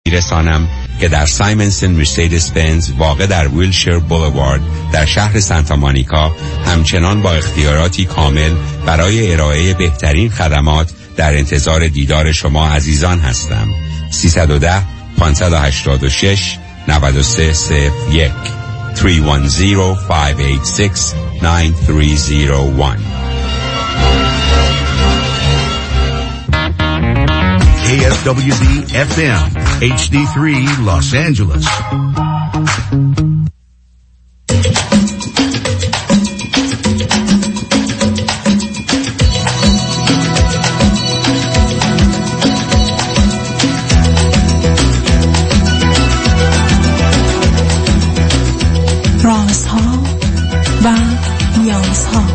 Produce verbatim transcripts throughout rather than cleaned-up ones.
رسانم که در سایمنسن مرسدس بنز واقع در ویلشیر بولوارد در شهر سانتا مونیکا همچنان با اختیاراتی کامل برای ارائه بهترین خدمات در انتظار دیدار شما عزیزان هستم. سیصد و ده پانصد و هشتاد و شش نود و سه صفر یک سه یک صفر پنج هشت شش نه سه صفر یک K S W D F M H D three Los Angeles. رازها و نیازها.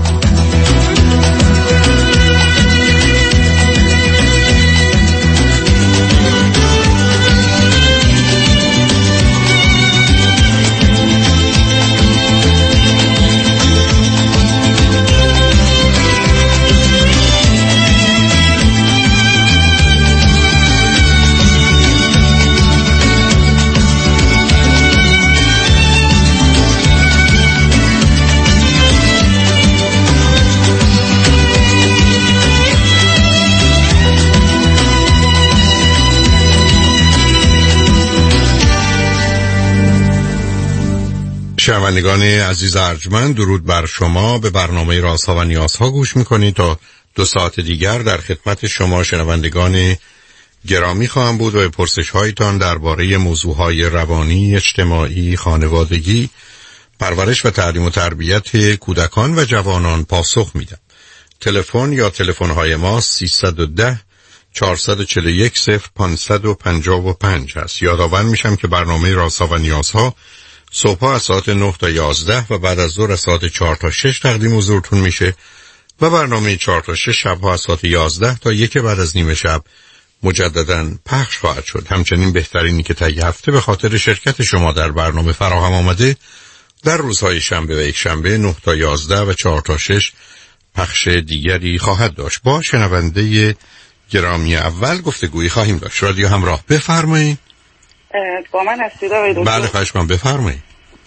شنوندگان عزیز ارجمند، درود بر شما. به برنامه رازها و نیازها گوش میکنید. تا دو ساعت دیگر در خدمت شما شنوندگان گرامی خواهم بود و به پرسش هایتان درباره موضوعهای روانی، اجتماعی، خانوادگی، پرورش و تعلیم و تربیت کودکان و جوانان پاسخ میدم. تلفن یا تلفن های ما سیصد و ده چهارصد و چهل و یک صفر پانصد و پنجاه و پنج هست. یادآور میشم که برنامه رازها و نیازها صبح از ساعت نه تا یازده و بعد از ظهر از ساعت چهار تا شش تقدیم حضورتون میشه و برنامه چهار تا شش شبها از ساعت یازده تا یک بعد از نیمه شب مجدداً پخش خواهد شد. همچنین بهترینی که طی هفته به خاطر شرکت شما در برنامه فراهم آمده در روزهای شنبه و یک شنبه نه تا یازده و چهار تا شش پخش دیگری خواهد داشت. با شنونده گرامی اول گفتگویی خواهیم داشت. رادیو همراه، بفرمایید. با من هستید آقای دکتر؟ بله خواهش می‌کنم، بفرمایید.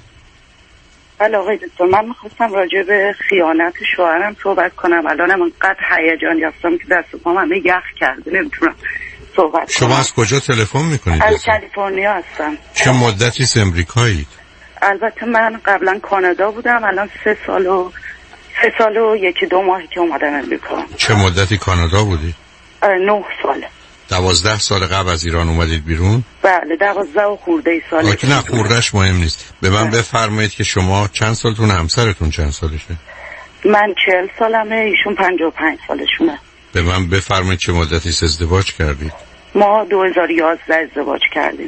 بله آقای دکتر، من می‌خواستم راجع به خیانت شوهرم صحبت کنم. الانم انقدر هیجان یافتم که دست و پام همه یخ کرده، نمیتونم صحبت شما کنم. از کجا تلفن می‌کنید؟ از کالیفرنیا هستم. چه مدتی از امریکایید؟ البته من قبلا کانادا بودم، الان سه سال و سه سال و یکی دو ماهی که اومدم امریکا. چه مدتی کانادا بودی؟ نه سال. دوازده سال قبل از ایران اومدید بیرون؟ بله دوازده و خورده ای ساله. آکی نه خوردهش مهم نیست. به من بفرمایید که شما چند سالتون، همسرتون چند سالشه؟ من چهل سالمه، ایشون پنجاه و پنج سالشونه. به من بفرمایید چه مدتی ازدواج کردید؟ ما دو هزار و یازده ازدواج کردیم.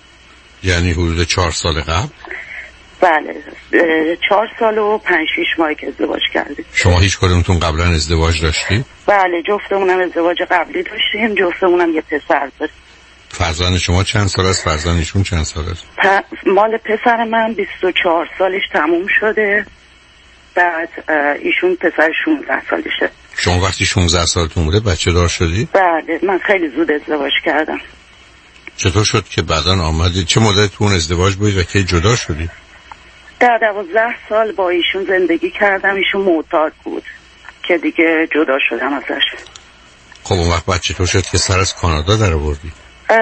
یعنی حدود چهار سال قبل؟ بله چهار سال و پنج شیش ماهی که ازدواج کردیم. شما هیچ کدومتون قبلا ازدواج داشتید؟ بله جفتمونم ازدواج قبلی داشتیم، جفتمونم یه پسر داشتیم. فرزند شما چند سال است؟ فرزند ایشون چند سال است؟ پ... مال پسر من بیست و چهار سالش تموم شده، بعد ایشون پسر شانزده سالشه. شما وقتی شانزده سالتون بوده بچه دار شدید؟ بله من خیلی زود ازدواج کردم. چطور شد که بعداً آمدید؟ چه مدتتون ازدواج بودید و کی جدا شدید؟ در دوازده سال با ایشون زندگی کردم، ایشون معتاد بود که دیگه جدا شدم ازش. خب اون وقت بعد چطور شد که سر از کانادا در آوردی؟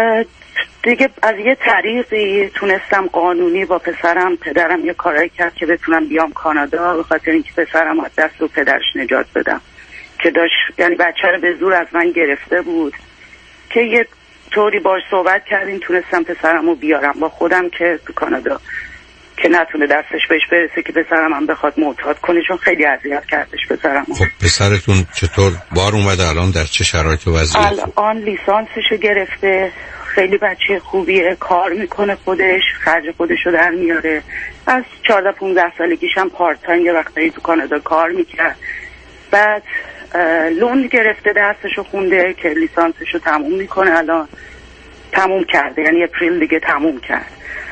دیگه از یه طریقی تونستم قانونی با پسرم، پدرم یه کارایی کرد که بتونم بیام کانادا، به خاطر اینکه پسرم از دست و پدرش نجات بدم که داشت، یعنی بچه رو به زور از من گرفته بود، که یه طوری باش صحبت کردیم تونستم پسرم رو بیارم با خودم که تو کانادا که نتونه دستش بهش برسه که پسرم هم بخواد معتاد کنه، چون خیلی اذیت کردش پسرم. خب پسرتون چطور بار اومده؟ الان در چه شرایط و وضعیتی؟ الان لیسانسشو گرفته، خیلی بچه خوبیه، کار میکنه خودش، خرج خودشو در میاره. از چهارده پانزده سالگیش هم پارت تایم یه وقتایی تو کانادا کار میکرد. بعد لون گرفته، درسشو خونده که لیسانسشو تموم میکنه، الان تموم کرده، یعنی اپریل دیگه تموم کرد.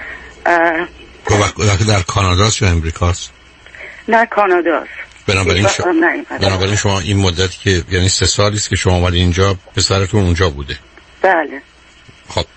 وقتی در کاناداست یا امریکاست؟ نه کاناداست. بنابراین شما بنابراین شما این مدت که یعنی سه سالی است که شما اومدید اینجا، پسرتون اونجا بوده؟ بله. خب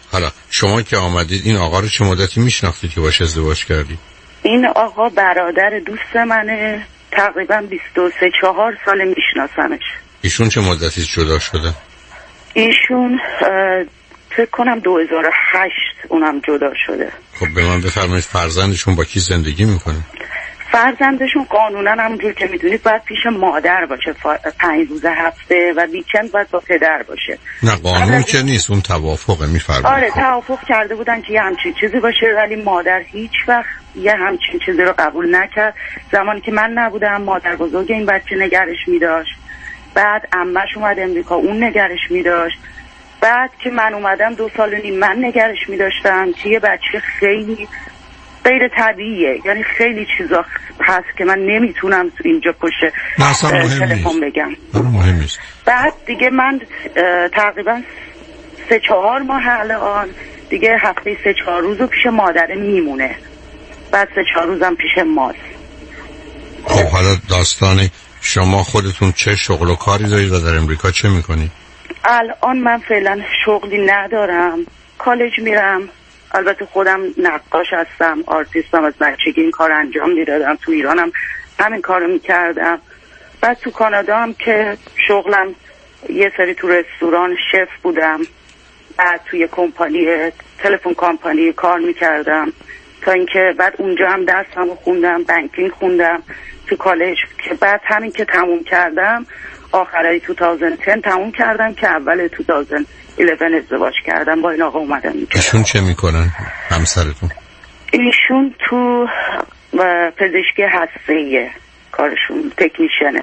حالا شما که آمدید این آقا رو چه مدتی میشناختید که باش ازدواج کردید؟ این آقا برادر دوست منه، تقریبا بیست و سه چهار سال میشناسمش. ایشون چه مدتی جدا شده؟ ایشون فکر کنم دو هزار و هشت اونم جدا شده. خب به من بفرمایید فرزندشون با کی زندگی میکنه؟ فرزندشون قانونا همونجور که میدونید باید پیش مادر باشه پنج روز هفته و ویکند باید با پدر باشه. نه قانون که نیست، اون توافقه. میفرمایید. آره توافق کرده بودن که یه همچین چیزی باشه، ولی مادر هیچ وقت یه همچین چیزی رو قبول نکرد. زمانی که من نبودم مادر بزرگ این بچه نگرش میداشت، بعد عمه‌ش اومد امریکا اون نگرش میداشت، بعد که من اومدم دو سال و نیم من نگرش میداشتم که یه بچه خیلی غیر طبیعیه، یعنی خیلی چیزا هست که من نمیتونم تو اینجا پشت تلفن بگم. مهم نیست. بعد دیگه من تقریبا سه چهار ماه الان دیگه هفته سه چهار روزو پیش مادر میمونه، بعد سه چهار روزم پیش ماست. خب حالا داستان شما خودتون چه شغل و کاری دارید و در امریکا چه میکنید؟ الان من فعلا شغلی ندارم، کالج میرم، البته خودم نقاش هستم، آرتیستم، از بچگی این کار انجام میدادم، تو ایرانم همین کارو میکردم. بعد تو کانادا هم که شغلم یه سری تو رستوران شف بودم، بعد توی کمپانی تلفن کمپانی کار میکردم تا اینکه بعد اونجا هم درسمو خوندم، بانکینگ خوندم تو کالج، که بعد همین که تموم کردم آخرای دو هزار و ده تموم کردم که اول دو هزار و یازده ازدواج کردم با این آقا اومدم اینجا. ایشون چه میکنن همسرتون؟ ایشون تو پزشکی هسته‌ایه کارشون، تکنیشنه.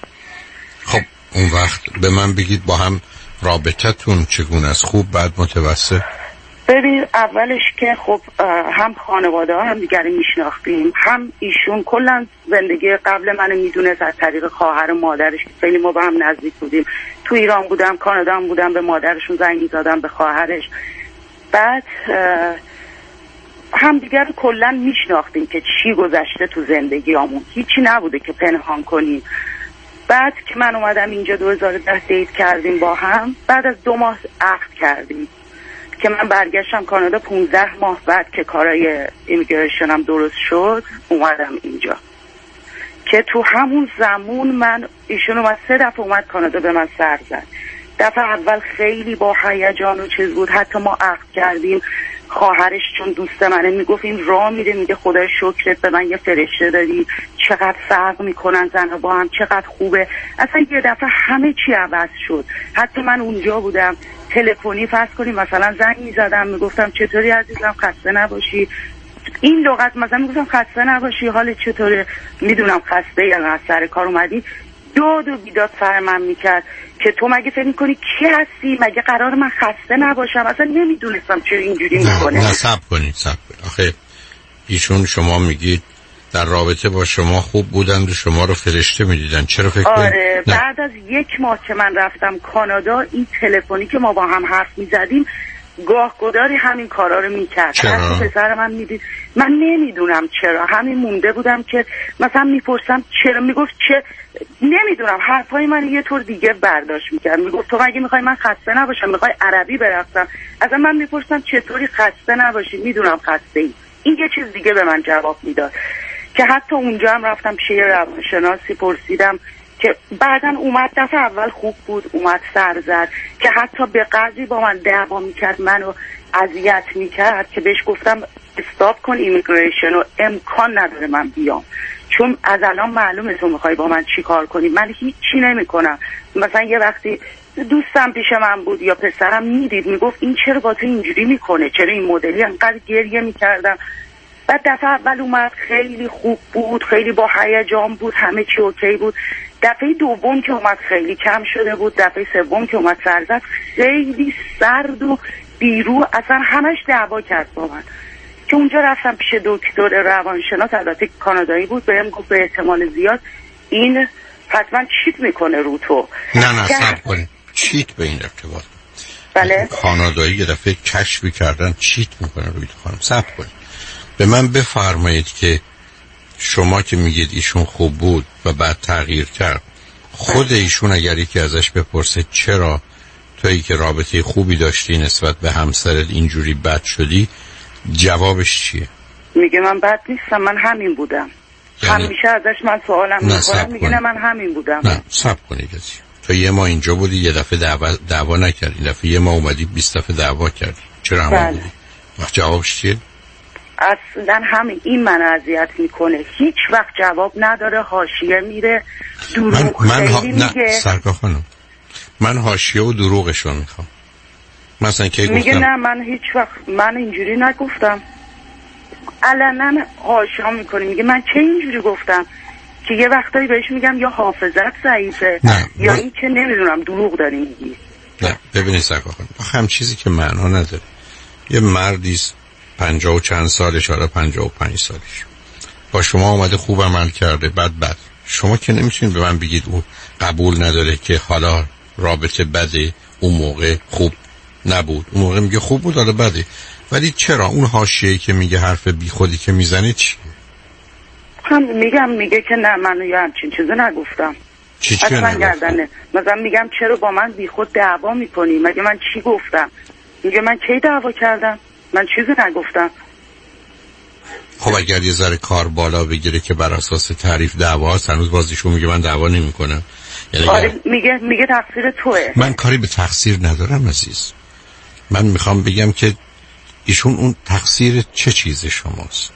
خب اون وقت به من بگید با هم رابطتون چگونه است؟ خوب بعد متوسط؟ ببین اولش که خب هم خانواده ها هم دیگر میشناختیم، هم ایشون کلا زندگی قبل منو میدونست از طریق خواهر و مادرش، خیلی ما با هم نزدیک بودیم. تو ایران بودم، کانادا هم بودم، به مادرشون زنگ میزدم، به خواهرش. بعد هم دیگر کلا میشناختیم که چی گذشته تو زندگیامون، هیچی نبوده که پنهان کنیم. بعد که من اومدم اینجا دو هزار و ده دیت کردیم با هم، بعد از دو ماه عقد کردیم که من برگشتم کانادا. پونزده ماه بعد که کارای ایمیگریشنم درست شد اومدم اینجا، که تو همون زمان من ایشون اومد سه دفعه اومد کانادا به من سر زد. دفعه اول خیلی با هیجان و چیز بود، حتی ما عقد کردیم، خواهرش چون دوست منه میگفت این راه میره، میگه خدای شکرت به من یه فرشته دادی، چقدر فرق میکنن زنها با هم، چقدر خوبه. اصلا یه دفعه همه چی عوض شد. حتی من اونجا بودم تلفنی فرض کنیم مثلا زنگ میزدم میگفتم چطوری عزیزم خسته نباشی، این لغت مثلا میگفتم خسته نباشی حال چطوره، میدونم خسته یا از سر کار اومدی، داد و بیداد سر من میکرد که تو مگه فکر میکنی کی هستی، مگه قرار من خسته نباشم. اصلا نمیدونستم چرا اینجوری میکنه. نه صبر کنید صبر کنید. آخه ایشون شما میگید در رابطه با شما خوب بودند و شما رو فرشته میدیدن، چرا فکر کنید؟ آره بعد از یک ماه که من رفتم کانادا این تلفنی که ما با هم حرف میزدیم گاه گداری همین کارا رو میکرد. چرا؟ پسر من میدید من نمیدونم چرا، همین مونده بودم که مثلا میپرسم چرا، میگفت چه نمیدونم، حرفای من یه طور دیگه برداشت میکرد، میگفت تو مگه میخوای من خسته نباشم، میخوای عربی برقصم. از من میپرسم چطوری خسته نباشی، میدونم خسته ای، این یه چیز دیگه به من جواب میداد. که حتی اونجا هم رفتم پیش یه روانشناسی پرسیدم که بعدن اومد، دفعه اول خوب بود، اومد سر زد که حتی به قدری با من دعوا میکرد، منو اذیت میکرد که بهش گفتم استاپ کن ایمیگریشن و امکان نداره من بیام، چون از الان معلومه تو میخوای با من چی کار کنی، من هیچی نمی کنم. مثلا یه وقتی دوستم پیش من بود یا پسرم میدید میگفت این چرا با تو اینجوری میکنه، چرا این مدلی، انقدر گریه میکردم. بعد دفعه اول اومد خیلی خوب بود، خیلی با هیجان بود، همه چی اوکی بود. دفعه دوم که اومد خیلی کم شده بود، دفعه سوم که اومد سر زد خیلی سرد و بیرو، اصلا همش دعوا کرد با من. که اونجا رفتم پیش دکتر روانشناس، البته کانادایی بود، بهم گفت به احتمال زیاد این حتما چیت میکنه رو تو. نه نه صبر کنید، چیت به این ارتباط؟ بله کانادایی یه دفعه کشفی کردن چیت میکنه روی تو خانم. صبر کنید به من بفرمایید که شما که میگید ایشون خوب بود و بعد تغییر کرد، خود ایشون اگر یکی ازش بپرسه چرا تویی که رابطه خوبی داشتی نسبت به همسرت اینجوری بد شدی، جوابش چیه؟ میگه من بد نیستم، من همین بودم. یعنی... همیشه ازش من سوالم میکنم، میگه نه من همین بودم. نه صبر کنید کسی تو یه ما اینجا بودی، یه دفعه دعوا دعوا نکردی، این دفعه یه ما اومدی بیست دفعه دعوا کردی، چرا همون بله. بودی؟ وقت جوابش چیه؟ اصلا همین این من اذیت میکنه، هیچ وقت جواب نداره، حاشیه میره، دروغ من, من ها... خیلی نه میگه. سرکار خانم من حاشیه و دروغشو میخوام. مثلا کی گفتم؟ میگه نه من هیچ وقت من اینجوری نگفتم. علنا حاشیه میکنه، میگه من چه اینجوری گفتم که یه وقتایی بهش میگم یا حافظت ضعیفه یا من... این که نمیدونم دروغ داری میگی. نه ببینید سرکار خانم آخه هم چیزی که معنا نداره. یه مردیست پنجاه و چند سالش، حالا پنجاه و پنج سالش، با شما اومده خوب عمل کرده، بد بد شما که نمیتونید به من بگید او قبول نداره که حالا رابطه بده، اون موقع خوب نبود، اون موقع میگه خوب بود حالا بده. ولی چرا اون حاشیه‌ای که میگه حرف بی خودی که میزنه چیه؟ هم میگم میگه که نه من یه همچین چیزی نگفتم. چی چی اصلا گردنه. مثلا میگم چرا با من بی خود دعوا میکنی؟ مگه من چی گفتم؟ میگه من کی دعوا کردم؟ من چیزی نگفتم. خب اگر یه ذره کار بالا بگیره که بر اساس تعریف دعوا هست، هنوز بازیشو میگه من دعوا نمیکنم. یعنی آره میگه میگه تقصیر توئه. من کاری به تقصیر ندارم عزیز. من میخوام بگم که ایشون اون تقصیر چه چیز شماست؟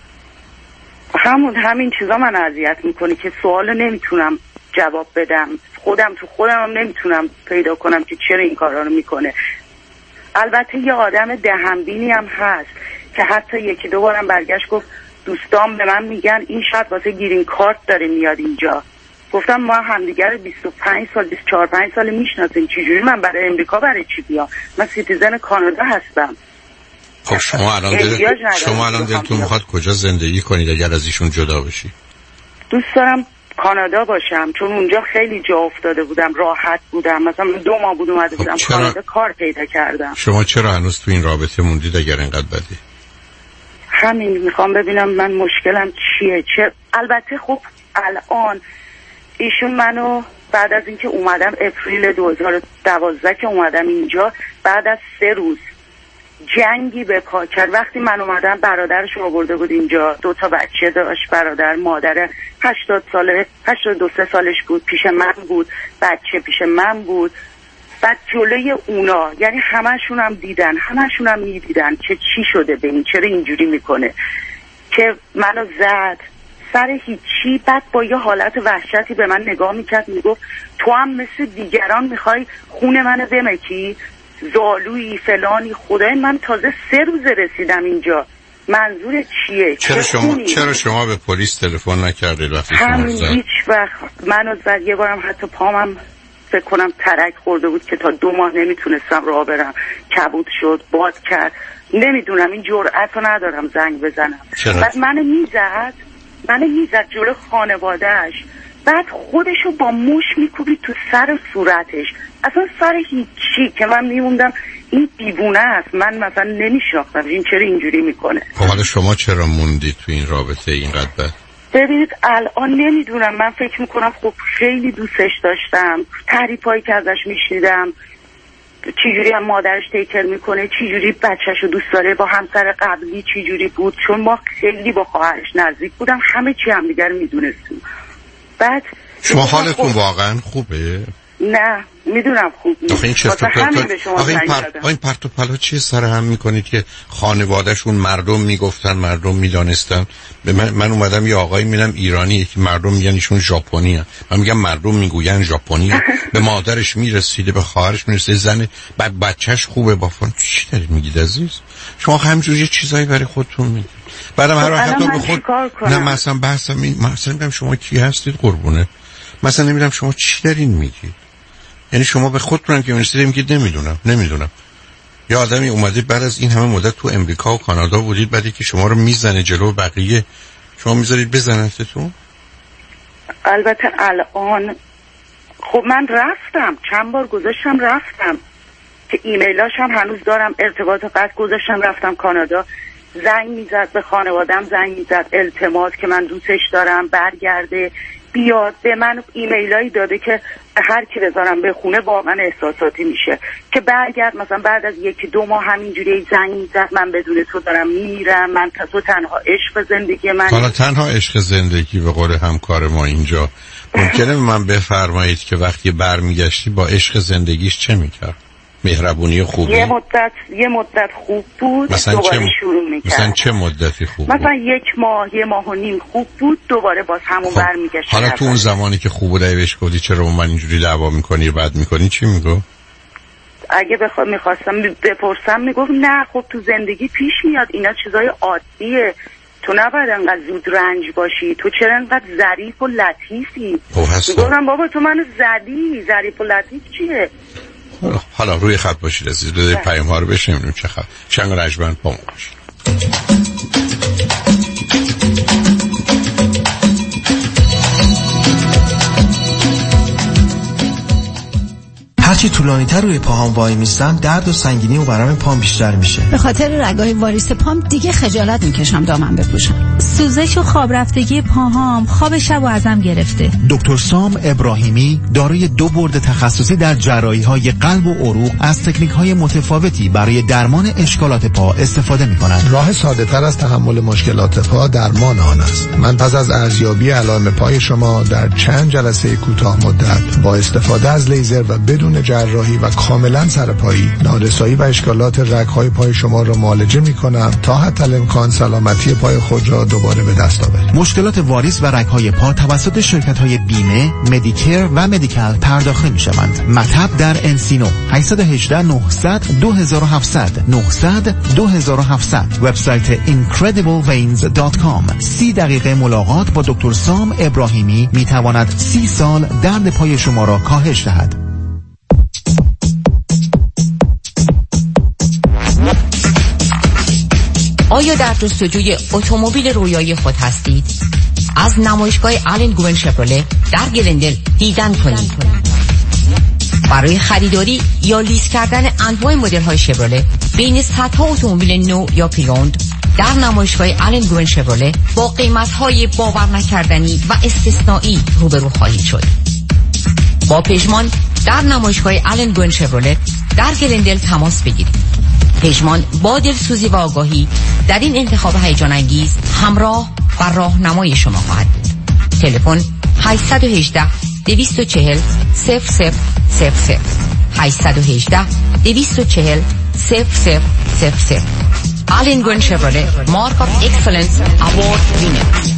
همون همین چیزا من اذیت میکنه که سوالو نمیتونم جواب بدم، خودم تو خودم هم نمیتونم پیدا کنم که چرا این کارا رو میکنه. البته یه آدم دهنبینی هم هست که حتی یکی دو بارم برگشت گفت دوستان به من میگن این شاید واسه گرین کارت داره میاد اینجا. گفتم ما همدیگر بیست و پنج سال بیست و چهار پنج سال میشناسیم، چجوری من برای امریکا برای چی بیام؟ من سیتیزن کانادا هستم. خب شما الان دل... شما الان دلتون میخواد کجا زندگی کنید اگر از ایشون جدا بشی؟ دوست دارم کانادا باشم، چون اونجا خیلی جا افتاده بودم، راحت بودم. مثلا دو ماه بود اومده بودم چرا... کانادا کار پیدا کردم. شما چرا هنوز تو این رابطه موندید اگر اینقدر بدی؟ همین میخوام ببینم من مشکلم چیه. چه البته خب الان ایشون منو بعد از اینکه اومدم اپریل دو هزار و دوازده که اومدم اینجا، بعد از سه روز جنگی به پا کرد. وقتی من اومدم برادرش آورده بود اینجا، دو تا بچه داشت برادر، مادر هشتاد ساله هشتاد و دو سه سالش بود، پیش من بود، بچه پیش من بود. بعد جلوی اونا یعنی همشون هم دیدن، همشون هم میدیدن که چی شده به این، چرا اینجوری میکنه، که منو زد سر هیچی. بعد با یه حالت وحشتی به من نگاه میکرد، میگفت تو هم مثل دیگران میخوای خون منو بمکی، زالویی فلانی. خدای من تازه سه روز رسیدم اینجا، منظور چیه؟ چرا شما چرا شما به پلیس تلفن نکردید وقتی شما زد؟ هیچ وقت منو زد. یه بارم حتی پامم فکر کنم ترک خورده بود که تا دو ماه نمیتونستم راه برم، کبود شد، باد کرد. نمیدونم این جرأت رو ندارم زنگ بزنم. چرا؟ بعد منو میزد منو میزد جلو خانوادهش، بعد خودشو با موش میکوبید تو سر صورتش، اصلا سر هیچی، که من میموندم این دیوونه است، من مثلا نمیشناختم این چرا اینجوری میکنه. خب حالا شما چرا موندید تو این رابطه اینقدر بد؟ ببینید الان نمیدونم، من فکر میکنم خب خیلی دوستش داشتم، تعریفایی که ازش میشنیدم، چجوری هم مادرش تیکر میکنه، چجوری بچهشو دوست داره، با همسر قبلی چجوری بود، چون ما خیلی با خواهرش نزدیک بودم، همه چی هم دیگر میدونستیم. بعد شما حالتون خب... واقعا خوبه؟ نه میدونم خوب نیست. آخه این چرت و پرت آخه این پر... این پرت و پلا چیه سر هم میکنید که خانوادهشون مردم میگفتن، مردم میدانستن. به من, من اومدم یه آقایی میرم ایرانی که مردم میگن ایشون ژاپنی ان، من میگم مردم میگوین ژاپنی. به مادرش میرسیده، به خواهرش میرسیده، زن بعد بچهش خوبه با فون. چی دارید میگید عزیز؟ شما همینجوری یه چیزایی برای خودتون میگید. بعدم هر وقت به خود نه مثلا بحثم این مثلا میگم شما کی هستید قربونه، مثلا نمیدونم شما چی دارین میگید. یعنی شما به خودتون که میرسید میگید نمیدونم نمیدونم. یا آدمی اومده بعد از این همه مدت تو امریکا و کانادا بودید، بعدی که شما رو میزنه جلو بقیه شما میذارید بزنتتون؟ البته الان خب من رفتم چند بار گذاشتم رفتم که ایمیلاش هم هنوز دارم، ارتباط قطع گذاشتم رفتم کانادا. زنگ میزد به خانوادم، زنگ میزد التماس که من دوستش دارم برگرده. بیاد به من ایمیلایی داده که هر کی بذارم به خونه واقعا احساساتی میشه، که برگرد مثلا بعد از یکی دو ماه همینجوری زنگ زد من بدون تو دارم میرم، من تو تنها عشق زندگی من. حالا تنها عشق زندگی به قول همکار ما اینجا، ممکنه من بفرمایید که وقتی برمیگشتی با عشق زندگیش چه میکرد؟ مهربونی خوبی؟ یه مدت یه مدت خوب بود، مثلا دوباره چه... شروع میکرد. مثلا چه مدتی خوب مثلا بود؟ یک ماه یه ماه و نیم خوب بود، دوباره باز همون خب. برمیگشت. حالا تو اون زمانی که خوب بوده بهش گفتی چرا من اینجوری دعوا میکنی بد میکنی چی میگو؟ اگه بخوام میخواستم بپرسم میگفت نه خب تو زندگی پیش میاد، اینا چیزای عادیه، تو نباید انقدر زود رنج باشی، تو چرا انقدر ظریف و لطیفی؟ میگفتم بابا تو منو زدی، ظریف و لطیف چیه؟ حالا, حالا روی خط باشید عزیز، بذارید پیام ها رو بشنویم چه خبر. شنگ رجبند با ما باشید. هرچی طولانی تر روی پاهام وای میستم درد و سنگینی و برم پام بیشتر میشه. به خاطر رگای واریس پام دیگه خجالت میکشم دامن بپوشم. سوزش و خواب رفتگی پاهام خواب شب و ازم گرفته. دکتر سام ابراهیمی دارای دو برد تخصصی در جراحی‌های قلب و عروق از تکنیک‌های متفاوتی برای درمان اشکالات پا استفاده می‌کنند. راه ساده‌تر از تحمل مشکلات پا درمان آن است. من پس از ارزیابی علائم پای شما در چند جلسه کوتاه مدت با استفاده از لیزر و بدون جراحی و کاملا سرپایی نارسایی و اشکالات رگ‌های پای شما را معالجه می‌کنم تا حتی الامکان سلامتی پای خود را دوباره به دست آورید. مشکلات واریس و رگ‌های پا توسط شرکت‌های بیمه، مدیکر و مدیکال پرداخته می‌شوند. مطب در انسینو هشت یک هشت نه صفر صفر دو هفت صفر صفر نه صفر صفر دو هفت صفر صفر وبسایت اینکردیبل وینز دات کام. سی دقیقه ملاقات با دکتر سام ابراهیمی می‌تواند سی سال درد پای شما را کاهش دهد. آیا در جستجوی اتومبیل رویایی خود هستید؟ از نمایشگاه آلن گوون شفرله در گلندل دیدن کنید. برای خریداری یا لیز کردن انواع مدل‌های شفرله بین صدها اتومبیل نو یا پریوند در نمایشگاه آلن گوون شفرله با قیمت‌های باور نکردنی و استثنایی روبرو خواهید شد. با پژمان در نمایشگاه آلن گوون شفرله در گلندل تماس بگیرید. پژمان با دلسوزی و آگاهی در این انتخاب هیجان انگیز همراه و راهنمای شما خواهد بود. تلفن هشت یک هشت دو چهار صفر صفر صفر صفر هشت یک هشت دو چهار صفر صفر صفر صفر. آلن گوون شفرله مارک آف اکسلنس اوارد وینر.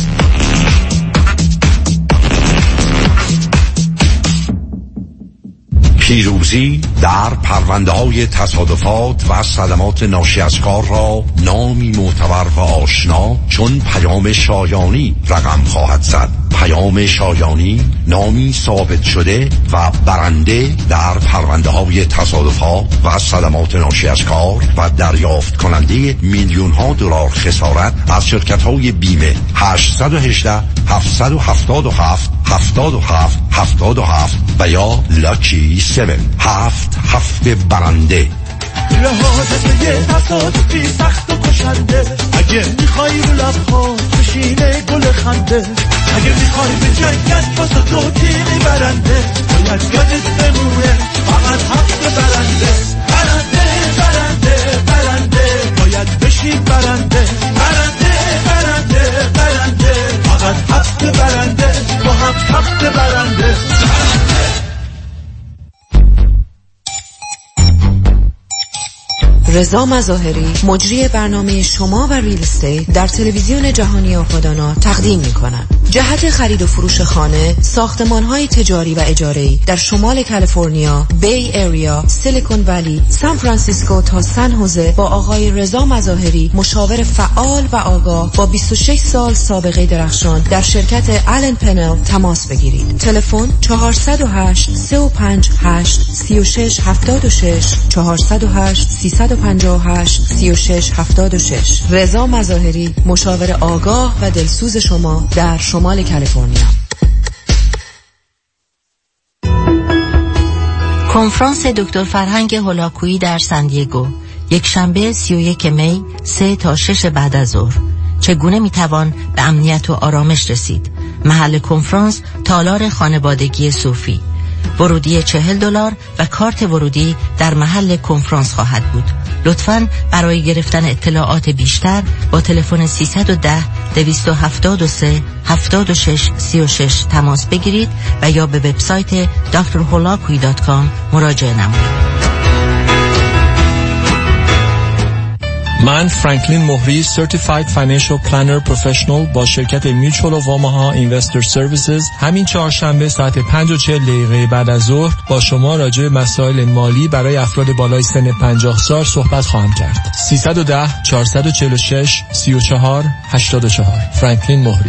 پیروزی در پرونده‌های تصادفات و صدمات ناشی از کار را نامی معتبر و آشنا چون پیام شایانی رقم خواهد زد. پیام شایانی نامی ثابت شده و برنده در پرونده‌های تصادفات و صدمات ناشی از کار و دریافت کننده میلیون‌ها دلار خسارت از شرکت‌های بیمه. هشت یک هشت هفت هفت هفت هفت هفت هفت هفت و یا لاکی هفت هفت هفت برنده. لحاظت یه تصادفی سخت و کشنده، اگه میخوای رو لبها بشینه گل خنده، اگه میخوای به جنگت واسه تو تیغی برنده، باید یادت بمونه فقط هفت برنده. برنده برنده برنده باید بشین برنده. برنده برنده برنده فقط هفت برنده با هفت هفت برنده. رضا مظاهری مجری برنامه شما و ریل استیت در تلویزیون جهانی آبادان تقدیم می‌کند. جهت خرید و فروش خانه، ساختمان‌های تجاری و اجاره‌ای در شمال کالیفرنیا، بی ایریا، سیلیکون ولی، سان فرانسیسکو تا سن هوزه با آقای رضا مظاهری مشاور فعال و آگاه با بیست و شش سال سابقه درخشان در شرکت آلن پنل تماس بگیرید. تلفن چهار صفر هشت سه پنج هشت سه شش هفت شش چهار صفر هشت سه پنج هشت سه شش هفت شش. رضا مظاهری مشاور آگاه و دلسوز شما در شمال کالیفرنیا. کنفرانس دکتر فرهنگ هولاکویی در سن دیگو، یک شنبه سی و یک می سه تا شش بعد از ظهر. چگونه میتوان به امنیت و آرامش رسید؟ محل کنفرانس تالار خانوادگی صوفی. ورودی چهل دلار و کارت ورودی در محل کنفرانس خواهد بود. لطفاً برای گرفتن اطلاعات بیشتر با تلفن سیصد و ده دویست و هفتاد و سه هفتاد و شش سی و شش تماس بگیرید و یا به وبسایت دکتر هولاکویی دات کام مراجعه نمایید. من فرانکلین مهری Certified Financial Planner Professional با شرکت Mutual of Omaha Investor Services همین چهارشنبه ساعت پنج و چهل دقیقه بعد از ظهر با شما راجع به مسائل مالی برای افراد بالای سن پنجاه سال صحبت خواهم کرد. سیصد و ده چهارصد و چهل و شش سی و چهار هشتاد و چهار فرانکلین مهری.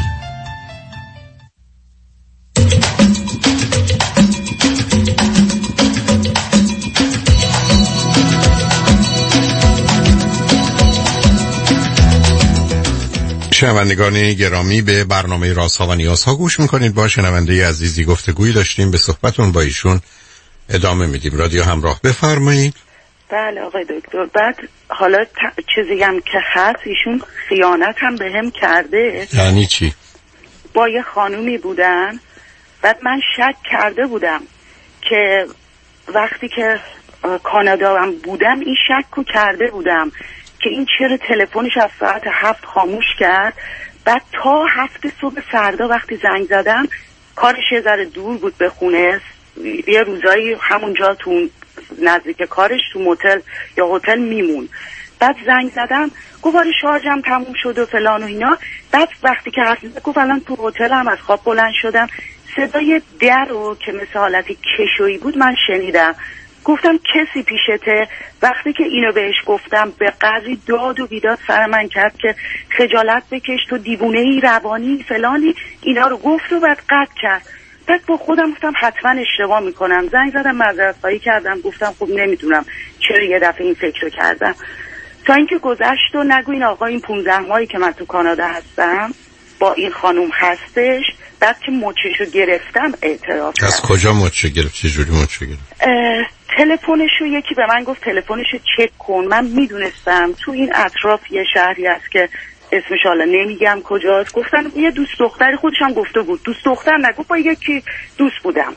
شنوندگان گرامی، به برنامه رازها و نیازها گوش میکنید. با شنونده عزیزی گفتگویی داشتیم، به صحبتون با ایشون ادامه میدیم. رادیو همراه، بفرمایید. بله آقای دکتر. بعد حالا ت... چیزی هم که هست، ایشون خیانت هم به هم کرده. یعنی چی؟ با یه خانومی بودن، بعد من شک کرده بودم که وقتی که کانادا هم بودم این شک رو کرده بودم که این چرا تلفنش از ساعت هفت خاموش کرد. بعد تا هفت صبح فردا وقتی زنگ زدم، کارش یه ذره دور بود به خونه، یه روزایی همونجا تو نزدیک کارش تو موتل یا هتل میمون. بعد زنگ زدم گفت آره شارژم تموم شد و فلان و اینا. بعد وقتی که حرف زد گفت الان تو هتل هم از خواب بلند شدم، صدای در رو که مثل حالتی کشویی بود من شنیدم. گفتم کسی پیشته؟ وقتی که اینو بهش گفتم به قدری داد و بیداد سر من کرد که خجالت بکش، تو دیوونه ای، روانی فلانی، اینا رو گفت و بعد قطع کرد. بعد با خودم گفتم حتما اشتباه میکنم. زنگ زدم معذرت خواهی کردم، گفتم خب نمیدونم چرا یه دفعه این فکر کردم. تا اینکه گذشت و نگو این آقا این پونزده ماهی که من تو کانادا هستم با این خانوم هستش. بعد که مچشو گرفتم اعتراف کرد. از کجا مچه گرفت؟ چه جوری مچه گرفت؟ تلفنشو یکی به من گفت تلفنشو چک کن. من میدونستم تو این اطراف یه شهری هست که اسمش حالا نمیگم کجاست. گفتن یه دوست دختری، خودش هم گفته بود دوست دختر نگفت، با یکی دوست بودم.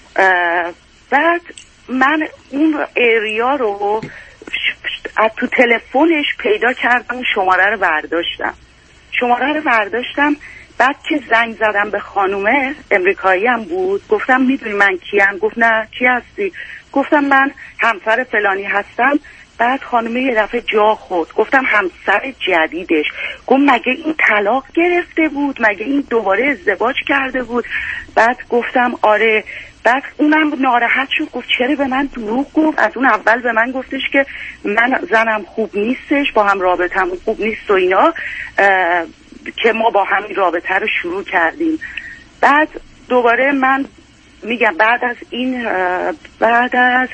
بعد من اون ایریا رو از تو تلفنش پیدا کردم، شماره رو برداشتم شماره رو برداشتم بعد که زنگ زدم به خانومه، امریکایی هم بود، گفتم میدونی من کیم؟ گفت نه کی هستی؟ گفتم من همسر فلانی هستم. بعد خانومه یه دفعه جا خورد. گفتم همسر جدیدش؟ گفت مگه این طلاق گرفته بود؟ مگه این دوباره ازدواج کرده بود؟ بعد گفتم آره. بعد اونم ناراحت شد، گفت چرا به من دروغ گفت؟ از اون اول به من گفتش که من زنم خوب نیستش، با هم رابطم خوب نیست و اینا، که ما با همین رابطه رو شروع کردیم. بعد دوباره من میگم بعد از این بعد از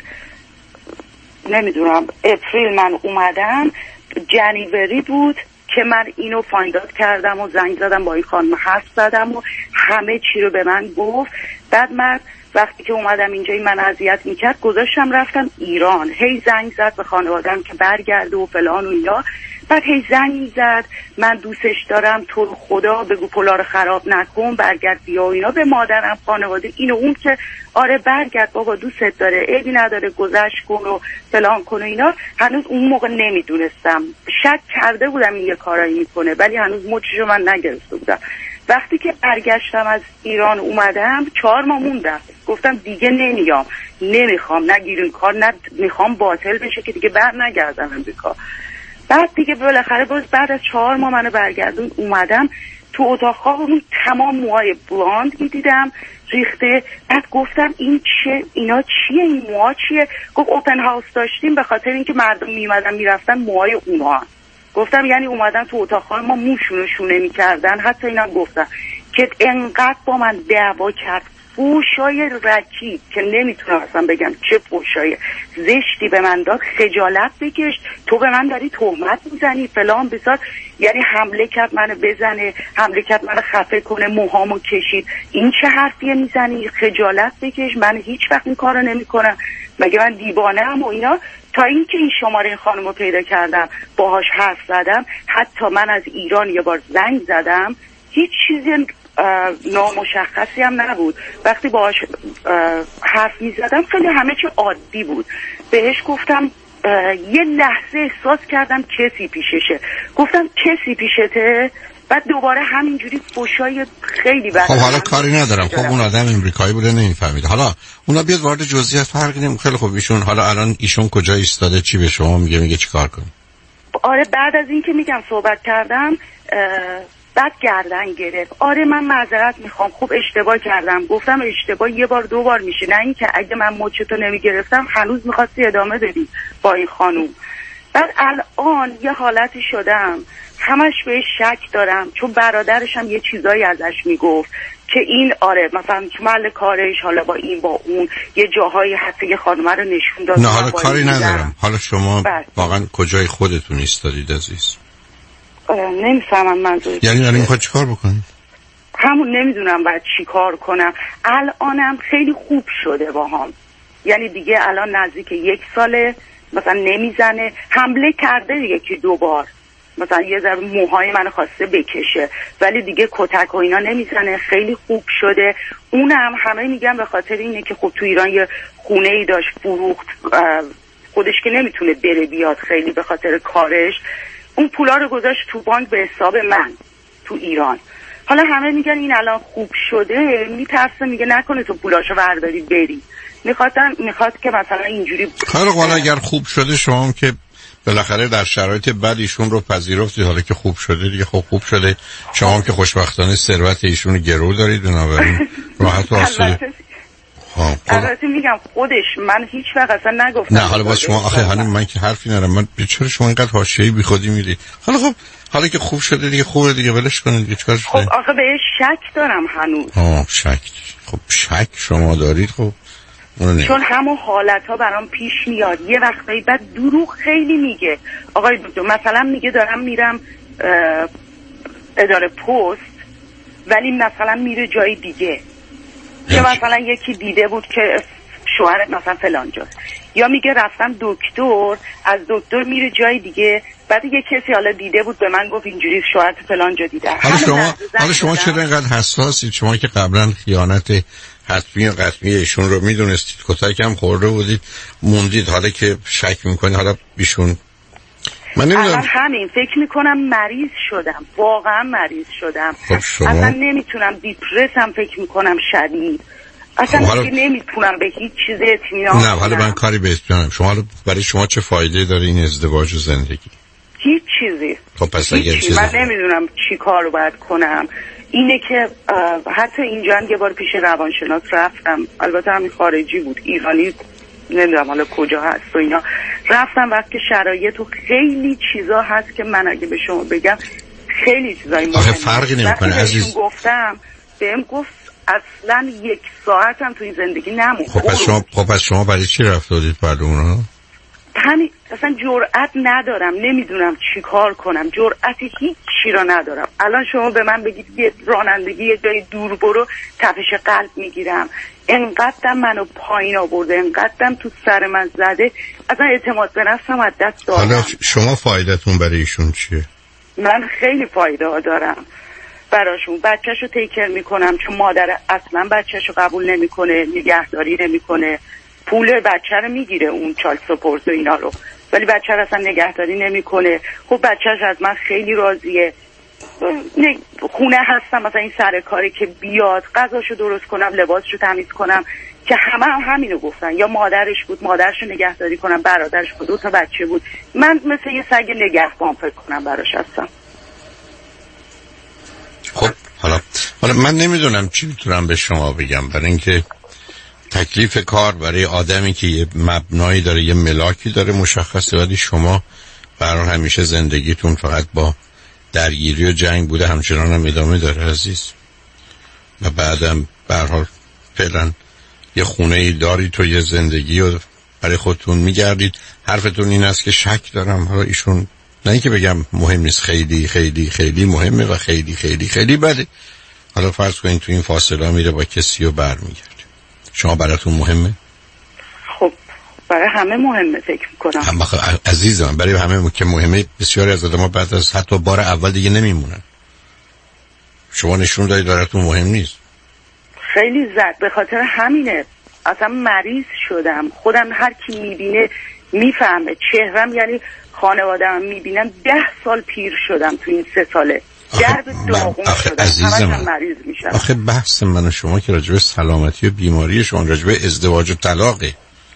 نمیدونم اپریل من اومدم، جنیوری بود که من اینو فایند اوت کردم و زنگ زدم با این خانم حرف زدم و همه چی رو به من گفت. بعد من وقتی که اومدم اینجا این من اذیت میکرد، گذاشتم رفتم ایران. هی زنگ زد به خانواده‌ام که برگرده و فلان و اینا. بعد هی زنگ زد من دوستش دارم، تو رو خدا بگو پولار خراب نکن، برگرد بیا و اینا. به مادرم، خانواده، اینو اون که آره برگرد بابا دوستت داره، عیبی نداره، گذشت کن و فلان کن و اینا. هنوز اون موقع نمیدونستم، شک کرده بودم این یه کارایی میکنه ولی هنوز مچشو من نگرفته بودم. وقتی که برگشتم از ایران اومدم، چهار ماه موندم، گفتم دیگه نمیام، نمیخوام، نه گیرین کار، نه میخوام باطل بشه که دیگه بر نگردم امریکا. بعد دیگه بالاخره باز بعد از چهار ماه منو برگردون اومدم تو اتاق خوابمون، تمام موهای بلاند میدیدم ریخته. بعد گفتم این چه، اینا چیه، این موها چیه؟ گفت اوپن هاوس داشتیم به خاطر اینکه مردم میمدن میرفتن موهای اونها. گفتم یعنی اومدن تو اتاق خواب ما موشونو شونه میکردن؟ حتی اینم گفتم که انقدر با من دعوا کرد، پوشای رکی که نمیتونم اصلا بگم چه پوشای زشتی به من داد. خجالت بکش، تو به من داری تهمت میزنی فلان بسار. یعنی حمله کرد منو بزنه، حمله کرد منو خفه کنه، موهامو کشید. این چه حرفیه میزنی؟ خجالت بکش، من هیچ وقت این کارو نمیکنم، مگه من دیوانه ام و اینا. تا اینکه این شماره این خانمو پیدا کردم، باهاش حرف زدم. حتی من از ایران یه بار زنگ زدم، هیچ چیزی نامشخصی هم نبود. وقتی باهاش حرف میزدم خیلی همه چی عادی بود. بهش گفتم یه لحظه احساس کردم کسی پیششه. گفتم کسی پیشته؟ بعد دوباره همینجوری فوشای خیلی بد. خب حالا کاری ندارم. خب اون آدم امریکایی بوده نمیفهمید. حالا اونا بیاد وارد جزئیات فرقی نمیکنه. خیلی خب ایشون حالا الان ایشون کجا ایستاده چی به شما میگه میگه چیکار کنی؟ آره بعد از این که میگم صحبت کردم بعد گردن گرفت. آره من معذرت میخوام، خب اشتباه کردم. گفتم اشتباه یه بار دو بار میشه، نه اینکه اگه من مچتو نمیگرفتم هنوز میخواستی ادامه بدی با این خانوم. بعد الان یه حالتی شدم همش بهش شک دارم، چون برادرش هم یه چیزایی ازش میگفت که این آره مثلا تو محل کارش حالا با این با اون یه جاهایی حتی یه خانومه رو نشون داد. نه حالا کاری ندارم. حالا شما واقعا کجای خودتون ایستادید عزیز؟ نمیفهمم منظور. یعنی الان میخواد چیکار بکنید؟ همون نمیدونم باید چیکار کنم. الانم خیلی خوب شده باهام، یعنی دیگه الان نزدیک یک ساله مثلا نمیزنه. حمله کرده دیگه که دوبار مثلا یه ذره موهای منو خواسته بکشه ولی دیگه کتک و اینا نمیزنه. خیلی خوب شده. اونم همه میگن به خاطر اینه که خب تو ایران یه خونه ای داشت فروخت، خودش که نمیتونه بره بیاد خیلی به خاطر کارش، اون پولا رو گذاشت تو بانک به حساب من تو ایران. حالا همه میگن این الان خوب شده، میترسه میگه نکنه تو پولاشو برداری بری. میخوادن میخواد که مثلا اینجوری. خیلی حالا اگر خوب شده شما هم که بالاخره در شرایط بد ایشون رو پذیرفتید، حالا که خوب شده دیگه خب خوب شده. شما هم که خوشبختانه ثروت ایشون رو گرو دارید بنابراین راحت و آسوده. البته میگم خودش من هیچ وقت اصلا نگفتم. نه حالا باز شما آخه همین من که حرفی ندارم. من چرا شما اینقدر حاشیه‌ای بیخودی میدید؟ حالا خب حالا که خوب شده دیگه خوبه دیگه ولش کنید دیگه چیکار شده؟ خب آخه بهش شک دارم هنوز. آه شک. خب شک شما دارید خب چون همون حالت ها برام پیش میاد. یه وقتایی بعد دروغ خیلی میگه. آقای دکتر مثلا میگه دارم میرم اداره پست ولی مثلا میره جای دیگه که مثلا یکی دیده بود که شوهرت مثلا فلان جاست، یا میگه رفتم دکتر از دکتر میره جای دیگه بعد یه کسی حالا دیده بود به من گفت اینجوری شوهرت فلان جا دیده. حالا شما حالا شما چرا اینقدر حساسید؟ شما که قبلا خیانت حتمی و قطعی ایشون رو میدونستید، کتک هم خورده بودید موندید، حالا که شک میکنید حالا بیشون من نمیدونم. همین فکر میکنم مریض شدم، واقعا مریض شدم. خب شما اصلا نمیتونم، دیپرس هم فکر میکنم شدید، اصلا حالا... نمیتونم به هیچ چیز اطمینان کنم. نه حالا من کاری به اطمینانم. شما حالا برای شما چه فایده داره این ازدواج و زندگی؟ هیچ چیزی. خب پس اگر چیزی. من نمیدونم چی کار رو باید کنم. اینه که حتی اینجا هم یه بار پیش روانشناس رفتم، البته همین خارجی بود، ایرانی نمیدونم حالا کجا هست و اینا. رفتم وقت که شرایط و خیلی چیزا هست که من اگه به شما بگم خیلی چیزایی مهمه. آخه فرقی نمیکنه عزیز. گفتم بهم گفت اصلا یک ساعت هم تو این زندگی نمون. خب پس شما خب پس شما برای چی رفت دادید بعد اونها؟ همین اصلا جرأت ندارم، نمیدونم چی کار کنم، جرأتی هیچ چی را ندارم. الان شما به من بگید یه رانندگی یه جای دور برو تپش قلب میگیرم. انقدرم منو پایین آورده، انقدرم تو سر من زده، اصلا اعتماد به نفسم از دست دادم. حالا شما فایدتون برای ایشون چیه؟ من خیلی فایده ها دارم براشون. بچه‌شو تیکر میکنم چون مادر اصلا بچه‌شو قبول نمیکنه، نگهداری نمیکنه، پول بچه رو میگیره اون چالت سپورت و اینا رو، ولی بچه رو اصلا نگهداری نمیکنه. خب بچه‌ش از من خیلی راضیه. خونه هستم مثلا این سر کاری که بیاد غذاشو درست کنم، لباسشو تمیز کنم، که همه هم همینو گفتن. یا مادرش بود مادرشو نگهداری کنم، برادرش بود دو تا بچه بود، من مثل یه سگ نگهبان فکر کنم براش هستم. خب حالا حالا من نمیدونم چی میتونم به شما بگم، برای اینکه تکلیف کار برای آدمی که یه مبنایی داره، یه ملاکی داره مشخصه، ولی شما برای همیشه زندگیتون فقط با درگیری و جنگ بوده، همچنان هم ادامه داره عزیز. و بعدم به هر حال فعلا یه خونه ای دارید تو یه زندگی و برای خودتون میگردید. حرفتون این است که شک دارم. حالا ایشون نه اینکه بگم مهم نیست، خیلی خیلی خیلی مهمه و خیلی خیلی خیلی بده. حالا فرض کنید تو این فاصله میره با کسی و برمیگرده، شما براتون مهمه؟ خب برای همه مهمه فکر میکنم. هم عزیزم برای همه که مهمه. بسیاری از آدم‌ها بعد از حتی بار اول دیگه نمیمونن. شما نشون دادید براتون مهم نیست. خیلی زد، به خاطر همینه اصلا مریض شدم. خودم هر کی میبینه میفهمه چهرم، یعنی خانواده‌ام میبینن ده سال پیر شدم تو این سه ساله. درد داغون شدم، همش مریض میشم. آخه بحث من و شما که راجب سلامتی و بیماری شما، راجب ازدواج و طلاقه.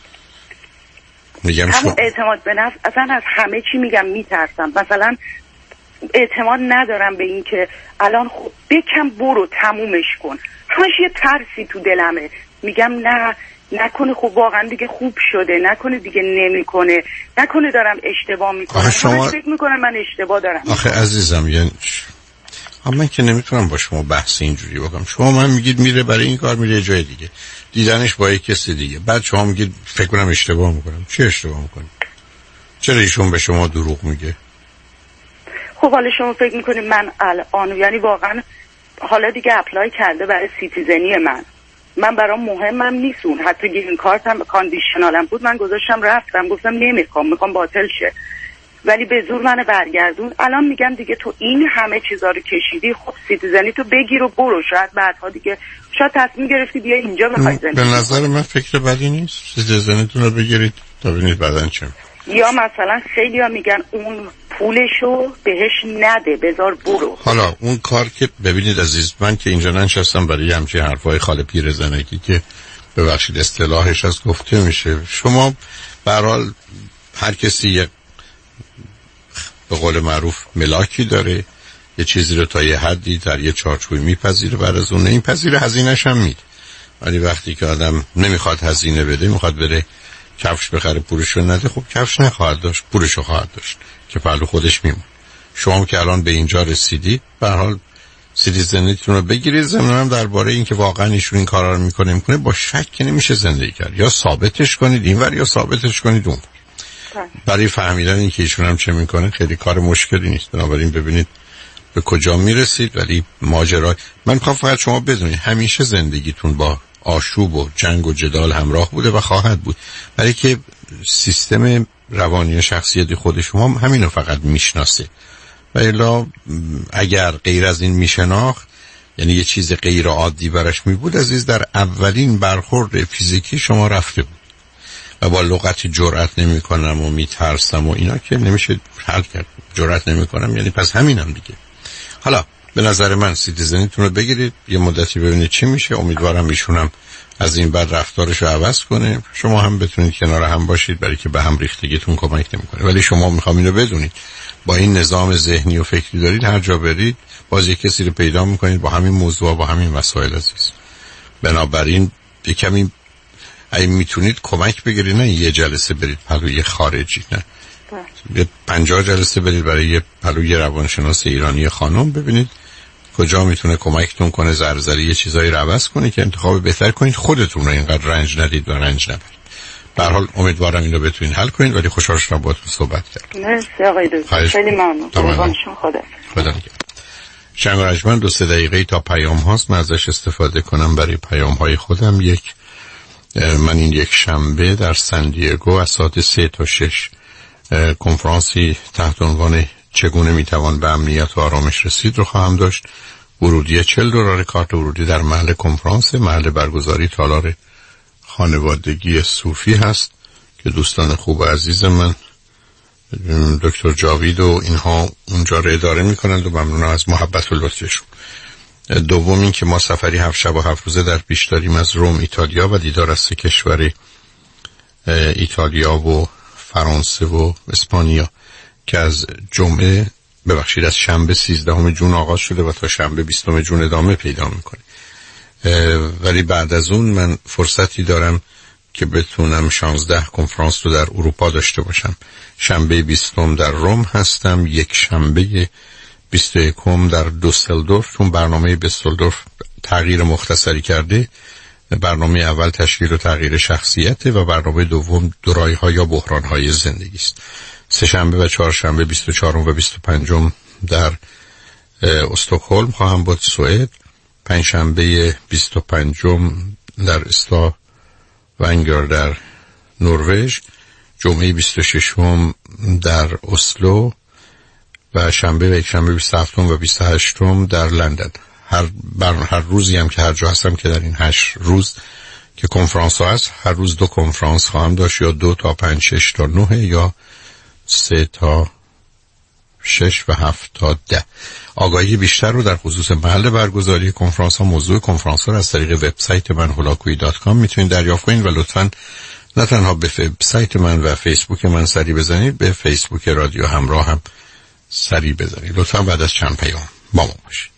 میگم همون شما اعتماد به نفس، اصلا از همه چی میگم میترسم. مثلا اعتماد ندارم به این که الان خب بکن برو تمومش کن، همش یه ترسی تو دلمه. میگم نه نکنه خب واقعا دیگه خوب شده، نکنه دیگه نمیکنه، نکنه دارم اشتباه میکنم. شما فکر میکنم من اشتباه دارم. آخه عزیزم یعنی من که نمیتونم با شما بحث اینجوری بکنم. شما من میگید میره برای این کار، میره جای دیگه، دیدنش با یک کسی دیگه، بعد شما میگید فکر کنم اشتباه میکنم. چه اشتباه میکنم؟ چرا ایشون به شما دروغ میگه؟ خب حالا شما فکر میکنید من الان یعنی واقعا حالا دیگه اپلای کرده برای سیتیزنی من، من برام مهمم نیستون، حتی گرین کارتم کاندیشنالم بود من گذاشتم رفتم، گفتم نمیخوام، میخوام باطل شه، ولی به زور من برگردون. الان میگم دیگه تو این همه چیزا رو کشیدی، خب سیتیزنی تو بگیر و برو، شاید بعدها دیگه شاید تصمیم گرفتی بیا اینجا بخوای زندگی. به نظر من فکر بدی نیست سیتیزنیتون رو بگیرید تا ببینید بعدن چه. یا مثلا خیلی‌ها میگن اون پولشو بهش نده بذار برو. حالا اون کار که ببینید عزیز، من که اینجا ننشستم برای همچین حرفای خاله پیرزنکی که ببخشید اصطلاحش از گفته میشه. شما به هر حال هر کسی یک به قول معروف ملاکی داره، یه چیزی رو تا یه حدی در یه چارچوبی میپذیره، بعد از اون نمیپذیره، هزینه‌ش هم میده. ولی وقتی که آدم نمیخواد هزینه بده، میخواد بره کفش بخره پولشو نده، خب کفش نخواهد داشت، پولشو خواهد داشت که پهلو خودش میمونه. شما که الان به اینجا رسیدید به هر حال سیتیزنیتون رو بگیرید. ضمن هم درباره این که واقعا ایشون این کارا رو میکنه میکنه با شک که نمیشه زندگی کرد، یا ثابتش کنید اینور یا ثابتش کنید اون. برای فهمیدن این که ایشون هم چه میکنه خیلی کار مشکلی نیست. بنابراین ببینید به کجا میرسید. ولی ماجرا من میخوام فقط شما بدونید همیشه زندگیتون با آشوب و جنگ و جدال همراه بوده و خواهد بود، برای که سیستم روانی شخصیتی خود شما همینو فقط میشناسه. و الا اگر غیر از این میشناخت، یعنی یه چیز غیر عادی برش میبود، عزیز در اولین برخورد فیزیکی شما رفته بود. و با لغت جرأت نمی کنم و میترسم و اینا که نمیشه حل کرد. جرأت نمی کنم یعنی پس همینم دیگه. حالا به نظر من سیتیزنیتون رو بگیرید، یه مدتی ببینید چی میشه. امیدوارم ایشونم از این بعد رفتارش رو عوض کنه، شما هم بتونید کنار هم باشید، برای که به هم ریختگیتون کمک نمیکنه. ولی شما میخوام اینو بدونید با این نظام ذهنی و فکری دارید، هر جا برید باز یک کسی رو پیدا میکنید با همین موضوع، با همین مسائل عزیز. بنابراین یه کمی اگه میتونید کمک بگیرید، نه یه جلسه برید پلوی خارجی، نه یه پنجاه جلسه برید برای یه پلوی روانشناس ایرانی خانم، ببینید کجا میتونه کمکتون کنه، زرزری یه چیزایی رو عوض کنه که انتخاب بهتر کنید، خودتون رو اینقدر رنج ندید و رنج نبرید. به هر حال امیدوارم اینو بتونید حل کنید. ولی خوشحال شدم باهاتون صحبت کردم. مرسی آقای دکتر، خیلی ممنون. قربان شما. خدا خدا نگهدار. شنگرجمن دو سه دقیقه تا پیام هاست، من ازش استفاده کنم برای پیام های خودم. یک من این یک شنبه در سن دیگو از ساعت سه تا شش کنفرانسی تحت عنوان چگونه میتوان به امنیت و آرامش رسید رو خواهم داشت. ورودی چهل دلار کارت ورودی در محل کنفرانس. محل برگزاری تالار خانوادگی صوفی هست که دوستان خوب و عزیز من دکتر جاوید و اینها اونجا رو اداره میکنند و ممنون از محبت و لطفشون. دوم این که ما سفری هفت شب و هفت روزه در پیش داریم از روم ایتالیا و دیدار از سه کشور ایتالیا و فرانسه و اسپانیا که از جمعه ببخشید از شنبه سیزدهم جون آغاز شده و تا شنبه بیستم جون ادامه پیدا میکنه. ولی بعد از اون من فرصتی دارم که بتونم شانزده کنفرانس رو در اروپا داشته باشم. شنبه بیستم در روم هستم، یک شنبه بیست و یکم در دوسلدورف، چون برنامه دوسلدورف تغییر مختصری کرده. برنامه اول تشکیل و تغییر شخصیته و برنامه دوم دورایی‌ها یا بحران‌های زندگی است. سه شنبه و چهار شنبه بیست و چهارم و بیست و پنجم در استکهلم خواهم بود، سوئد. پنج شنبه بیست و پنجم در استاونگر در نروژ. جمعه بیست و ششم در اسلو و شنبه و یک شنبه بیست و هفتم و بیست و هشتم در لندن. هر بر هر روزی هم که هر جا هستم که در این هشت روز که کنفرانس ها هست، هر روز دو کنفرانس خواهم داشت، یا دو تا پنج شش تا نه، یا سه تا شش و هفت تا ده. آگاهی بیشتر رو در خصوص محل برگزاری کنفرانس ها، موضوع کنفرانس ها رو از طریق وبسایت من هولاکویی دات کام میتونید دریافت کنید و لطفاً نه تنها به وبسایت من و فیسبوک من سری بزنید، به فیسبوک رادیو همراه هم سری بزنید. لطفاً بعد از چند پیام با ما باشید.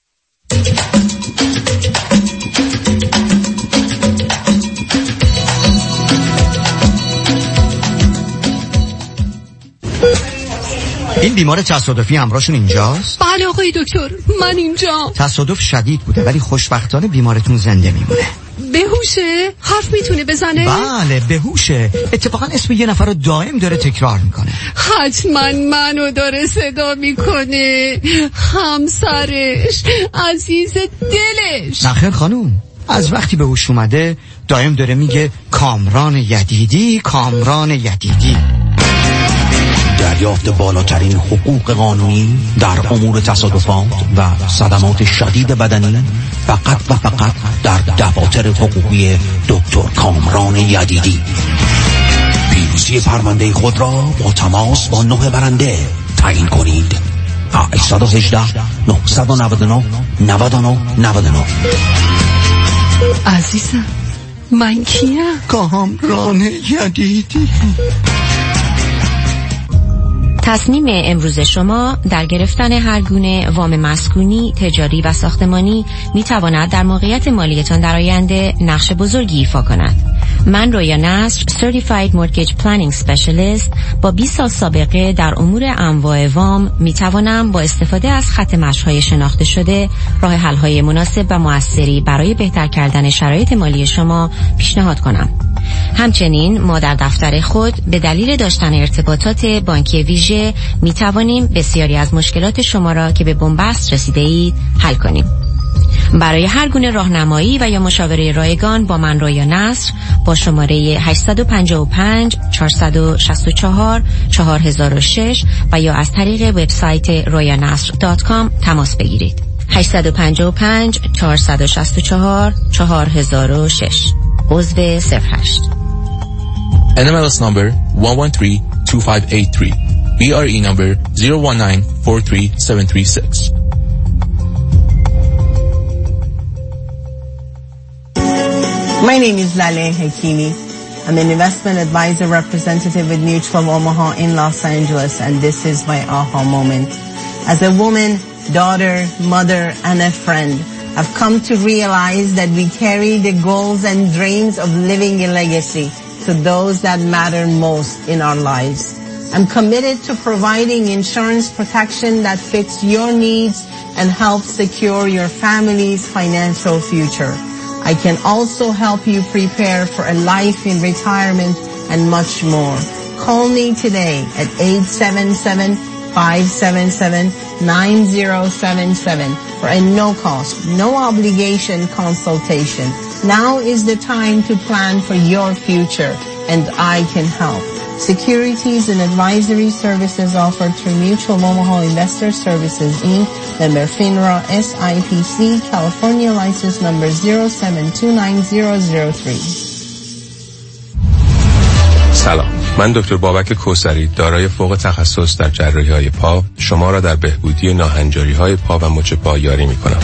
این بیمار تصادفی همراهشون اینجاست؟ بله آقای دکتر، من اینجا. تصادف شدید بوده ولی خوشبختانه بیمارتون زنده میمونه. بهوشه؟ حرف میتونه بزنه؟ بله بهوشه. اتفاقا اسم یه نفر رو دائم داره تکرار میکنه. حتما منو داره صدا میکنه. همسرش، عزیز دلش. نخیر خانوم، از وقتی به هوش اومده دائم داره میگه کامران یدیدی، کامران یدیدی. دریافت بالاترین حقوق قانونی در امور تصادفات و صدمات شدید بدنی فقط و فقط در دفاتر حقوقی دکتر کامران یدیدی. پیروزی پرونده خود را با تماس با نه برنده تعیین کنید. هشت یک هشت نه نه نه نه نه نه نه. عزیزم من کیم؟ کامران یدیدی. تصمیم امروز شما در گرفتن هر گونه وام مسکونی، تجاری و ساختمانی می تواند در موقعیت مالیتان در آینده نقش بزرگی ایفا کند. من رویا نصر، Certified Mortgage Planning Specialist با بیست سال سابقه در امور انواع وام می توانم با استفاده از خط مشی‌های شناخته شده راه حل‌های مناسب و موثری برای بهتر کردن شرایط مالی شما پیشنهاد کنم. همچنین ما در دفتر خود به دلیل داشتن ارتباطات بانکی ویژه می توانیم بسیاری از مشکلات شما را که به بنبست رسیده اید حل کنیم. برای هر گونه راهنمایی و یا مشاوره رایگان با من رویا نصر با شماره هشت پنج پنج چهار شش چهار چهار صفر شش و یا از طریق وبسایت رویا نصر دات کام تماس بگیرید. هشت پنج پنج چهار شش چهار چهار صفر شش. عضو صفر هشت. N M L S number one one three two five eight three. B R E number zero one nine four three seven three six. My name is Lale Hakimi. I'm an investment advisor representative with Mutual Omaha in Los Angeles, and this is my aha moment. As a woman, daughter, mother, and a friend, I've come to realize that we carry the goals and dreams of living a legacy to those that matter most in our lives. I'm committed to providing insurance protection that fits your needs and helps secure your family's financial future. I can also help you prepare for a life in retirement and much more. Call me today at eight seven seven, five seven seven, nine zero seven seven for a no-cost, no-obligation consultation. Now is the time to plan for your future, and I can help. Securities and advisory services offered through Mutual Omaha Investor Services, Incorporated, member FINRA, S I P C, California license number zero seven two nine zero zero three. سلام، من دکتر بابک کوثری دارای فوق تخصص در جراحی‌های پا شما را در بهبودی ناهنجاری‌های پا و مچ پا یاری می‌کنم.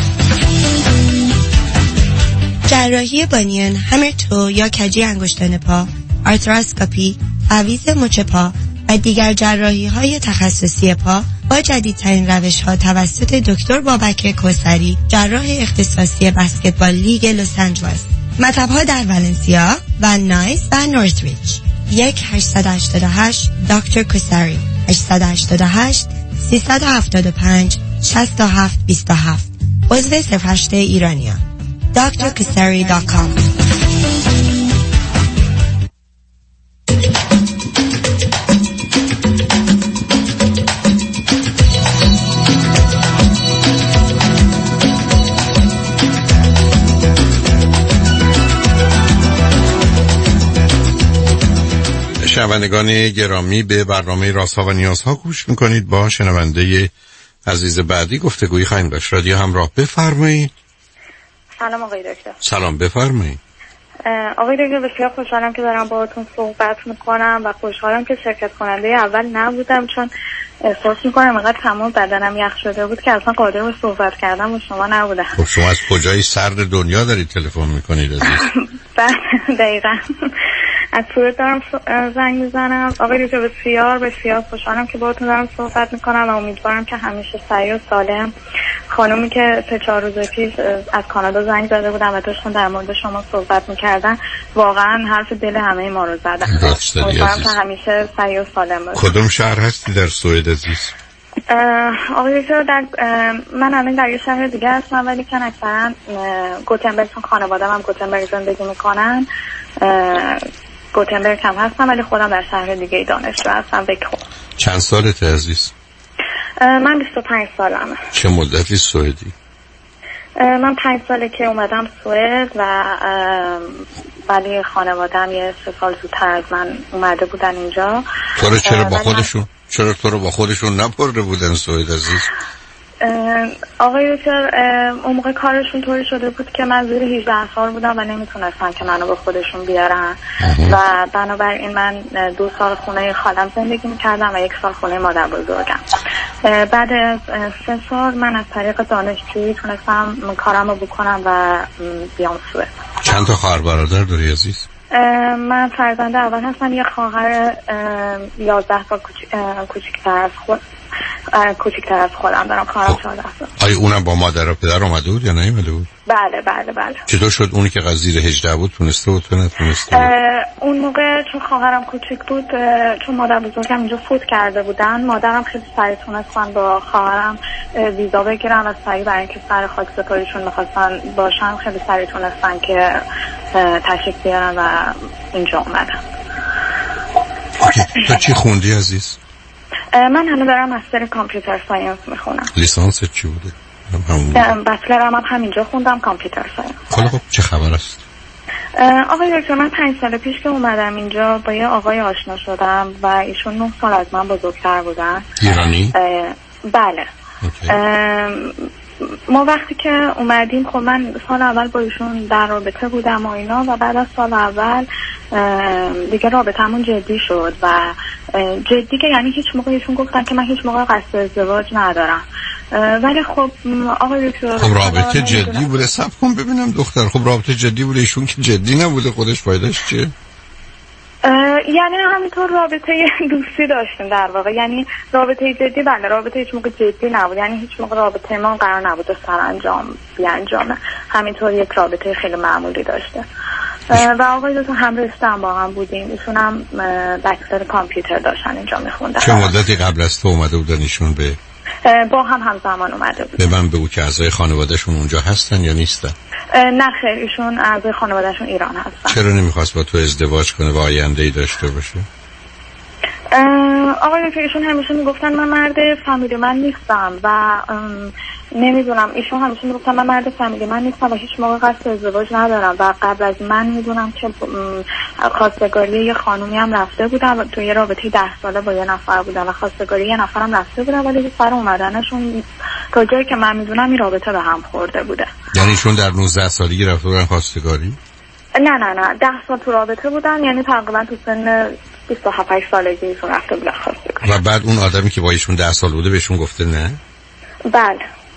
جراحی بانیان، همرتو یا کجی انگشتان پا، آرتراسکاپی، تعویض مچ پا و دیگر جراحی‌های تخصصی پا با جدیدترین روش‌ها توسط دکتر بابک کوثری، جراح اختصاصی بسکتبال لیگ لس آنجلس. مطب‌ها در ولنسیا و نایس و نورثریج. یک هشت هشت هشت دکتر کوثری هشت هشت هشت سه هفت پنج شش هفت دو هفت. عضو صفر هشت ایرانیان. دکتر کوثری دات کام. شنوندگان گرامی، به برنامه رازها و نیازها گوش میکنید. با شنونده عزیز بعدی گفتگویی خواهیم داشت. رادیو همراه، بفرمایید. سلام آقای دکتر. سلام، بفرمایید. آقای دکتر بسیار خوشحالم که دارم باهاتون صحبت میکنم و خوشحالم که شرکت کننده اول نبودم، چون احساس میکنم اینقدر تمام بدنم یخ شده بود که اصلا قادر به صحبت کردم با شما نبودم. خب شما از کجای سرد دنیا دارید تلفن میکنید عزیز؟ دقیقاً از سوئد دارم زنگ میزنم. آقای دکتر بسیار بسیار خوشحالم که باهاتون دارم صحبت میکنم و امیدوارم که همیشه سعی و سالم. خانومی که سه چهار روز پیش از کانادا زنگ زده بودم و داشتن در مورد شما صحبت میکردن، واقعا حرف دل همه ما رو زدن. امیدوارم که همیشه سعی و سالم باشید. کدوم شهر هستی در سوئد عزیز؟ آقای دکتر در من الان در یه شهر دیگه هستم، ولی که اکثرا گوتنبرگ، چون خانواده‌ام هم گوتنبرگ زندگی میکنن، گوتنبرگ هم هستم، ولی خودم در شهر دیگه دانشجو هستم. بکو. چند سالته عزیز؟ من بیست و پنج سالمه. چه مدتی سوئدی؟ من پنج ساله که اومدم سوئد و ولی خانواده‌ام یه سه سال زودتر از من اومده بودن اینجا. تو رو چرا با خودشون چرا تو رو با خودشون نبرده بودن سوئد عزیز؟ آقای دکتر اون موقع کارشون طوری شده بود که من زیر هجده سال بودم و نمیتونستن که منو با خودشون بیارن و بنابراین من دو سال خونه خالم زندگی میکردم و یک سال خونه مادر بزرگم. بعد از سه سال من از طریق دانشجویی تونستم کارم رو بکنم و بیام سوئد. چند تا خواهر برادر داری عزیز؟ من فرزند اول هستم. یه خواهر یازده سال کوچیک‌تر از خود کوچیک‌تر از خودم دارم. خواهرم چهارده سال. آیا اونم با مادر و پدر اومده بود یا نیومده بود؟ بله بله بله. چطور شد اونی که زیر هجده بود تونسته بود تو نتونسته بود؟ اون موقع چون خواهرم کوچیک بود، چون مادر بزرگم اینجا فوت کرده بودن، مادرم خیلی سریع تونستن با خواهرم ویزا بگیرن و سریع برای اینکه سر خاک سپاریشون می‌خواستن باشن، خیلی سریع تونستن که تشریف بیارن و اینجا اومدن. اوکی. تو چی خوندی عزیز؟ من هنوز دارم مستر کامپیوتر ساینس میخونم. لیسانس چی بوده؟ بچلرم هم همینجا خوندم، کامپیوتر ساینس. خب خب چه خبر است؟ آقای دکتر، من پنج سال پیش که اومدم اینجا با یه آقای آشنا شدم و ایشون نه سال از من بزرگتر بودن. ایرانی؟ بله. ما وقتی که اومدیم، خب من سال اول با ایشون در رابطه بودم و اینا و بعد از سال اول دیگه رابطمون جدی شد و جدی که یعنی هیچ موقع ایشون گفتن که من هیچ موقع قصد ازدواج ندارم، ولی خب آقای دکتر خب رابطه جدی بوده. صبر کن ببینم دختر، خب رابطه جدی بوده، ایشون که جدی نبوده، خودش فایدهش چیه؟ یعنی همینطور رابطه دوستی داشتیم در واقع، یعنی رابطه جدی بله، رابطه هیچ موقع جدی نبود، یعنی هیچ موقع رابطه ما قرار نبود سرانجام بیانجامه، همینطور یک رابطه خیلی معمولی داشته و آقای دو تا هم رشته هم با هم بودیم. ایشون هم بچلر کامپیوتر داشتن اینجا میخوندن. چه مدتی قبل از تو اومده بودن ایشون؟ به با هم همزمان اومده بود. به من بگو که اعضای خانوادهشون اونجا هستن یا نیستن؟ نه خیر، ایشون اعضای خانوادهشون ایران هستن. چرا نمیخواست با تو ازدواج کنه و آینده‌ای داشته باشه؟ آقای دکتر ایشون همیشه میگفتن من مرد فامیلی من نیستم و نمیدونم، ایشون همیشه میگفتن من مرد فامیلی من نیستم و هیچ موقع قصد ازدواج ندارم و قبل از من میدونم که خواستگاری یه خانومی هم رفته بودم و توی یه رابطه ده ساله با یه نفر بودم و خواستگاری یه نفرم رفته بودم، ولی سر اومدنشون تا جایی که من میدونم این رابطه به هم خورده بوده. یعنی ایشون در نوزده سالگی رفته بودن خواستگاری؟ نه نه نه ده سال تو رابطه بودن، یعنی تقریبا تو سن بیست و هفت سالگی ایشون رفته بودن خواستگاری. و بعد اون آدمی که با ایشون ده سال بوده بهشون گفته نه؟ بله.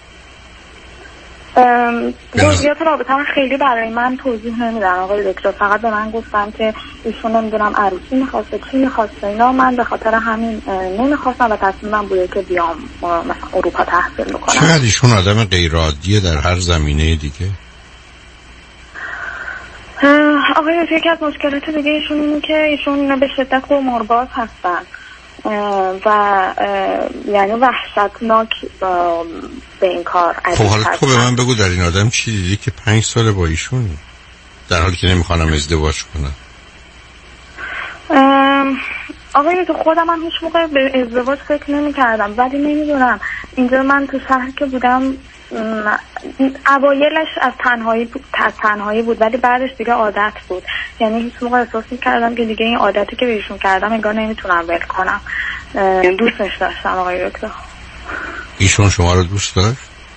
جزئیات رابطه من خیلی برای من توضیح نمیدن آقای دکتر، فقط به من گفتن که ایشون نمیدونم عروسی میخواسته چی میخواسته اینا، من به خاطر همین نمیخواستم و تصمیمم بوده که بیام مثلا اروپا تحصیل بکنم. چقدر ایشون آدم غیر عادیه در هر زمینه دیگه؟ آقای دکتر یکی از مشکلات دیگه ایشون اینه که ایشون به شدت قمارباز هستن و یعنی وحشتناک به این کار عزیز خب حالا هستن. تو به من بگو در این آدم چی دیدی که پنج ساله با ایشونی در حالی که نمیخوانم ازدواج کنم؟ آقای تو خودم هم هیچ موقع به ازدواج فکر نمی کردم، ولی نمیدونم اینجا من تو شهر که بودم اوایلش از تنهایی بود، از تنهایی بود ولی بعدش دیگه عادت بود، یعنی هیچ موقع احساس می‌کردم که دیگه این عادتی که بهشون کردم انگار نمیتونم ول کنم. دوستش داشتم آقای دکتر. ایشون شما رو دوست داشت؟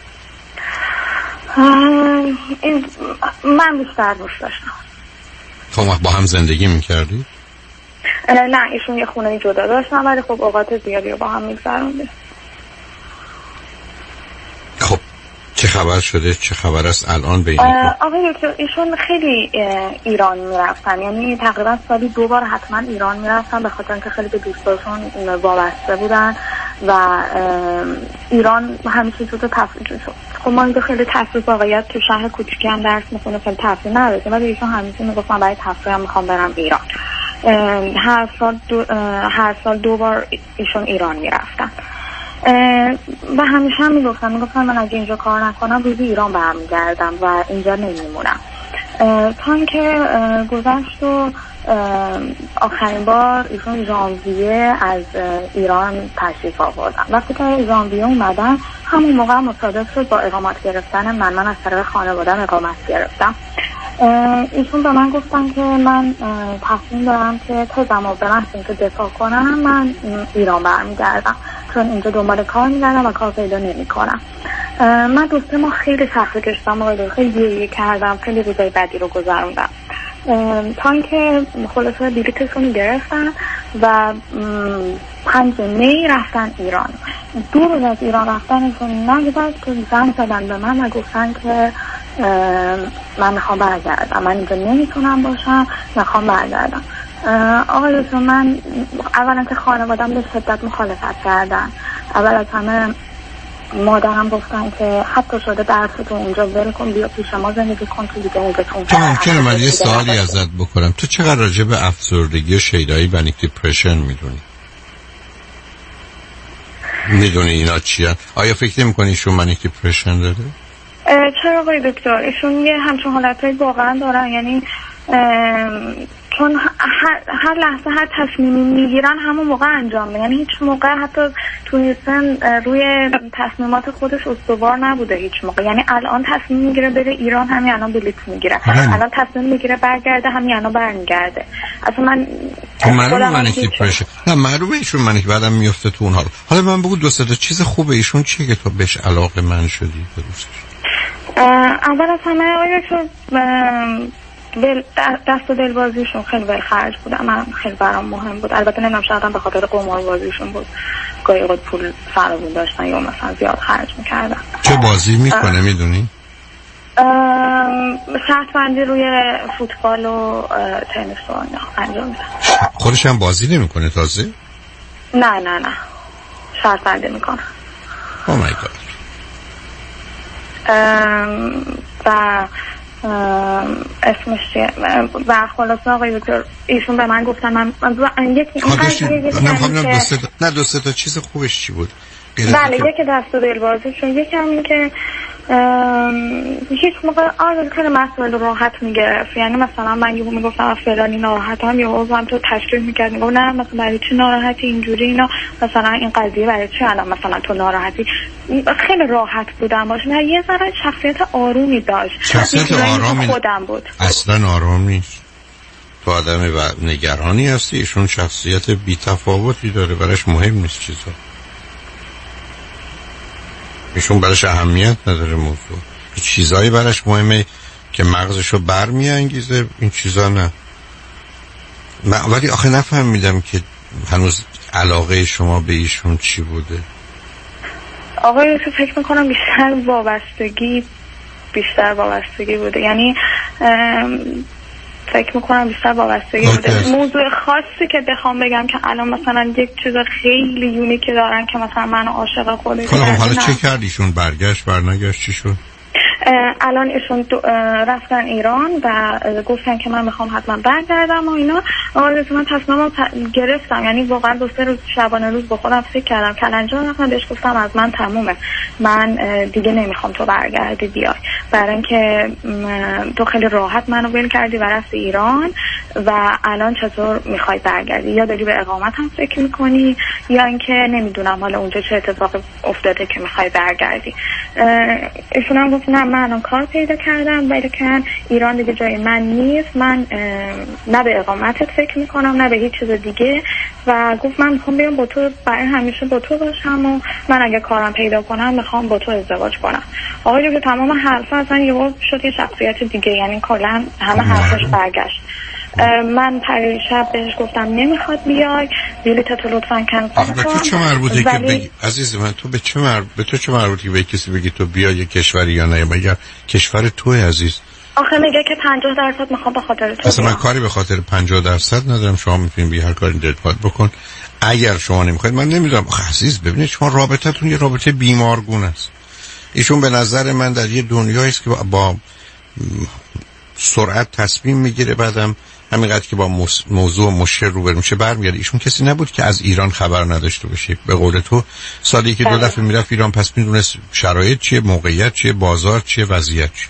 این من بیشتر دوست داشتم. خب با هم زندگی میکردی؟ نه ایشون یه خونه جدا داشتن ولی خب اوقات زیادی رو با هم میگذروندیم. خب چه خبر شده؟ چه خبر است الان بین آقای دکتر؟ ایشون خیلی ایران میرفتن، یعنی تقریبا سالی دو بار حتما ایران میرفتن به خاطر اینکه خیلی به دوستاشون وابسته بودن و ایران همیشه جزو تفریح شد. خب ما اینجا خیلی تفریح واقعیت تو شهر کوچیکی هم درس میخونه خیلی تفریح نداشتیم ولی ایشون همیشه میگفتن برای تفریح هم میخوام برم ایران. هر سال دو هر سال دو بار ایشون ایران میرفتن و همیشه هم میگفتن میگفتن من اگه اینجا کار نکنم روزی ایران برمیگردم و اینجا نمیمونم. تا اینکه گذشت و آخرین بار ایشون ژانویه از ایران تشریف آوردن. وقتی که ژانویه اومدن همون موقع مصادف شد با اقامت گرفتن من من از طرف خانواده‌ام اقامت گرفتم. ایشون به من گفتن که من تصمیم دارم که تا زمان برم که دفاع کنم من ایران برمیگردم چون اینجا دنبال کار میگردم و کار پیدا نمی کنم. من دوسته ما خیلی سخت کشتم و خیلی گریه کردم، خیلی روزای بدی رو گذروندم تا اینکه خلاصه بلیطشون گرفتن و پنج می رفتن ایران. دو روز از ایران رفتنشون نگذشت که زنگ زدن به من و گفتن که من میخوام برگردم، من اینجا نمیتونم باشم، میخوام برگردم. آقای دکتر من اولا که خانوادم به شدت مخالفت کردن. اول از همه مادرم گفتن که حتی شده درستو اونجا ول کن بیا پیش ما زندگی کن تو دیگه اونجا تو تو ممکنه من یه سوالی ازت بکنم؟ تو چقدر راجع به افسردگی و شیدایی و منیک دیپرشن میدونی؟ میدونی اینا چیه؟ آیا فکر نمی کنی ایشون منیک دیپرشن داره؟ چرا آقای دکتر؟ ایشون یه همچون حالتهای واقعا دارن، یعنی چون هر, هر لحظه هر تصمیمی میگیرن همون موقع انجام میدن، یعنی هیچ موقع حتی توی سن روی تصمیمات خودش استوار نبوده هیچ موقع. یعنی الان تصمیم میگیره بره ایران همین الان بلیط میگیره، الان تصمیم میگیره برگرده همین الان برمیگرده. اصلا من معلومه منیک دیپرشن نه معلومه ایشون منیک بعدم میفته تو اونها. حالا من بگو دو سه تا چیز خوبه ایشون چیه که تو بهش علاقه من شدی به دوستش؟ اول از همه آیا چون دست و دل بازیشون خیلی ول خرج بود، من خیلی برام مهم بود. البته نمیدونم شاید هم به خاطر قمار بازیشون بود، گاهی اوقات پول فراوون داشتن یا مثلا زیاد خرج میکردن. چه بازی میکنه میدونی؟ شرط بندی روی فوتبال و تنیس و اینا انجام میدن. خودش هم بازی نمیکنه تازه؟ نه نه نه شرط بندی میکنه. او مای گاد. و اسمش چیه و خلاصه آقای دکتر ایشون به من گفتن من یکی نه دو سه تا چیز خوبش چی بود؟ بله یکی دست و دل بازیشون، یکی هم این که هیچ موقع آره خیلی مسائل راحت میگرفت. یعنی مثلا من یهو میگفتم فلانی ناراحتم یا اوزم تو تشریح میکرد میگم نه مثلا برای چی ناراحتی اینجوری اینا، مثلا این قضیه برای چی الان مثلا تو ناراحتی. خیلی راحت بودم باشه. نه یه ذره شخصیت آرومی داشت. شخصیت آرامی خودم بود. اصلا آرام نیست. تو آدم و نگرانی هستی، ایشون شخصیت بی تفاوتی داره، براش مهم نیست چیزا. ایشون براش اهمیت نداره موضوع. چیزایی براش مهمه که مغزشو برمیانگیزه، این چیزا نه. من ولی آخه نفهمیدم که هنوز علاقه شما به ایشون چی بوده. آقای تو فکر میکنم بیشتر وابستگی بیشتر وابستگی بوده. یعنی فکر میکنم بیشتر وابستگی بوده. موضوع خاصی که بخوام بگم که الان مثلا یک چیز خیلی یونیکی دارن که مثلا من عاشق خودش خب حالا چه کردیشون؟ برگشت برنگشت چی شد؟ الان ایشون رفتن ایران و گفتن که من میخوام حتما برگردم و اینا. آقای من تصمیمم گرفتم، یعنی واقعا دو سه روز شبانه روز با خودم فکر کردم. کلنجا رفتم بهش گفتم از من تمومه، من دیگه نمیخوام تو برگردی بیای، برای اینکه تو خیلی راحت منو ول کردی و رفتی ایران و الان چطور میخوای برگردی؟ یا داری به اقامت هم فکر میکنی یا اینکه نمیدونم حالا اونجا چه اتفاقی افتاده که میخوای برگردی. ایشون هم گفت نه من الان کار پیدا کردم ولی که ایران دیگه جای من نیست، من نه به اقامتت فکر میکنم نه به هیچ چیز دیگه، و گفت من میخوام بیام با تو برای همیشه با تو باشم و من اگه کارم پیدا کنم میخوام با تو ازدواج کنم. آقای دکتر تمام حرفا اصلا یهو شد یه شخصیت دیگه، یعنی کلا همه حرفاش برگشت. من پریشب بهش گفتم نمیخواد بیای، بلیطتو لطفاً کنسل کن. به تو چه مربوطه که بگی عزیز من، تو به چه مربوطه به تو چه مربوطه که به کسی بگی تو بیا یه کشوری یا نه؟ مگر کشور توی عزیز؟ آخه میگه که پنجاه درصد میخوام به خاطر تو. اصلا من کاری به خاطر پنجاه درصد ندارم. شما میتونید بی هر کاری دلت بخواد بکن. اگر شما نمیخواید من نمیدونم. آخه عزیز ببینید شما رابطتون یه رابطه بیمارگونه است. ایشون به نظر من در یه دنیایی است که با سرعت تصمیم میگیره، بعدم همینقدر که با موضوع مشکل روبرو میشه برمیگرده. ایشون کسی نبود که از ایران خبر نداشته باشه. به قول تو سالی که دو دفعه میرفت ایران، پس میدونست شرایط چیه، موقعیت چیه، بازار چیه، وضعیت چیه.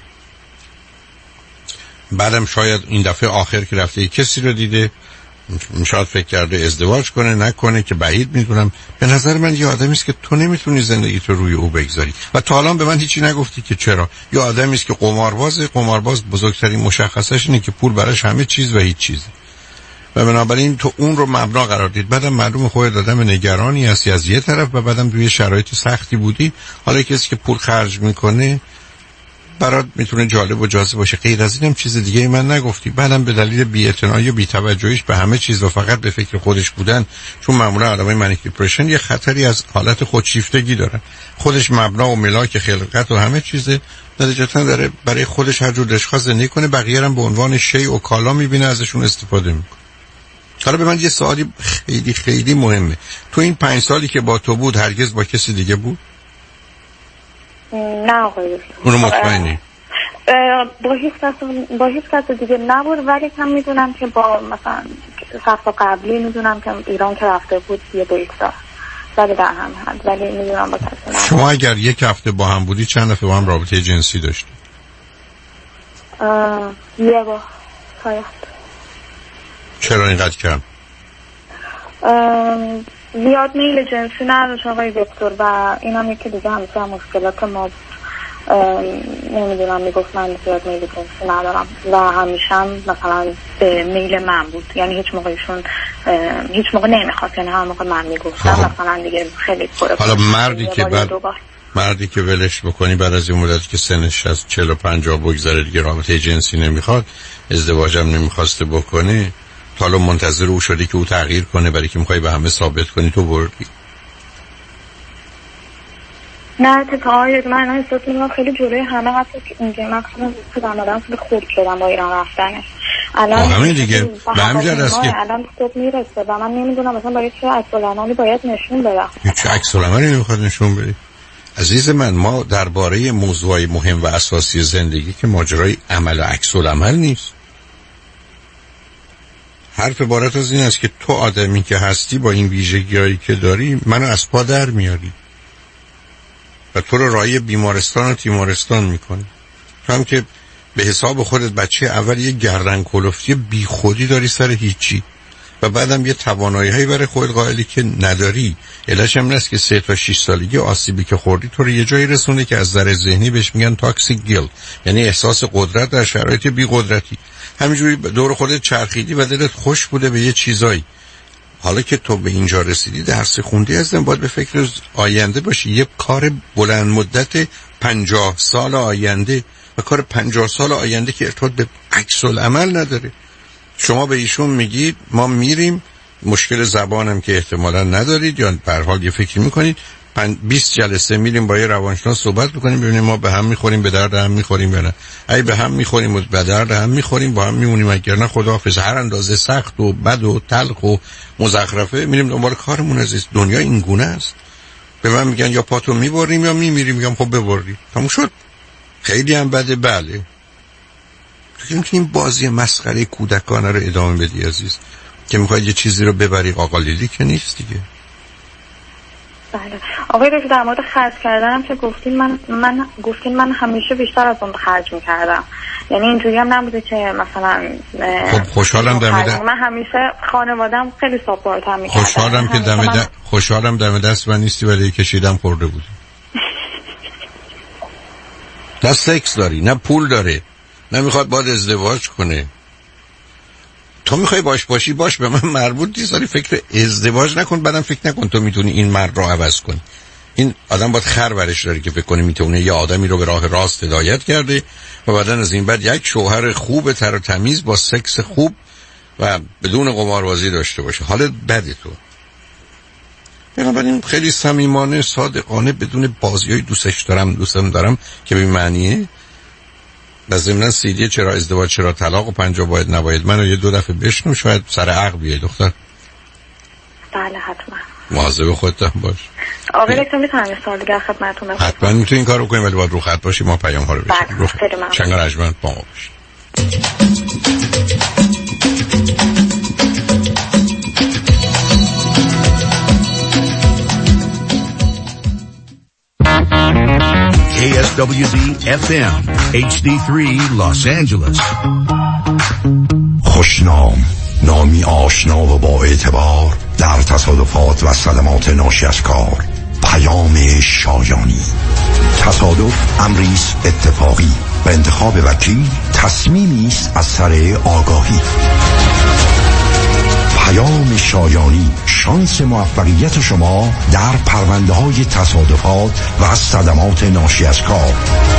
بعدم شاید این دفعه آخر که رفته کسی رو دیده، شاید فکر کرده ازدواج کنه نکنه که بعید میدونم. به نظر من یه آدمی است که تو نمیتونی زندگی تو روی او بگذاری و تا الان به من هیچی نگفتی که چرا. یه آدمی است که قماربازه. قمارباز بزرگترین مشخصش اینه که پول براش همه چیز و هیچ چیزه و بنابراین تو اون رو مبنا قرار دید. بعدم معلومه خودت آدم نگرانی هستی از یه طرف و بعدم توی شرایط سختی بودی. حالا کسی که پول خرج میکنه برات میتونه جالب و جاذب باشه. غیر از اینم چیز دیگه من نگفتی. بعدم به دلیل بی‌اعتنایی و بی‌توجهیش به همه چیز و فقط به فکر خودش بودن، چون معمولا آدمای منیک دیپرشن یه خطری از حالت خودشیفتگی دارن. خودش مبنا و ملاک خلقت و همه چیزه، نتیجتا داره برای خودش هر جور دلش خواست زندگی کنه، بقیه هم به عنوان شیء و کالا میبینه، ازشون استفاده میکنه. حالا به من یه سوالی خیلی خیلی مهمه. تو این پنج سالی که با تو بود هرگز با کسی دیگه بود؟ نه آقای اونو مطمئنی؟ با هیچ کس با هیچ کس دیگه نبود، ولی کم میدونم که با مثلا شخص قبلی میدونم که ایران که رفته بود یه دویت دار، ولی در هم هست، ولی میدونم با کسی نبود. شما اگر یک هفته با هم بودی چند دفعه با هم رابطه جنسی داشتی؟ یه با شاید. چرا اینقدر کم؟ زیاد میل جنسی نداشت آقای دکتر و این هم یکی دیگه همیشه هم مشکلات ما. نمیدونم میگفت من زیاد میل جنسی ندارم و همیشه هم مثلا به میل من بود، یعنی هیچ موقعشون هیچ موقع نمیخواست، یعنی هر موقع من میگفتم مثلا دیگه خیلی پره. حالا مردی که بعد مردی که ولش بکنی بعد از این مدتی که سنش از چهل و پنجاه بگذره دیگه رابطه جنسی نمیخواد، ازدواجم نمیخواسته بکنه، تا حالا منتظر او شدی که او تغییر کنه برای که میخوای به همه ثابت کنی تو بردی؟ نه اتفاقی من احساس میکنم خیلی جلوی همه حتی اینکه مخصوصا که دامادم خیلی خورد شدم با ایران رفتنش. الان همه دیگه به همین است که الان صبح میرسه و من نمیدونم مثلا باید چه عکس العملی باید نشون بدم. چه عکس العملی نمیخواد نشون بدی؟ عزیز من، ما درباره موضوعی مهم و اساسی زندگی که ماجرای عمل و عکس العمل نیست. حرف عبارت از این است که تو آدمی که هستی با این ویژگی‌هایی که داری منو از پا در میاری و تو رو راهی بیمارستان و تیمارستان میکنه. تو هم که به حساب خودت بچه اول یه گردن کلفتی بی خودی داری سر هیچی و بعدم یه توانایی هایی برای خودت قائلی که نداری. علتش هم است که سه تا شش سالگی آسیبی که خوردی تو رو یه جایی رسونده که از نظر ذهنی بهش میگن تاکسیک گیلت، یعنی احساس قدرت در شرایط بی قدرتی. همینجوری دور خودت چرخیدی و دلت خوش بوده به یه چیزایی. حالا که تو به اینجا رسیدی، درس خوندی، ازم باید به فکر آینده باشی. یه کار بلند مدت پنجاه سال آینده و کار پنجاه سال آینده که ارتباط به عکس العمل نداره. شما به ایشون میگید ما میریم، مشکل زبانم که احتمالا ندارید یا به هر حال یه فکری میکنید، بیست جلسه میریم با یه روانشناس صحبت بکنیم ببینیم ما به هم میخوریم، به درد هم میخوریم یا نه. اگه به هم میخوریم و به درد هم میخوریم با هم میمونیم، اگر نه خداحافظ. هر اندازه سخت و بد و تلخ و مزخرفه میریم دنبال کارمون. عزیز دنیا این گونه است. به من میگن یا پاتو میبریم یا میمیریم، میگم خب ببری تموم شد. خیلی هم بده، بله. تو که این بازی مسخره کودکانه رو ادامه بدی عزیز که میخوای یه چیزی رو ببری آقالیلی که نیست دیگه. بله آقای دکتر، در مورد خرج کردنم که گفتین من من گفتین من همیشه بیشتر از اون خرج میکردم، یعنی اینجوری هم نبوده که مثلا خب خوشحالم دم دست من همیشه خانواده‌ام خیلی ساپورت هم میکردن. خوشحالم که دم دست خوشحالم دم دست من نیستی ولی کشیدم خورده بودی. نه سکس داری، نه پول داره، نه میخواد باید ازدواج کنه. تو میخوای باش باشی باش، به من مربوط نیست. ولی فکر ازدواج نکن، بعدم فکر نکن تو میتونی این مرد رو عوض کنی. این آدم باید خر برش داره که فکر کنه میتونه یه آدمی رو به راه راست هدایت کرده و بعدن از این بعد یک شوهر خوب تر و تمیز با سکس خوب و بدون قماربازی داشته باشه. حالت بده تو. بنابراین خیلی صمیمانه، صادقانه، بدون بازیای دوستش دارم دوستم دارم که به معنیه. و ضمن سیدی چرا ازدواج چرا طلاق و پنجاه باید نباید منو یه دو دفعه بشنو، شاید سر عقل بیای دختر. بله حتما. مواظب خودت باش. آقای دکتر میتونم یه سوال دیگه خدمتتون بپرسم؟ حتما میتونی این کارو کنی، ولی باید رو خط باشی، ما پیام ها رو بشنویم. بله خیلی ممنون. شنگ رجمن با ما باش. کی اس دبلیو دی اف ام اچ دی سه Los Angeles. خوشنام، نامی آشنا و با اعتبار در تصادفات و صدمات ناشی از کار. پیام شایانی. تصادف امریست اتفاقی و انتخاب وکیل تصمیمی است از سر آگاهی. پیام شایانی، شانس موفقیت شما در پرونده های تصادفات و صدمات ناشی از کار.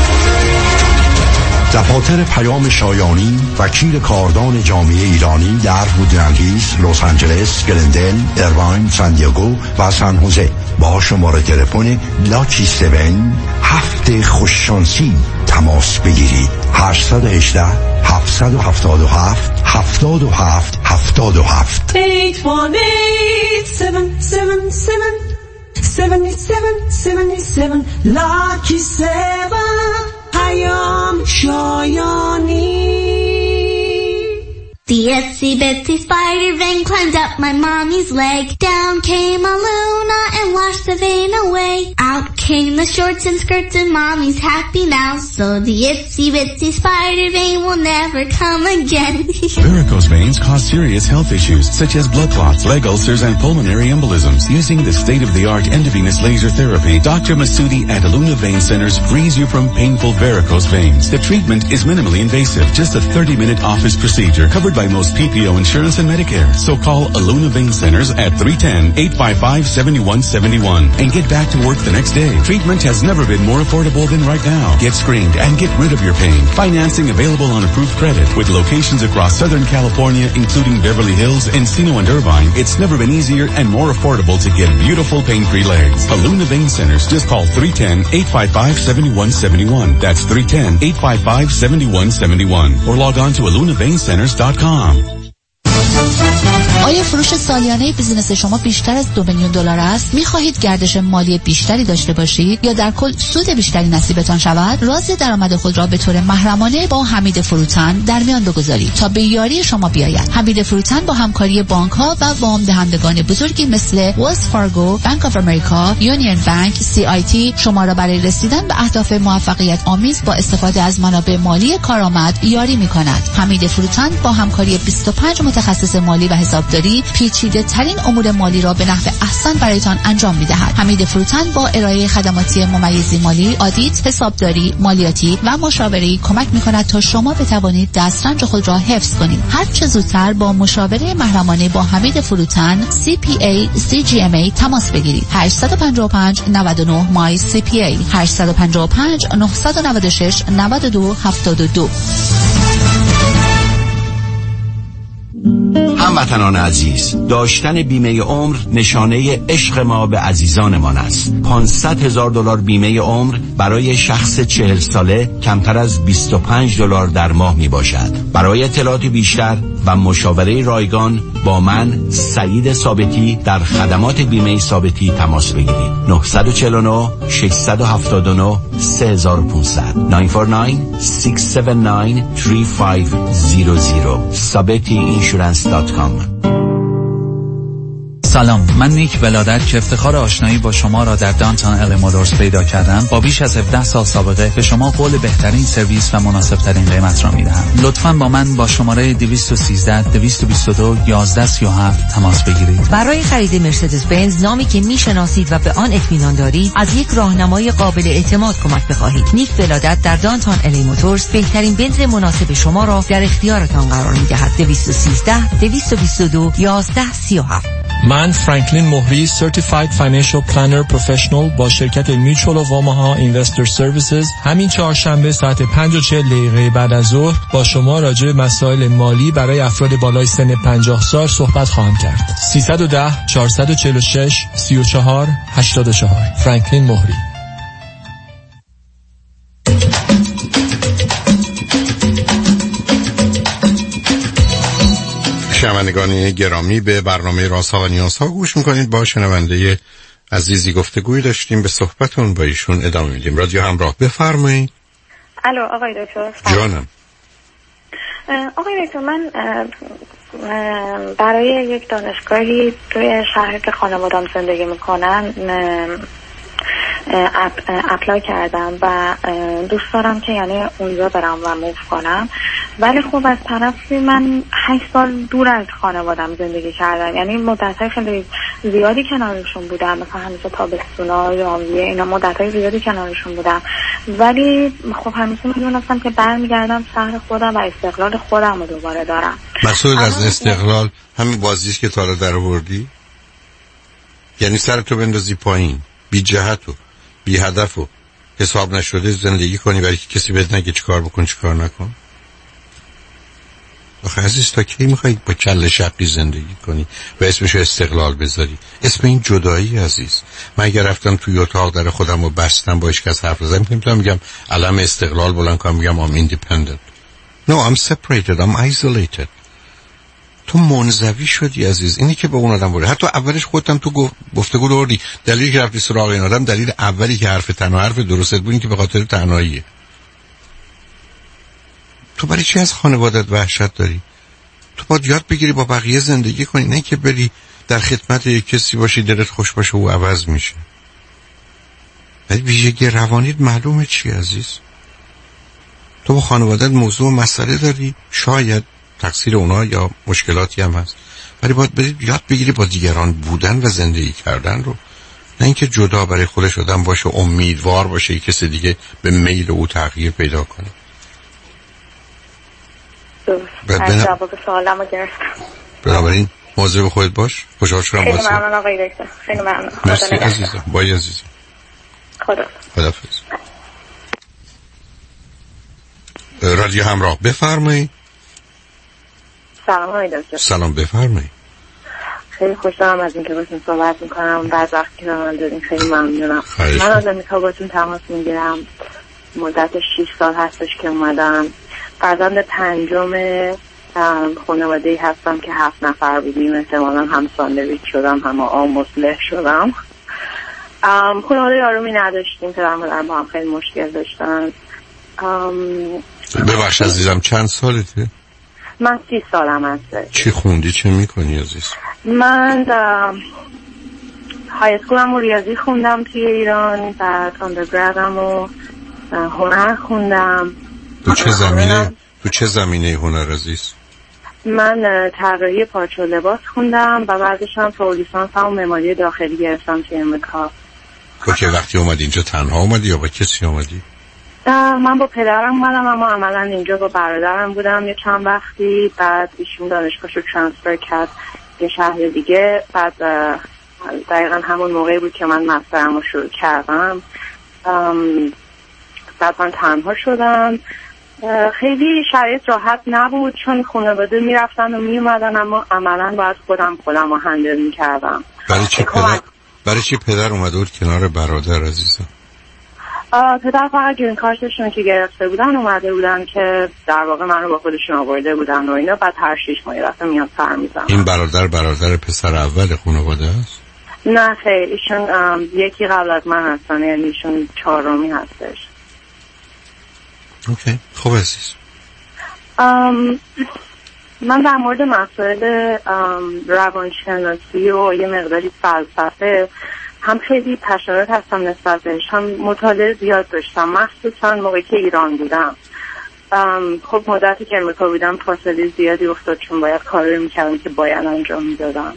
دفاتر پیام شایانی، وکیل کاردان جامعه ایرانی در وودلند هیلز، لس آنجلس، گلندل، ایرواین، سان دیگو و سان خوزه با شماره تلفن لاکی سیون هفت خوششانسی تماس بگیرید. هشت یک هشت هفت هفت هفت هفت هفت هفت هفت eight one eight seven seven seven seventy-seven seventy-seven Lucky seven پیام شایانی. The itsy bitsy spider vein climbed up my mommy's leg. Down came a Luna and washed the vein away. Out came the shorts and skirts and mommy's happy now. So the itsy bitsy spider vein will never come again. Varicose veins cause serious health issues such as blood clots, leg ulcers, and pulmonary embolisms. Using the state-of-the-art endovenous laser therapy, Doctor Masudi at Aluna Vein Centers frees you from painful varicose veins. The treatment is minimally invasive, just a thirty-minute office procedure covered by most P P O insurance and Medicare. So call Aluna Vein Centers at three one zero, eight five five, seven one seven one and get back to work the next day. Treatment has never been more affordable than right now. Get screened and get rid of your pain. Financing available on approved credit with locations across Southern California, including Beverly Hills, Encino, and Irvine. It's never been easier and more affordable to get beautiful pain-free legs. Aluna Vein Centers. Just call three one zero, eight five five, seven one seven one. That's three one zero, eight five five, seven one seven one. Or log on to aluna vein centers dot com. آیا فروش سالیانه بیزینس شما بیشتر از دو میلیون دلار است؟ می‌خواهید گردش مالی بیشتری داشته باشید یا در کل سود بیشتری نصیبتان شود؟ راز درآمد خود را به طور محرمانه با حمید فروتن در میان بگذارید تا به یاری شما بیاید. حمید فروتن با همکاری بانک‌ها و وام دهندگان بزرگی مثل ویلز فارگو، بانک آف امریکا، یونین بانک، سی آی تی شما را برای رسیدن به اهداف موفقیت آمیز با استفاده از منابع مالی کارآمد یاری می‌کند. حمید فروتن با همکاری بیست و پنج متخصص مالی و حسابداری پیچیده ترین امور مالی را به نحو احسن برایتان انجام می‌دهد. حمید فروتن با ارائه خدماتی ممیزی مالی، آدیت، حسابداری، مالیاتی و مشاوره‌ای کمک می‌کند تا شما بتوانید دسترنج خود را حفظ کنید. هر چه زودتر با مشاوره محرمانه با حمید فروتن سی پی ای سی جی ام ای تماس بگیرید. هشت پنج پنج نه نه مای سی پی ای هشت پنج پنج نه نه شش نه دو هفت دو. هموطنان عزیز، داشتن بیمه عمر نشانه عشق ما به عزیزانمان است. پانصد هزار دلار بیمه عمر برای شخص چهل ساله کمتر از بیست و پنج دلار در ماه می باشد. برای اطلاعات بیشتر و مشاوره رایگان با من سعید ثابتی در خدمات بیمه ثابتی تماس بگیرید. نه چهار نه شش هفت نه سه پانصد نه چهار نه شش هفت نه سه پنج صفر صفر sabeti insurance dot com. سلام، من نیک ولادت که افتخار آشنایی با شما را در دانتان ال مودرز پیدا کردم، با بیش از هفده سال سابقه به شما قول بهترین سرویس و مناسب ترین قیمت را میدهم. لطفاً با من با شماره دویست و سیزده دویست و بیست و دو یازده سی و هفت تماس بگیرید. برای خرید مرسدس بنز، نامی که میشناسید و به آن اطمینان دارید، از یک راهنمای قابل اعتماد کمک بخواهید. نیک ولادت در دانتان ال مودرز بهترین بنز مناسب شما را در اختیارتان قرار میدهد. دویست و سیزده دویست و بیست و دو یازده سی و هفت. من فرانکلین مهری Certified Financial Planner Professional با شرکت میچول of Omaha Investor Services همین چهارشنبه ساعت پنج و چهل دقیقه بعد از ظهر با شما راجع به مسائل مالی برای افراد بالای سن پنجاه سال صحبت خواهم کرد. سیصد و ده چهارصد و چهل و شش سی و چهار هشتاد و چهار. فرانکلین مهری. شنوندگان گرامی، به برنامه رازها و نیازها گوش میکنید. با شنونده عزیزی گفتگوی داشتیم، به صحبتون با ایشون ادامه میدیم. رادیو همراه، بفرمایید. الو آقای دکتر. جانم. آقای دکتر، من برای یک دانشگاهی توی شهری که خانواده‌ام زندگی میکنن اپ، اپلای کردم و دوست دارم که یعنی اونجا برم و موو کنم، ولی خب از طرفی من هشت سال دور از خانوادم زندگی کردم، یعنی مدت‌های خیلی زیادی کنارشون بودم، مثلا همیشه تابستونا، ژانویه، اینا مدت‌های زیادی کنارشون بودم، ولی خب همیشه میدونستم که برمیگردم شهر خودم و استقلال خودم رو دوباره دارم. مقصود از استقلال همین بازیست که تا حالا در آوردی؟ یعنی سرتو بندازی پایین، بی جهت و بی هدف و حساب نشده زندگی کنی برای که کسی بهت نگه چیکار بکن چیکار نکن؟ آخه عزیز تا کی میخوایی با کله شقی زندگی کنی و اسمش استقلال بذاری؟ اسم این جدایی عزیز. من اگر رفتم توی اتاق در خودم رو بستم با هیچ کس حرف نزدم نمیتونم میگم علم استقلال بلند کنم میگم I'm independent. No, I'm separated, I'm isolated. تو منزوی شدی عزیز. اینی که به اون آدم بوده. حتی اولش خودم تو گفتگو آوردی دلیلی که رفتی سراغ این آدم، دلیل اولی که حرف تنها حرف درست بود این که به خاطر تنهاییه. تو برای چی از خانوادت وحشت داری؟ تو باید یاد بگیری با بقیه زندگی کنی، نه که بری در خدمت یک کسی باشی دلت خوش باشه و عوض میشه. ولی ویژگی روانیت معلومه چی عزیز. تو با خانوادت موضوع مسئله داری، شاید تقصیر اونا یا مشکلاتی هم هست، ولی باید برید یاد بگیری با دیگران بودن و زندگی کردن رو، نه اینکه جدا برای خودش شدن باشه، امیدوار باشه یک کسی دیگه به میل او تغییر پیدا کنه. درست. جواب سوالمو گرفتم. بنابراین مواظب خودت باش. خوشحال شدم خیلی ممنون آقای دکتر. خیلی ممنون. مرسی عزیزم. بای عزیزم. خدا. خداحافظ. رادیو همراه، بفرمایید. سلام آقای دکتر. سلام، بفرمایید. خیلی خوشحالم از اینکه باتون صحبت میکنم. بعد وقتی که من دادین خیلی ممنونم. من از امریکا باتون تماس میگیرم. مدت شش سال هستش که اومدم. فرزند پنجم خانواده‌ای هستم که هفت نفر بودیم. احتمالاً هم ساندویچ شدم، هم آموزله شدم. خانواده آرومی نداشتیم، پدر مادر با هم خیلی مشکل داشتن. ببخش عزیزم، چند سالته؟ من سی سالم هسته. چی خوندی، چه میکنی عزیز؟ من های اسکولم و ریاضی خوندم توی ایران، بعد آندرگرادم و هنر خوندم. تو چه زمینه تو چه زمینه هنر عزیز؟ من طراحی پارچه و لباس خوندم و بعدش هم فوق لیسانس هم معماری داخلی گرفتم توی امریکا. تو که وقتی اومدی اینجا تنها اومدی یا با کسی اومدی؟ من با پدرم اومدم، اما عملا اینجا با برادرم بودم یه چند وقتی. بعد ایشون دانشگاهشو ترانسفر کرد یه شهر دیگه. بعد دقیقا همون موقعی بود که من مسترم رو شروع کردم. بعد من تنها شدم. خیلی شرایط راحت نبود چون خانواده میرفتن و میومدن، اما عملا باید خودم خودم رو هندل میکردم. برای چی پدر برای چی پدر اومده بود کنار برادر عزیزم؟ پدر فقط گرین کارتشون که گرفته بودن اومده بودن که در واقع من رو با خودشون آورده بودن و اینا. بعد هر شیش ماهی رفته میاد سر میزن. این برادر برادر پسر اول خانواده است؟ نه خیلی، ایشون یکی قبل از من هستن، یعنی ایشون چهارمی هستش. اوکی، خوب عزیز. من در مورد مسائل روانشناسی و یه مقداری فلسفه هم خیلی پشنات هستم نسبت بهش، هم مطالعه زیاد داشتم، مخصوصا موقعی که ایران بودم. خب مدتی که امریکا بودم فاصله زیادی افتاد چون باید کاری میکردم که باید انجام میدادم.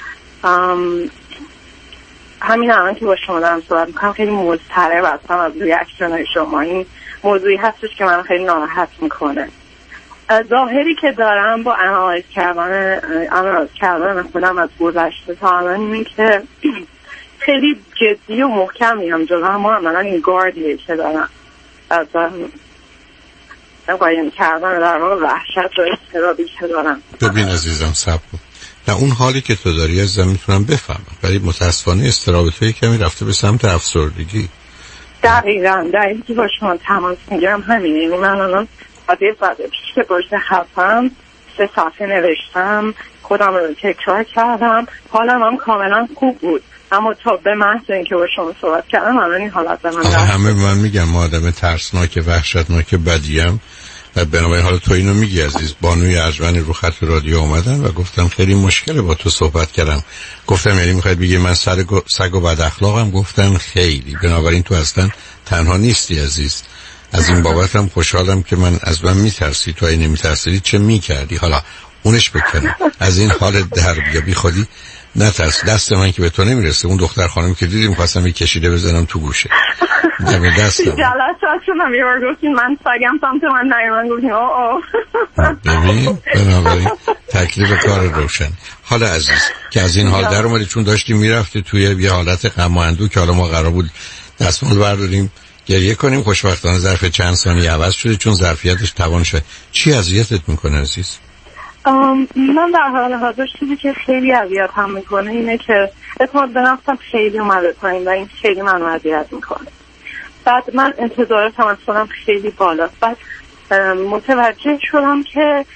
همین الان که با شما دارم صحبت میکنم خیلی مضطرب هستم از ریاکشن های شما. این موضوعی هستش که من خیلی ناراحت میکنه. ظاهری که دارم با انالایز کردن انالایز کردن خودم از گذشته تا الان اینه که خیلی جدی و محکم میام جلو، اما عملا این گاردیه که دارم از قایم کردن در واقع وحشت و اضطرابی که دارم. ببین عزیزم صبر کن. نه اون حالی که تو داری از زمین میتونم بفهمم، ولی متاسفانه اضطراب تو کمی رفته به سمت افسردگی. دقیقاً دلیلی که با شما تماس میگیرم همینه. یعنی من الان عادی فاده پیش که پشت خطم سه صفحه نوشتم، خودم رو تکرار کردم، حالم هم کاملا خوب بود، اما تا به محض اینکه با شما صحبت کردم الان این حالت به من دست. همه من میگم ما آدم ترسناک وحشتناک بدیم و بنابراین حالا تو اینو میگی عزیز. بانوی ارجمند رو خط رادیو اومدن و گفتم خیلی مشکله با تو صحبت کردم. گفتم یعنی میخواید بگی من سگ و بد اخلاقم؟ گفتم خیلی. بنابراین تو اصلا تنها نیستی عزیز. از این بابت هم خوشحالم که من از من میترسی، تو این نمیترسی چه میکردی. حالا اونش بکنه از این حال در بیا بی خودی نترس. دست من که به تو نمیرسه. اون دختر خانمی که دیدیم خواستم یک کشیده بزنم تو گوشه دم دستم. جلسات شدم یه بار گفتین من ساگم سمت من نیرمان گفتین او او. ببین بنابراین تکلیف کار روشن. حالا عزیز که از این حال در اومدی چون داشتی میرفتی توی یه حالت غم و اندوه که حالا ما قرار بود دستمال برداریم گریه کنیم، خوشبختانه ظرف چند ثانیه عوض شده چون ظرفیتش توان شد. چی اذیتت میکنه عزیز؟ من در حال حاضر چیزی که خیلی اذیتم میکنه اینه که اعتماد به نفسم خیلی اومده پایین و این خیلی من اذیت میکنه. بعد من انتظاراتم از خودم خیلی بالاست. بعد متوجه شدم که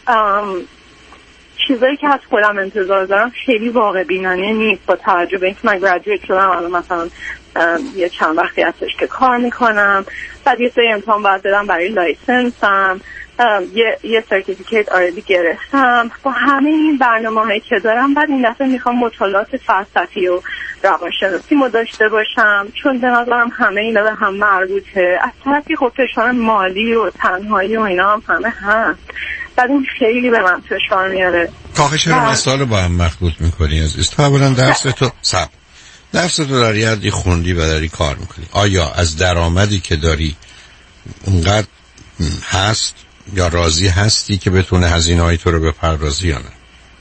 چیزایی که از خودم انتظار دارم خیلی واقع بینانه نیست با توجه به اینکه من گریجویت شدم. الان مثلا یه چند وقتی هستش که کار میکنم، بعد یه سری امتحان باید بدم برای لایسنسم، یه یه سرتیفیکیت آردی گرفتم. با همه این برنامه‌هایی که دارم بعد این دفعه میخوام مطالعات فلسفی و روانشناسی مو داشته باشم چون به نظرم همه اینا به هم مربوطه. از طرفی خب فشار مالی و تنهایی و اینا هم همه هست. بعد این خیلی به من فشار میاره. کاخه چرا مسائل با هم مخلوط میکنی عزیز؟ تو اولا درس تو صبر درس تو داری یادی خوندی و داری کار میکنی. آیا از درآمدی که داری اونقدر هست یا راضی هستی که بتونه هزینه‌های تو رو بپردازی یا نه؟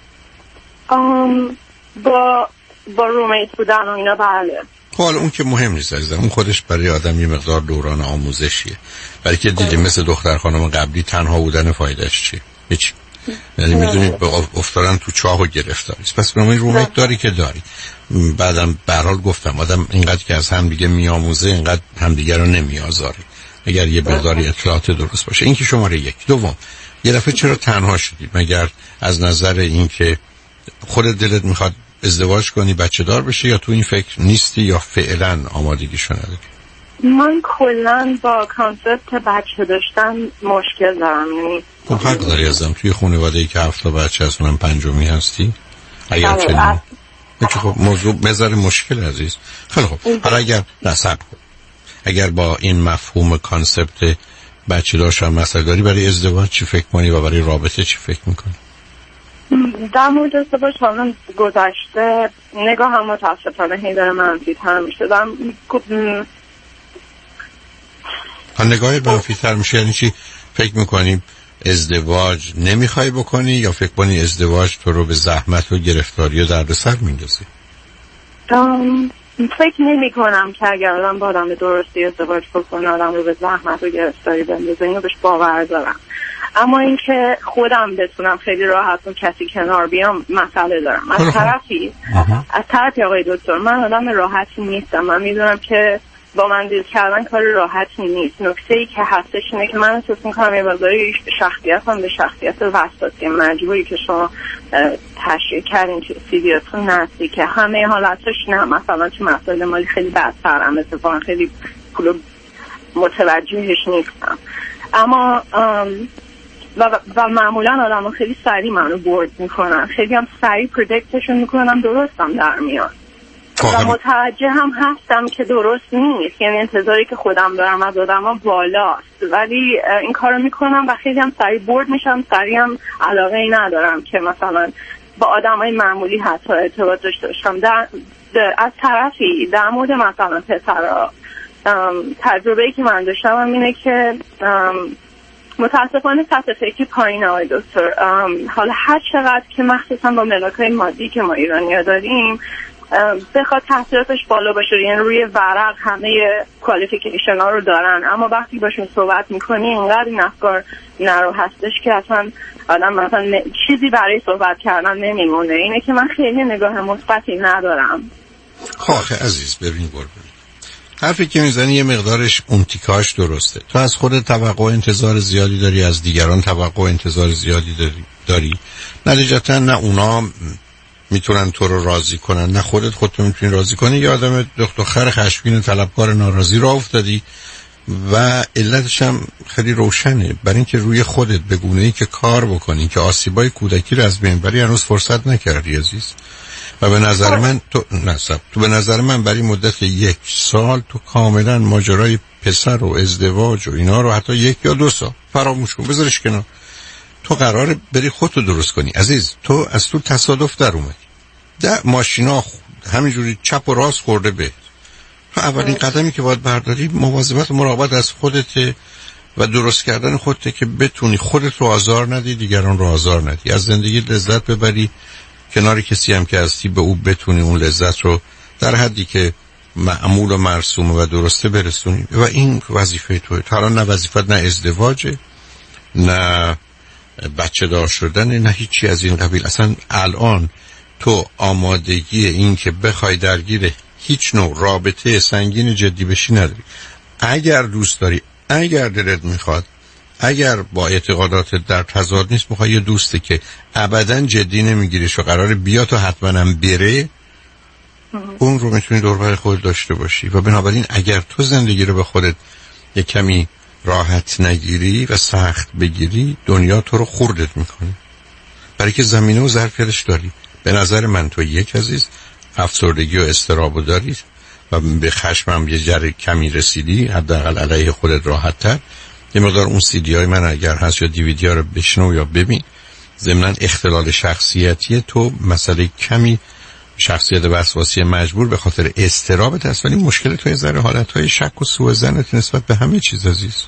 ام با با رومیت بودن و اینا بله. خب اون که مهم نیست عزیزم. اون خودش برای آدم یه مقدار دوران آموزشیه. برای که دیدی مثل دختر خانم قبلی تنها بودن فایدهش چیه؟ هیچ. یعنی میدونی افتادن تو چاه و گرفتاری. پس برای رومیت داری که داری. بعدم به هر حال گفتم آدم اینقدر که از هم دیگه میآموزه اینقدر همدیگه رو نمیآزاره اگر یه مقداری اطلاعات درست باشه. این که شماره یک. دوم یه دفعه چرا تنها شدی؟ مگر از نظر این که خودت دلت میخواد ازدواج کنی بچه دار بشه یا تو این فکر نیستی یا فعلا آمادگیشو نداری؟ من کلن با کانسپت بچه داشتن مشکل دارم. یعنی خب حق داری ازم توی خانواده‌ای که هفت تا بچه هست اونم پنجمی هستی اگر چنین که خب موضوع مزار مشکل عزیز. خیلی خب حالا اگر نصب اگر با این مفهوم کانسپت بچه داشت هم مسئله داری برای ازدواج چی فکر کنی و برای رابطه چی فکر میکنی؟ در مورد ازدواج حالا گذشته نگاه هم متاسفانه هی داره منفی تر میشه. دارم نگاه منفی تر میشه یعنی چی؟ فکر میکنی ازدواج نمیخوای بکنی یا فکر کنی ازدواج تو رو به زحمت و گرفتاری و دردسر میندازه؟ فکر نمی کنم که اگر آدم با آدم درستی ازدواج بکنه آدم رو به زحمت و گرفتاری بندازه. اینو بهش باور دارم. اما اینکه خودم بتونم خیلی راحت و کسی کنار بیام مسئله دارم. از طرفی از طرفی آقای دکتر من آدم راحتی نیستم. من میدونم که با من دیل کردن کار راحتی نیست. نکته ای که هستش اینه که من احساس میکنم یه مقداری شخصیتم به شخصیت وسواسی مجبوری که شما تشریح کردین توی سیدیاتون نستی که همه حالتش نه. مثلا تو مسائل مالی خیلی بدترم، اتفاقا خیلی پولو متوجهش نیستم. اما و, و معمولا آدم ها خیلی سریع منو برد میکنن، خیلی هم سریع پردکتشون میکنم درستم در میان و متوجه هم هستم که درست نیست، یعنی انتظاری که خودم دارم از آدم ها بالاست، ولی این کارو میکنم و خیلی هم سریع برد میشم، سریع هم علاقه ای ندارم که مثلا با آدم های معمولی حتی ارتباط داشته باشم. در از طرفی در مورد مثلا پسرها تجربه‌ای که من داشتم هم اینه که متاسفانه سطح فکری پایین آقای دکتر. حالا هر چقدر که مخصوصا با ملاکای مادی که ما ایرانی‌ها داریم بخواد تحصیلاتش بالا باشه، یعنی روی ورق همه کوالیفیکیشن ها رو دارن، اما وقتی باشون صحبت میکنی اینقدر این افکار نرو هستش که اصلا آدم مثلا چیزی برای صحبت کردن نمیمونه. اینه که من خیلی نگاه مثبتی ندارم. خب عزیز ببین قربان، حرفی که میزنی یه مقدارش اون تیکاش درسته. تو از خود توقع و انتظار زیادی داری، از دیگران توقع و انتظار زیادی داری, داری. نتیجتا نه اونا میتونن تو رو راضی کنن نه خودت خودتو میتونی راضی کنی. یه آدم دختر خشمگین و طلبکار ناراضی راه افتادی و علتش هم خیلی روشنه، برای اینکه روی خودت به گونه‌ای که کار بکنی که آسیبای کودکی رو از بین بری هنوز فرصت نکردی عزیز. و به نظر من تو نصب تو به نظر من برای مدت یک سال تو کاملا ماجرای پسر و ازدواج و اینا رو حتی یک یا دو سال فراموش کن، بذارش کنار. تو قراره بری خودتو درست کنی عزیز. تو از تو تصادف در اومدی، در ماشینا همینجوری چپ و راست خورده به تو. اولین قدمی که باید برداری مواظبت و مراقبت از خودته و درست کردن خودته که بتونی خودت رو آزار ندی، دیگران رو آزار ندی، از زندگی لذت ببری، کنار کسی هم که هستی به او بتونی اون لذت رو در حدی که معمول و مرسومه و درسته برسونی. و این وظیفه توه. تا الان نه وظیفت نه ازدواجه نه بچه دار شدن نه هیچی از این قبیل. اصلا الان تو آمادگی این که بخوای درگیر هیچ نوع رابطه سنگین جدی بشی نداری. اگر دوست داری، اگر دلت میخواد، اگر با اعتقاداتت در تضاد نیست، میخوای یه دوستی که ابداً جدی نمیگیریش و قراره بیا تو حتما هم بره، اون رو میتونی دور بر خودت داشته باشی. و بنابراین اگر تو زندگی رو به خودت یه کمی راحت نگیری و سخت بگیری، دنیا تو رو خوردت میکنه، برای که زمینه و ظرفیتش داری. به نظر من تو یک عزیز افسردگی و اضطراب داری و به خشمم یه ذره کمی رسیدی، حداقل علیه خودت راحت تر. یه مقدار اون سی دی های من اگر هست یا دیویدی ها رو بشنو یا ببین. ضمناً اختلال شخصیتی تو مسئله کمی شخصیت وسواسی مجبور به خاطر اضطرابت هست، ولی مشکل تو یه ذره حالتهای شک و سوء ظنت نسبت به همه چیز عزیز،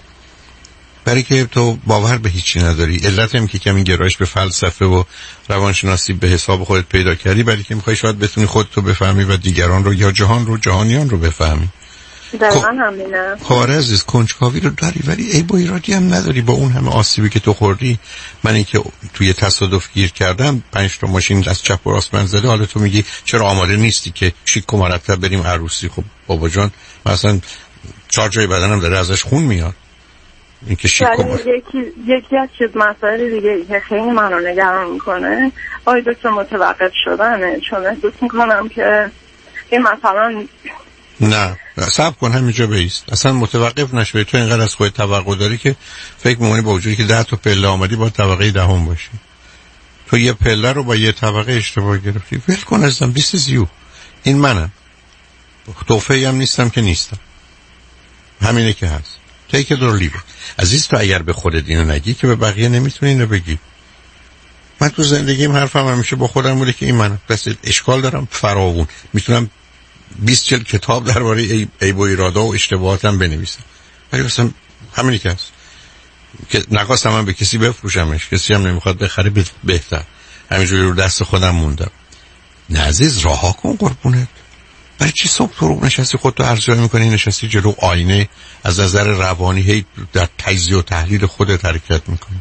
برای که تو باور به هیچی نداری. علت هم که کمی گرایش به فلسفه و روانشناسی به حساب خودت پیدا کردی، برای که میخوای شاید بتونی خودتو بفهمی و دیگران رو یا جهان رو جهانیان رو بفهمی. دقیقا همینه. کار عزیز کنجکاوی رو داری ولی ای با ایرادی هم نداری با اون همه آسیبی که تو خوردی. من این که توی تصادف گیر کردم، پنج تا ماشین از چپ و راست من زده، حالا تو میگی چرا آماده نیستی که شیک و مرتب بریم عروسی؟ خب بابا جان مثلا چهار جای بدنم داره ازش خون میاد. این که شیک و مرتب یکی یکی از چیز مسائل دیگه که خیلی منو نگران میکنه آقای دکتر متوقف شدنه، چون احساس میکنم که این مثلا نه صبر کن همینجا بیست، اصلا متوقف نشوی. تو اینقدر از خودت توقع داری که فکر می‌کنی با وجودی که ده تا پله آمدی با طبقه دهم باشی. تو یه پله رو با یه طبقه اشتباه گرفتی. ول کن عزیزم، this is you. این منم، توفیقی هم نیستم که نیستم، همینه که هست. take it or leave it. عزیز تو اگر به خودت اینو نگی که به بقیه نمیتونی اینو بگی. من تو زندگیم حرفم همیشه با خودم بوده که این منم، بس اشکال دارم فراوون، میتونم بیست چل کتاب درباره عیب و ایراده و اشتباهاتم بنویسم، ولی مثلا همینی که هست که نخواستم من به کسی بفروشمش، کسی هم نمیخواد بخره، بهتر همینجوری رو دست خودم موندم. نه عزیز رها کن قربونت. برای چی صبح تو رو نشستی خودتو ارزیابی میکنی، نشستی جلو آینه از نظر روانی هی در تجزیه و تحلیل خودت حرکت میکنی؟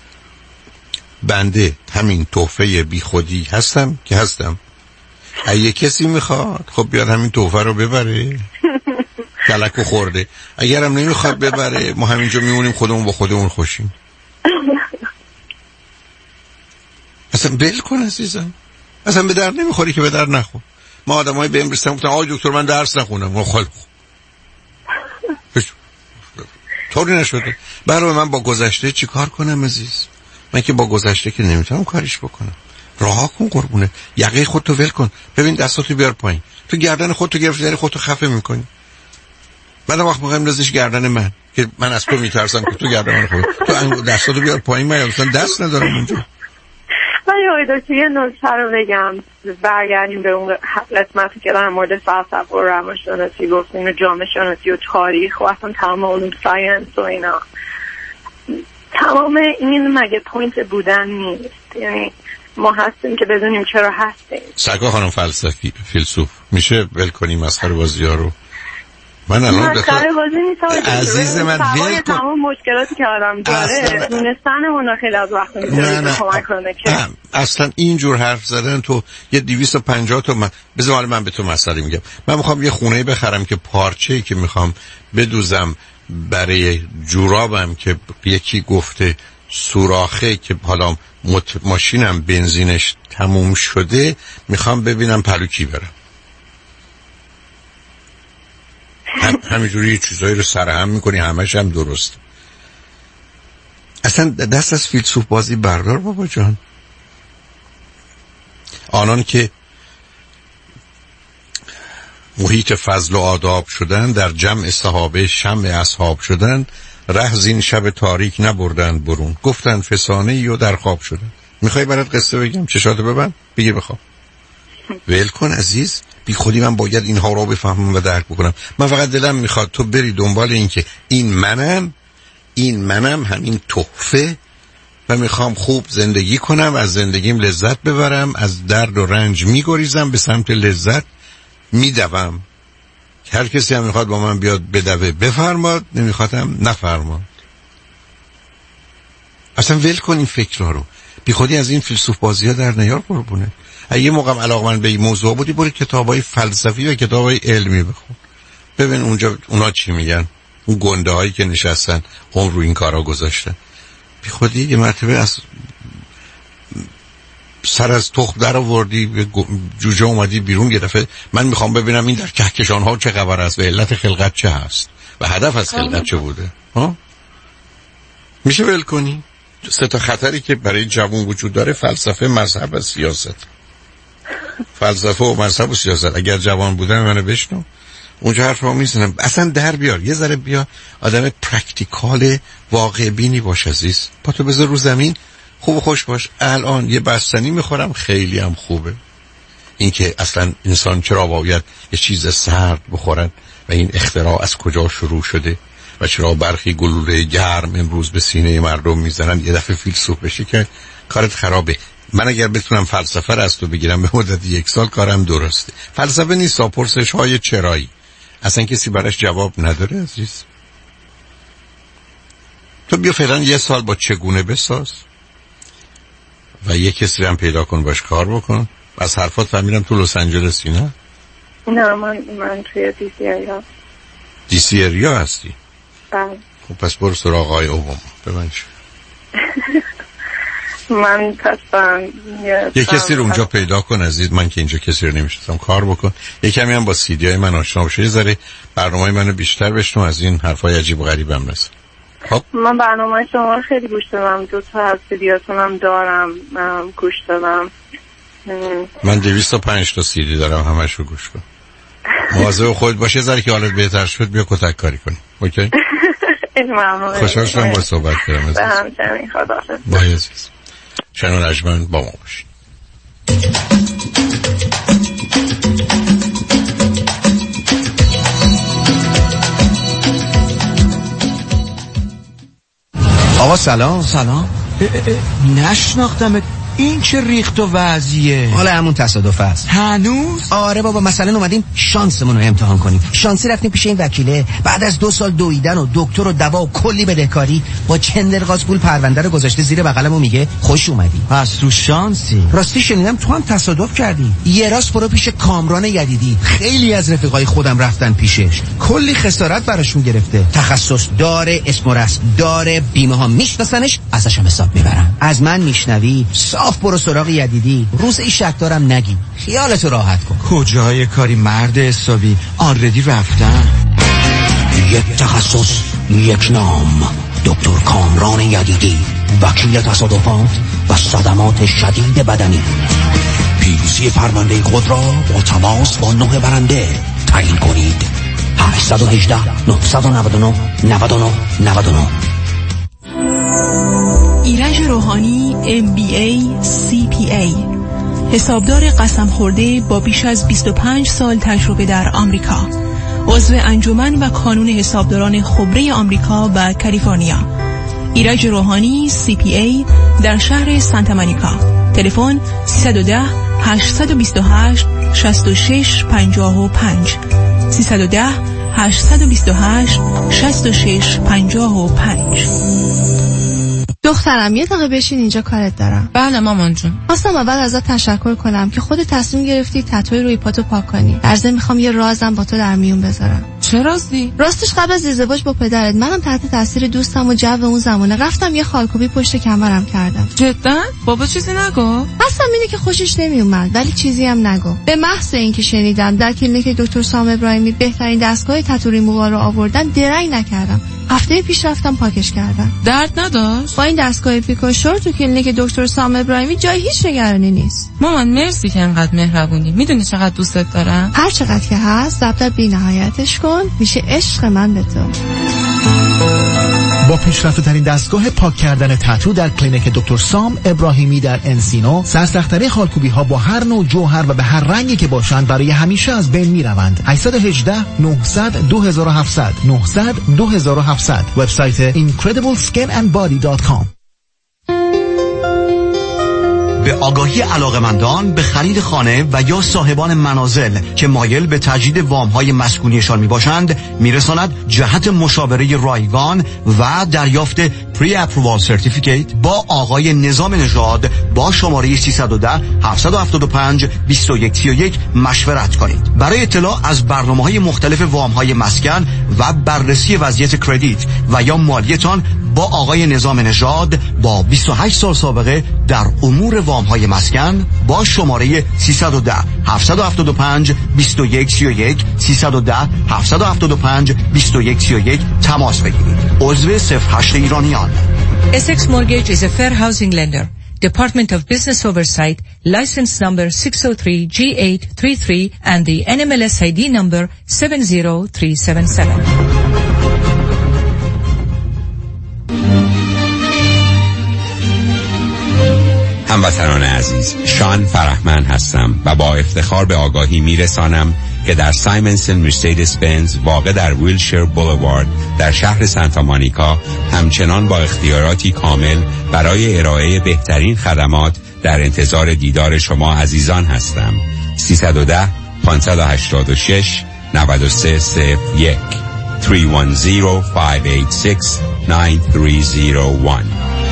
بنده همین تحفه بی خودی هستم که هستم. اگه کسی میخواد خب بیاد همین تحفه رو ببره، کلک و خورده. اگرم نمیخواد ببره ما همینجا میمونیم خودمون با خودمون خوشیم. اصلا بل کن عزیزم، اصلا به در نمیخوری که به در نخور. ما آدم های به امرستم گفتن آی دکتر من درس نخونم، خب طوری نشده. برای من با گذشته چی کار کنم عزیز؟ من که با گذشته که نمیتونم کاریش بکنم. رها کن قربونه، یقه خودتو ول کن. ببین دستاتو بیار پایین. تو گردن خودتو گرفتی داری خودتو خفه میکنی. بعد وقت میخوایم نزدیش گردن من که من از تو میترسم که تو گردن من خود. تو دستاتو بیار پایین، من اصلا دست ندارم اونجا. من یه داشتی یه نکته رو بگم، برگردیم به اون قسمتی که در مورد فلسفه و روانشناسی گفتیم و جامعه شناسی و تاریخ و اصلا تمام علوم ساینس و اینا. تمام این مگه پوینت بودن نیست؟ یعنی ما هستیم که بدونیم چرا هستیم. سرکار خانم فلسفی فیلسوف میشه ول کنیم مسخره بازی ها رو؟ من الان مسخره بازی نیست عزیز من، ول کن. تمام مشکلاتی که آدم داره دونستن اونا خیلی از وقت میتونه کمک کنه که اصلا اینجور حرف زدن. تو یه دویست و پنجاه تا من بذار من به تو مسئله میگم. من میخوام یه خونه بخرم که پارچه‌ای که میخوام بدوزم برای جورابم که یکی گفته سوراخه که حالا مت... ماشینم بنزینش تموم شده، میخوام ببینم پلو کی برم. هم... همینجوری چیزایی رو سرهم میکنی همش هم درست. اصلا دست از فیلسوف بازی بردار بابا جان. آنان که محیط فضل و آداب شدن، در جمع صحابه شمع اصحاب شدن، ره زین شب تاریک نبردن برون، گفتن فسانه ای و در خواب شدن. میخوای برات قصه بگم؟ چشاتو ببند بگیر بخواب. ول کن عزیز، بی خودی من باید اینها رو بفهمم و درک بکنم. من فقط دلم میخواد تو بری دنبال این که این منم، این منم همین تحفه و میخوام خوب زندگی کنم، از زندگیم لذت ببرم، از درد و رنج میگریزم، به سمت لذت میدوم. هر کسی هم میخواد با من بیاد بدوه بفرماد، نمیخوادم نفرماد. اصلا ول کن این فکرها رو. بی خودی از این فیلسوف بازی ها در نیار قربونه. یه موقع علاقمند به این موضوع بودی برو کتابای فلسفی و کتابای علمی بخون، ببین اونجا اونا چی میگن. اون گنده هایی که نشستن عمر رو این کارا گذاشتن. بی خودی یه مرتبه از سر از تخم در آوردی، جوجه اومدی بیرون. یه دفعه من میخوام ببینم این در کهکشان ها چه خبر است و علت خلقت چه هست و هدف از خلقت چه بوده. ها میشه ول کنی؟ سه تا خطری که برای جوان وجود داره: فلسفه، مذهب و سیاست. فلسفه و مذهب و سیاست. اگر جوان بودم منو بشنو، اونجا حرفا میزنم. اصلا در بیار، یه ذره بیا آدم پرکتیکال واقع بینی باش عزیز. پاتو بذار رو زمین، خوب و خوش باش. الان یه بستنی میخورم خیلی هم خوبه. این که اصلا انسان چرا باید یه چیز سرد بخورن و این اختراع از کجا شروع شده و چرا برخی گلوله گرم امروز به سینه مردم میزنن، یه دفعه فیلسوف بشی که کارت خرابه. من اگر بتونم فلسفه رو از تو بگیرم به مدت یک سال کارم درسته. فلسفه نیست، پرسش های چرایی. اصلا کسی براش جواب نداره عزیز. تو بیا فعلا یه سال با چگونه بساز و یه کسی رو هم پیدا کن باش کار بکن. از حرفات فهمیدم تو لس آنجلسی نه؟ نه من من توی دی سی اریا. دی سی اریا هستی؟ بله. خب پس برو سراغ آقای اوباما. ببین چه من پس یه کسی رو اونجا پیدا کن عزیز. من که اینجا کسی رو نمیشناسم کار بکن. یه کمی هم با سی دی های من آشنا بشه، یه ذره برنامه‌ی منو بیشتر بشنو، از این حرفای عجیب و غریبم نزن. خب من برنامه شما خیلی گوش دادم، دو تا از ویدیوتون هم دارم گوش دادم. من دویست و پنج تا سی دی دارم، همش رو گوش کن. مواظب خودت باش، یه ذره که حالت بهتر شد بیا کتک کاری کنی. اوکی؟ ممنون. خوشحال شدم با صحبت کردم. به همچنین، خداحافظ. با عزیز. شنون رجمن با ما باشید. آقا سلام. سلام. نشناختمت. این چه ریخت و وضعیه؟ حالا همون تصادف است. هنوز؟ آره بابا، مثلا اومدیم شانسمون رو امتحان کنیم. شانسی رفتیم پیش این وکیله، بعد از دو سال دویدن و دکتر و دوا و کلی بدهکاری با چندرغاز پول پرونده رو گذاشته زیر بغلم و میگه خوش اومدی. پس تو شانسی. راستی شنیدم تو هم تصادف کردی. یه راست برو پیش کامران یدیدی، خیلی از رفیقای خودم رفتن پیشش، کلی خسارت براشون گرفته. تخصص داره، اسم و رسم داره، بیمه ها میشناسنش، ازش هم حساب میبرن. از من میشنوی صاف برو سراغ یدیدی. روز این شک دارم نگی، خیالتو راحت کن. کجای کاری مرد حسابی، آردی رفتن. یک تخصص یک نام، دکتر کامران یدیدی، وکیل تصادفات و صدمات شدید بدنی. پیروزی پرونده خود را با تماس با نه برنده تعیین کنید. هشت یک هشت نه نه نه نه نه نه نه. ایرج روحانی ام بی ای سی پی ای، حسابدار قسم خورده با بیش از بیست و پنج سال تجربه در آمریکا، عضو انجمن و کانون حسابداران خبره آمریکا و کالیفرنیا. ایرج روحانی سی پی ای در شهر سانتا مونیکا. تلفن سیصد و ده هشتصد و بیست و هشت شصت و شش پنجاه و پنج سیصد و ده هشتصد و بیست و هشت شصت و شش پنجاه و پنج. دخترم یه دقیقه بشین اینجا، کارت دارم. بله مامان جون. خواستم اول ازت تشکر کنم که خودت تصمیم گرفتی تتوی روی پاتو پاک کنی. در ضمن میخوام یه رازم با تو در میون بذارم. چه رازی؟ راستش قبل از ازدواج با پدرت منم تحت تاثیر دوستم و جو اون زمانه رفتم یه خالکوبی پشت کمرم کردم. جدا؟ بابا چیزی نگو؟ قسم اینه که خوشش نمیومد، ولی چیزی هم نگو. به محض اینکه شنیدم در کلینیک دکتر سام ابراهیمی بهترین دستگاه تتو ریمووال رو آوردن، درنگ نکردم. هفته پیش رفتم پاکش کردم. درد نداشت؟ با این دستگاه پیکوشور تو کلینیک دکتر سام ابراهیمی جای هیچ نگرانی نیست. مامان مرسی که انقدر مهربونی. میدونی چقدر دوستت دارم؟ هر چقدر که هست ضبط بی‌نهایتش کن، میشه عشق من به تو. با پیشرفته ترین دستگاه پاک کردن تتو در کلینیک دکتر سام ابراهیمی در انسینو، سرسخت‌ترین خالکوبی ها با هر نوع جوهر و به هر رنگی که باشند برای همیشه از بین میروند. هشت یک هشت نه صفر صفر دو هفت صفر صفر نه صفر صفر دو هفت صفر صفر. وبسایت اینکردیبل اسکین اند بادی دات کام. به آگاهی علاقمندان به خرید خانه و یا صاحبان منازل که مایل به تجدید وام‌های مسکونیشان میباشند میرساند جهت مشاوره رایگان و دریافت پری اپرووال سرتیفیکیت با آقای نظام نژاد با شماره سیصد و ده هفتصد و هفتاد و پنج بیست و یک سی و یک مشورت کنید. برای اطلاع از برنامه‌های مختلف وام‌های مسکن و بررسی وضعیت کردیت و یا مالیتان با آقای نظام نژاد با بیست و هشت سال سابقه در امور وام‌های مسکن با شماره سیصد و ده هفتصد و هفتاد و پنج بیست و یک سی و یک سیصد و ده هفتصد و هفتاد و پنج بیست و یک سی و یک تماس بگیرید. عضو صفر هشت ایرانیان. Essex Mortgage is a fair housing lender. Department of Business Oversight, license number six oh three G eight three three and the N M L S I D number seven zero three seven seven. هموطنان عزیز، شان فرحمن هستم و با افتخار به آگاهی میرسانم که در سایمنسن مرسدس بنز واقع در ویلشیر بولوارد در شهر سانتا مونیکا همچنان با اختیاراتی کامل برای ارائه بهترین خدمات در انتظار دیدار شما عزیزان هستم. سیصد و ده پانصد و هشتاد و شش نود و سه صفر یک سه یک صفر پنج هشت شش نه سه صفر یک.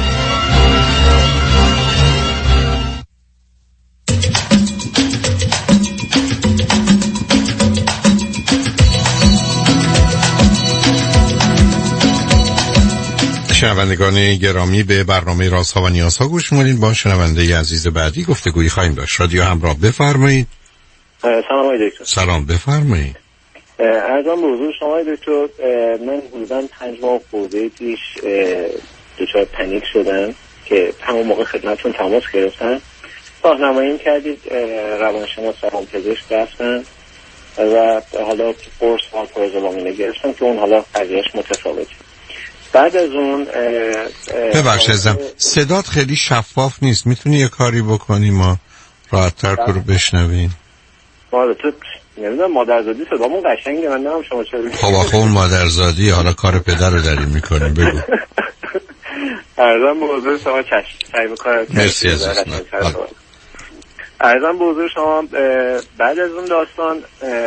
شنوندگان گرامی، به برنامه رازها و نیازها گوش می‌کنید. با شنونده عزیز بعدی گفتگویی خواهیم داشت. رادیو همراه، بفرمایید. سلام آقای دکتر. سلام، بفرمایید. عرضم به حضور شما دکتر، من حدوداً پنج ماه خورده پیش دچار پنیک شدم که همون موقع خدمتتون تماس گرفتم. راهنمایی کردید، روانشناس روان پزشک رفتن و حالا قرص و پروزولامین گرفتم که اون حالا قضیهش متفاوته. بعد از اون ببخشید ازم صدات خیلی شفاف نیست، میتونی یه کاری بکنی ما راحت‌تر رو بشنویم؟ ما تو نمیدونم مادرزادی صدامون قشنگه، من نمیدونم شما چرا. خب آخه اون مادرزادی، حالا کار پدر رو داریم میکنیم. بگو. عرضم به حضور شما چشم سعی میکنم. مرسی عزیزم. عرضم به حضور شما بعد از اون داستان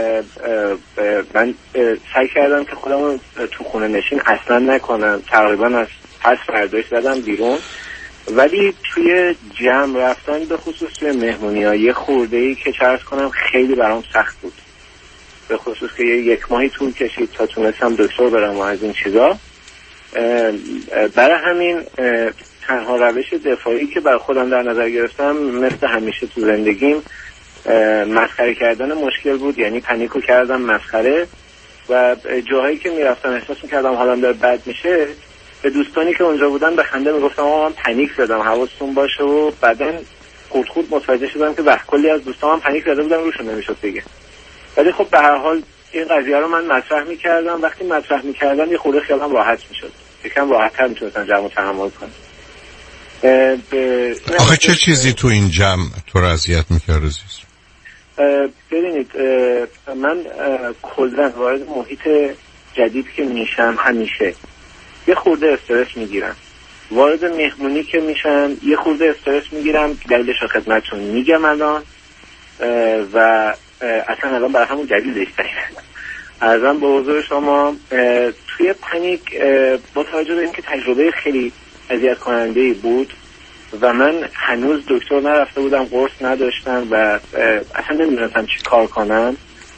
من سعی کردم که خودم تو خونه نشین اصلا نکنم، تقریبا از پس فرداش زدم بیرون، ولی توی جمع رفتن به خصوص توی مهمونی ها یه خورده ای که چرس کنم خیلی برام سخت بود، به خصوص که یک ماهی طول کشید تا تونستم دکتر برم و از این چیزا. برای همین تنها روش دفاعی که بر خودم در نظر گرفتم مثل همیشه تو زندگیم مسخره کردن مشکل بود، یعنی پنیکو کردم مسخره و جاهایی که میرفتم احساس میکردم حالم داره بد میشه، به دوستانی که اونجا بودن به خنده میگفتم آقا من پنیک زدم حواستون باشه، و بعدن خود خود متوجه شدم که وقت کلی از دوستام هم پنیک زده بودن روشون نمیشد بگه. ولی خب به هر حال این قضیه رو من مطرح میکردم، وقتی مطرح میکردم یه خورده خیالم راحت میشد، یکم راحت‌تر میتونستم جمع تحمل کنم. آخه چه چیزی تو این جمع تو رو اذیت میکرد عزیز؟ ببینید من کلاً وارد محیط جدید که میشم همیشه یه خورده استرس میگیرم، وارد مهمونی که میشم یه خورده استرس میگیرم، دلیلش رو خدمتتون میگم الان، و اصلا الان برای همون دلیلش داریم. ارزم به حضور شما توی پنیک با توجه به اینکه تجربه خیلی اذیت کننده بود و من هنوز دکتر نرفته بودم، قرص نداشتم و اصلا نمیدونستم چی کار کنم،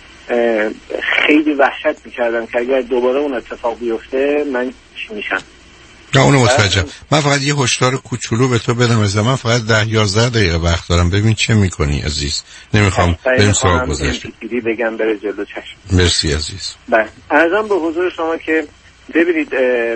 خیلی وحشت میکردم که اگر دوباره اون اتفاق بیفته من چی میشم. نه اونو متوجهم. من فقط یه هشدار کوچولو به تو بدم از من فقط ده یازده دقیقه وقت دارم، ببین چه میکنی عزیز. نمیخوام بریم سراغ گذشته بگم بره جلو. چشم. مرسی عزیز. بله عرضم به حضور شما که ببینید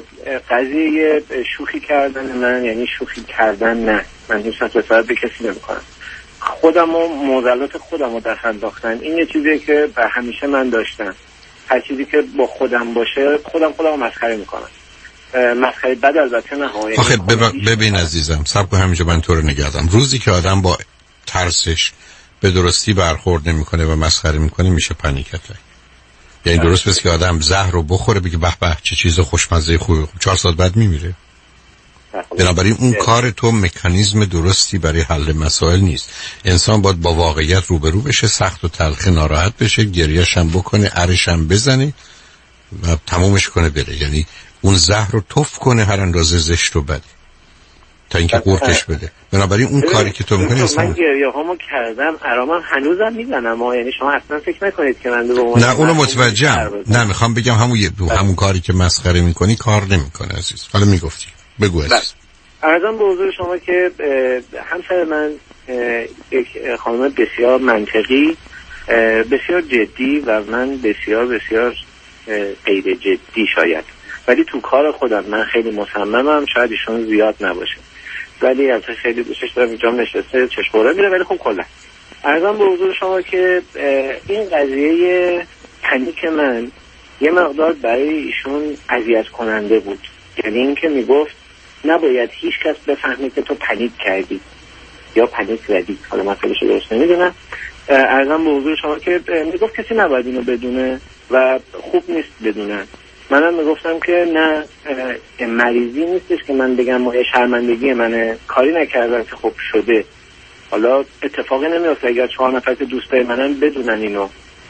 قضیه شوخی کردن من یعنی شوخی کردن نه، من هیچ وقت جسارت به کسی نمیکنم، خودم و معضلات خودم رو دست انداختن. این یه چیزیه که به همیشه من داشتم، هر چیزی که با خودم باشه خودم خودم رو مسخره میکنم. مسخره بد البته نه. آخه ببین عزیزم صبر کن همینجا من تو رو نگردم. روزی که آدم با ترسش به درستی برخورد نمیکنه و مسخره میکنه میشه پنیک اتک. یعنی درست بس که آدم زهر رو بخوره بگه به به چه چیز خوشمزه خوبه، چهار ساعت بعد میمیره. بنابراین اون کار تو مکانیزم درستی برای حل مسائل نیست. انسان باید با واقعیت روبرو بشه، سخت و تلخ ناراحت بشه، گریه‌ش هم بکنه، ارش هم بزنه و تمومش کنه بره. یعنی اون زهر رو تف کنه هر اندازه زشت و بده تا اینکه قورتش بده. بنابراین اون کاری که تو میکنی اصلا من گریه هامو کردم، آرامم هنوزم میزنم ها. یعنی شما اصلا فکر نکنید که من به نه اونو متوجهم. نه میخوام بگم همون همون کاری که مسخره میکنی کار نمیکنه عزیز. حالا میگفتی بگو عزیز. عرضم به حضور شما که همسر من یک خانم بسیار منطقی، بسیار جدی و من بسیار بسیار غیر جدی شاید، ولی تو کار خودم من خیلی مصممم، شاید ایشون زیاد نباشه ولی البته خیلی دوستش دارم، اینجا نشسته چشموره میره. ولی خب کلا عرضم به حضور شما که این قضیه پنیک من یه مقدار برای ایشون اذیت کننده بود. یعنی این که میگفت نباید هیچ کس بفهمه که تو پنیک کردی یا پنیک زدی. حالا من خیلیشو درست نمیدونم. عرضم به حضور شما که میگفت کسی نباید اینو بدونه و خوب نیست بدونن. منم میگفتم که نه مریضی نیستش که من بگم ما شرمندگی منه، کاری نکردم که خب شده. حالا اتفاقی نمیافته اگر چهار نفر که دوستای منن بدونن اینو.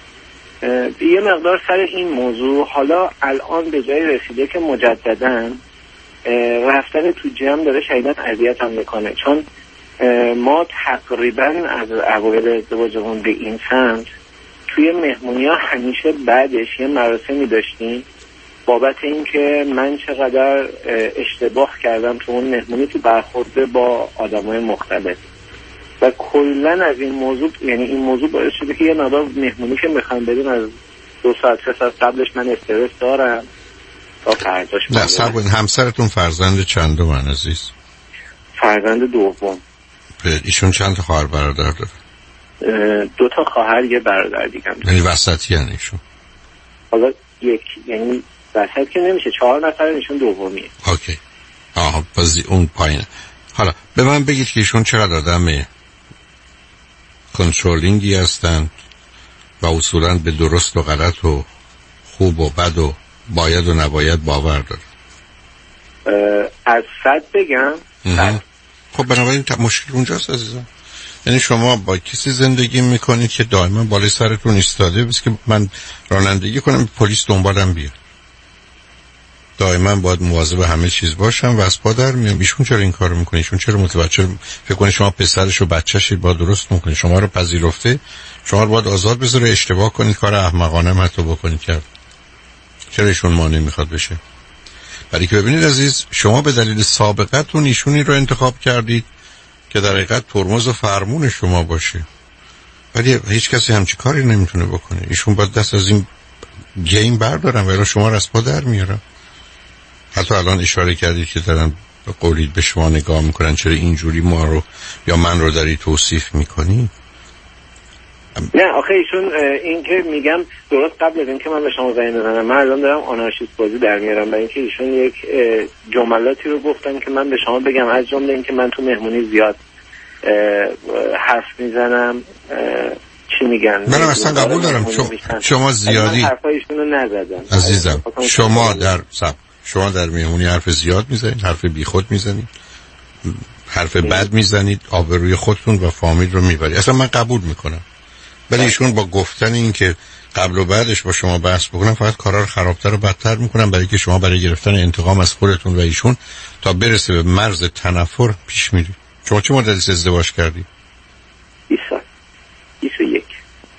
یه مقدار سر این موضوع حالا الان به جای رسیده که مجدداً رفتن تو جمع داره شدیداً اذیتم میکنه، چون ما تقریباً از اوایل ازدواجمون به این سمت توی مهمونی‌ها همیشه بعدش یه مراسمی داشتیم بابت این که من چقدر اشتباه کردم تو اون مهمونی تو برخورد با آدمای مختلف و کلاً از این موضوع، یعنی این موضوع باعث شده که یه مقدار مهمونی که میخوام بریم از دو ساعت سه ساعت قبلش من استرس دارم تا فرداش. نه صبر همسرتون فرزند چندم من عزیز؟ فرزند دوم. ایشون چند تا خواهر برادر داره؟ دو تا خواهر یه برادر دیگه. یعنی وسطی هن ایشون؟ حالا یک یعنی وسط که نمیشه، چهار نفر ایشون دومیه. اوکی. آها پس اون پایینه. حالا به من بگید که ایشون چقدر آدم کنترلینگی هستند و اصولاً به درست و غلط و خوب و بد و باید و نباید باور داره؟ از صد بگم خب بنابراین مشکل اونجاست عزیزم. یعنی شما با کسی زندگی میکنید که دائما بالای سرتون ایستاده، بس که من رانندگی کنم پلیس دنبالم بیاد، دائما باید مواظب همه چیز باشم و از پا در میام. ایشون چرا این کارو میکنه؟ ایشون چرا متوجه فکر کنه شما پسرش و بچه‌ش با درست میکنه، شما رو پذیرفته، شما رو باید آزاد بذاره اشتباه کنید، کار احمقانه هم حتی بکنید کرد. چرا ایشون مانع میخواد بشه؟ برای که ببینید عزیز، شما به دلیل سابقتون ایشونی رو انتخاب کردید که در حقیقت ترمز و فرمون شما باشه، ولی هیچ کسی همچی کاری نمیتونه بکنه. ایشون باید دست از این گیم بردارم ولی شما رو از پا در میارم. حتی الان اشاره کردید که دارن قولید به شما نگاه میکنن چرا اینجوری ما رو یا من رو داری توصیف میکنی. نه آخه ایشون این که میگم درست قبل از این که من به شما زنگ بزنم من الان دارم آنارشیست بازی در میارم برای اینکه ایشون یک جملاتی رو گفتن که من به شما بگم، از جمله این که من تو مهمونی زیاد حرف میزنم. چی میگن؟ من اصلا قبول دارم شما, شما زیادی حرفایشون رو نزدم عزیزم. شما در سب شما در مهمونی حرف زیاد میزنید، حرف بیخود میزنید، حرف بد میزنید، آبروی خودتون و فامیل رو میبرید. اصلا من قبول میکنم. ولی ایشون با گفتن این که قبل و بعدش با شما بحث بکنم فقط کارا رو خرابتر و بدتر میکنم، برای که شما برای گرفتن انتقام از خودتون و ایشون تا برسه به مرز تنفر پیش میرید. شما چه مدتی ازدواج کردید؟ بیست سال. بیست و یک.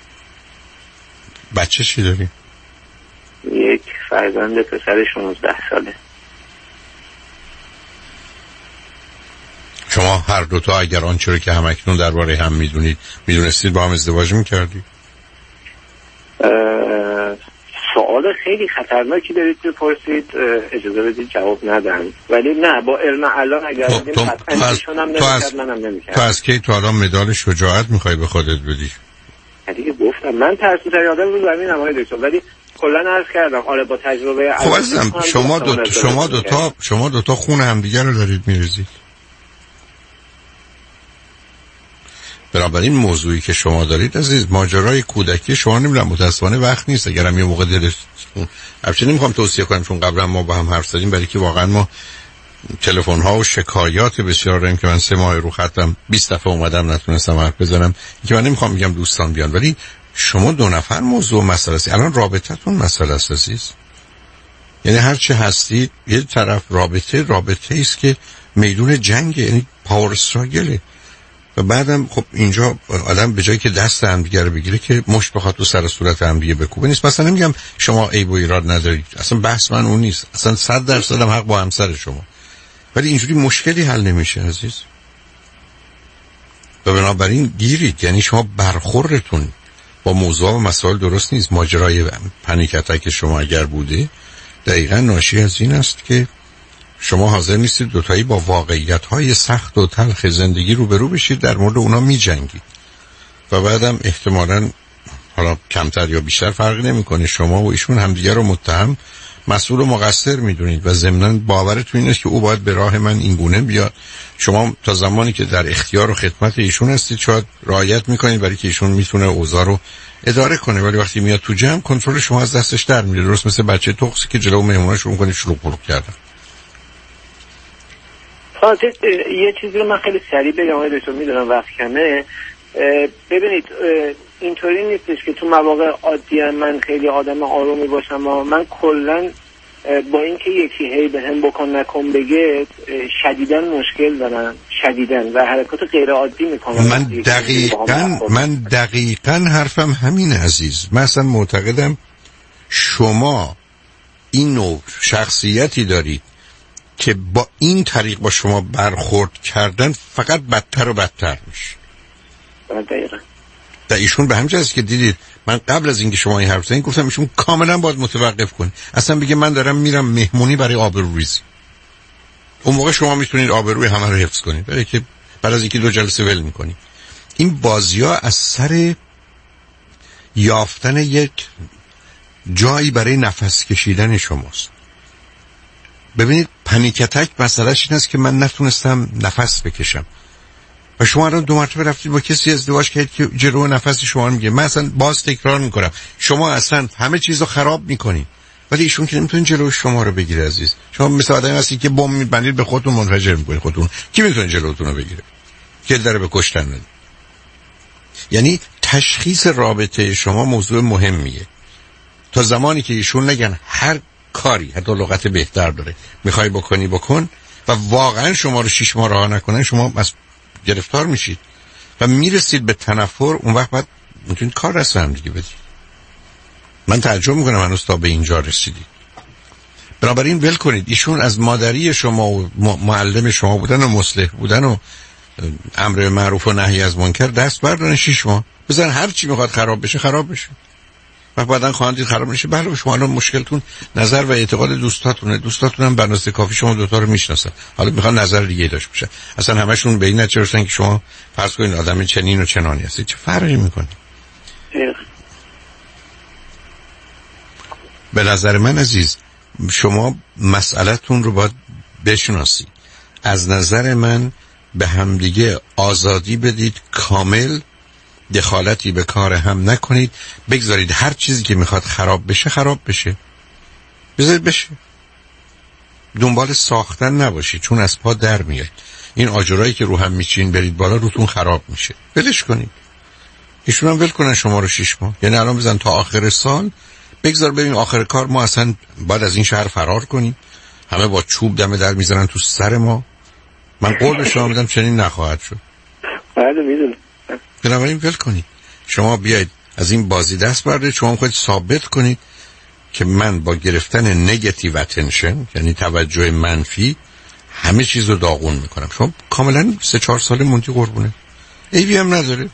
بچه چی داری؟ یک فرزند پسر شانزده ساله. شما هر دوتا اگر آنچه رو که همکنون درباره هم میدونید میدونستید با هم ازدواج میکردید؟ سوال خیلی خطرناکی دارید بپرسید، اجازه بدید جواب ندم. ولی نه با علم الان اگر تو, تو, تو, از, تو از کی تو الان مدال شجاعت میخوای به خودت بدی؟ دیگه گفتم من ترسوترین آدم رو زمین هم آقای دکتر، ولی کلا عرض کردم آره با تجربه خب عزیزم شما دو شما دو تا شما دو تا خون همدیگه رو دارید میریزید. بنابراین موضوعی که شما دارید عزیز ماجرای کودکی شما نمیدونم متاسفانه وقت نیست. اگرم یه موقع دلتون البته نمیخوام توصیه کنم چون قبلا ما با هم حرف زدیم، برای که واقعا ما تلفن ها و شکایات بسیار داریم که من سه ماه رو خطم بیست دفعه اومدم نتونستم حرف بزنم، که من نمیخوام میگم دوستان بیان، ولی شما دو نفر موضوع مسئله است. الان رابطتون مسئله است عزیز. یعنی هر چه هستید یه طرف رابطه رابطه است که میدون جنگه، یعنی پاور استراگله. و بعدم خب اینجا آدم به جایی که دست هم دیگه رو بگیره که مشت بخواد تو سر صورت هم دیگه بکوبه نیست. مثلا نمیگم شما عیب و ایراد ندارید، اصلا بحث من اون نیست، اصلا صد درصد هم حق با همسر شما، ولی اینجوری مشکلی حل نمیشه عزیز. و بنابراین گیرید، یعنی شما برخوردتون با موضوع و مسائل درست نیست. ماجرای پنیک اتک شما اگر بوده دقیقا ناشی از این است که شما حاضر نیستید دوتایی با واقعیت‌های سخت و تلخ زندگی روبرو بشید، در مورد اونا می‌جنگید و بعدم احتمالاً حالا کمتر یا بیشتر فرقی نمی‌کنه شما و ایشون همدیگه رو متهم، مسئول و مقصر می‌دونید و ضمناً باورتون این است که او باید به راه من این گونه بیاد. شما تا زمانی که در اختیار و خدمت ایشون هستید شاید رعایت می‌کنید برای که ایشون می‌تونه اوضاع رو اداره کنه، ولی وقتی میاد تو جمع کنترل شما از دستش در میره. درست مثل بچه تخسی که جلو مهموناش شروع کنه شلوغ پلوغ کردن. یه چیزی رو من خیلی سریع بگم آقای دکتر، میدونم وقت کمه. ببینید اینطوری نیستش که تو مواقع عادی من خیلی آدم آرومی باشم و من کلا با اینکه یکی هی به هم بکن نکن بگه شدیداً مشکل دارم شدیداً و حرکات غیر عادی میکنم. من دقیقاً من دقیقاً حرفم همینه عزیز. من اصلا معتقدم شما این نوع شخصیتی دارید که با این طریق با شما برخورد کردن فقط بدتر و بدتر میشه. دقیقاً. در ایشون به همین جاست که دیدید من قبل از اینکه شما این حرف زدین گفتم ایشون کاملا باید متوقف کنید. اصلا بگه من دارم میرم مهمونی برای آبروریزی. اون موقع شما میتونید آبروی همه رو حفظ کنید، برای که بعد از اینکه دو جلسه ول میکنید. این بازی‌ها از سر یافتن یک جایی برای نفس کشیدن شماست. ببینید پنیک اتک مسئلهش این است که من نتونستم نفس بکشم و شما الان دو مرتبه رفتید با کسی ازدواج کردید که جلو نفس شما میگه. من اصلا باز تکرار میکنم شما اصلا همه چیز رو خراب میکنید، ولی ایشون که نمیتونه جلو شما رو بگیره عزیز. شما مثل آدمی هستید که بمب میبندید به خودتون منفجر میکنید خودتون. کی میتونه جلوتون رو بگیره که داره به کشتن ندید؟ یعنی تشخیص رابطه شما موضوع مهمیه. تا زمانی که ایشون نگن هر کاری حتی لغت بهتر داره میخوای بکنی بکن و واقعا شما رو شش ماه رها نکنن، شما از گرفتار میشید و میرسید به تنفر. اون وقت باید میتونید کار رسم هم دیگه بدید. من تعجب میکنم هنوز تا به اینجا رسیدید. بنابراین ول کنید. ایشون از مادری شما و معلم شما بودن و مصلح بودن و امر معروف و نهی از منکر دست بردارن. شش ماه بزن هر چی میخواد خراب بشه خراب بشه. و بعداً خواندید خراب میشه. بله شما الان مشکلتون نظر و اعتقاد دوستاتونه، دوستاتون هم بناسه کافی شما دوتا رو میشناسن، حالا میخوان نظر دیگه داشته باشن. اصلا همشون به این نتیجه رسیدن که شما فرض کنید آدم چنین و چنانی هستید. چه فرقی میکنه؟ به نظر من عزیز شما مسئله‌تون رو باید بشناسید. از نظر من به همدیگه آزادی بدید کامل، دخالتی به کار هم نکنید، بگذارید هر چیزی که میخواد خراب بشه خراب بشه، بذارید بشه، دنبال ساختن نباشید چون از پا در میاد. این آجرایی که رو هم میچین برید بالا روتون خراب میشه، ولش کنید. ایشون هم ول کنن شما رو شش ماه، یعنی الان بزن تا آخر سال بگذار ببین آخر کار ما اصلا بعد از این شهر فرار کنیم، همه با چوب دم در میزنن تو سر ما. من قول به شما میدم چنین نخواهد شد. بله میدونم. بنابراین ول کنید. شما بیاید از این بازی دست بردارید. شما میخواید ثابت کنید که من با گرفتن نگاتیو اتنشن، یعنی توجه منفی، همه چیز رو داغون میکنم. شما کاملا سه چهار ساله موندی قربونه، ایوی هم نداره،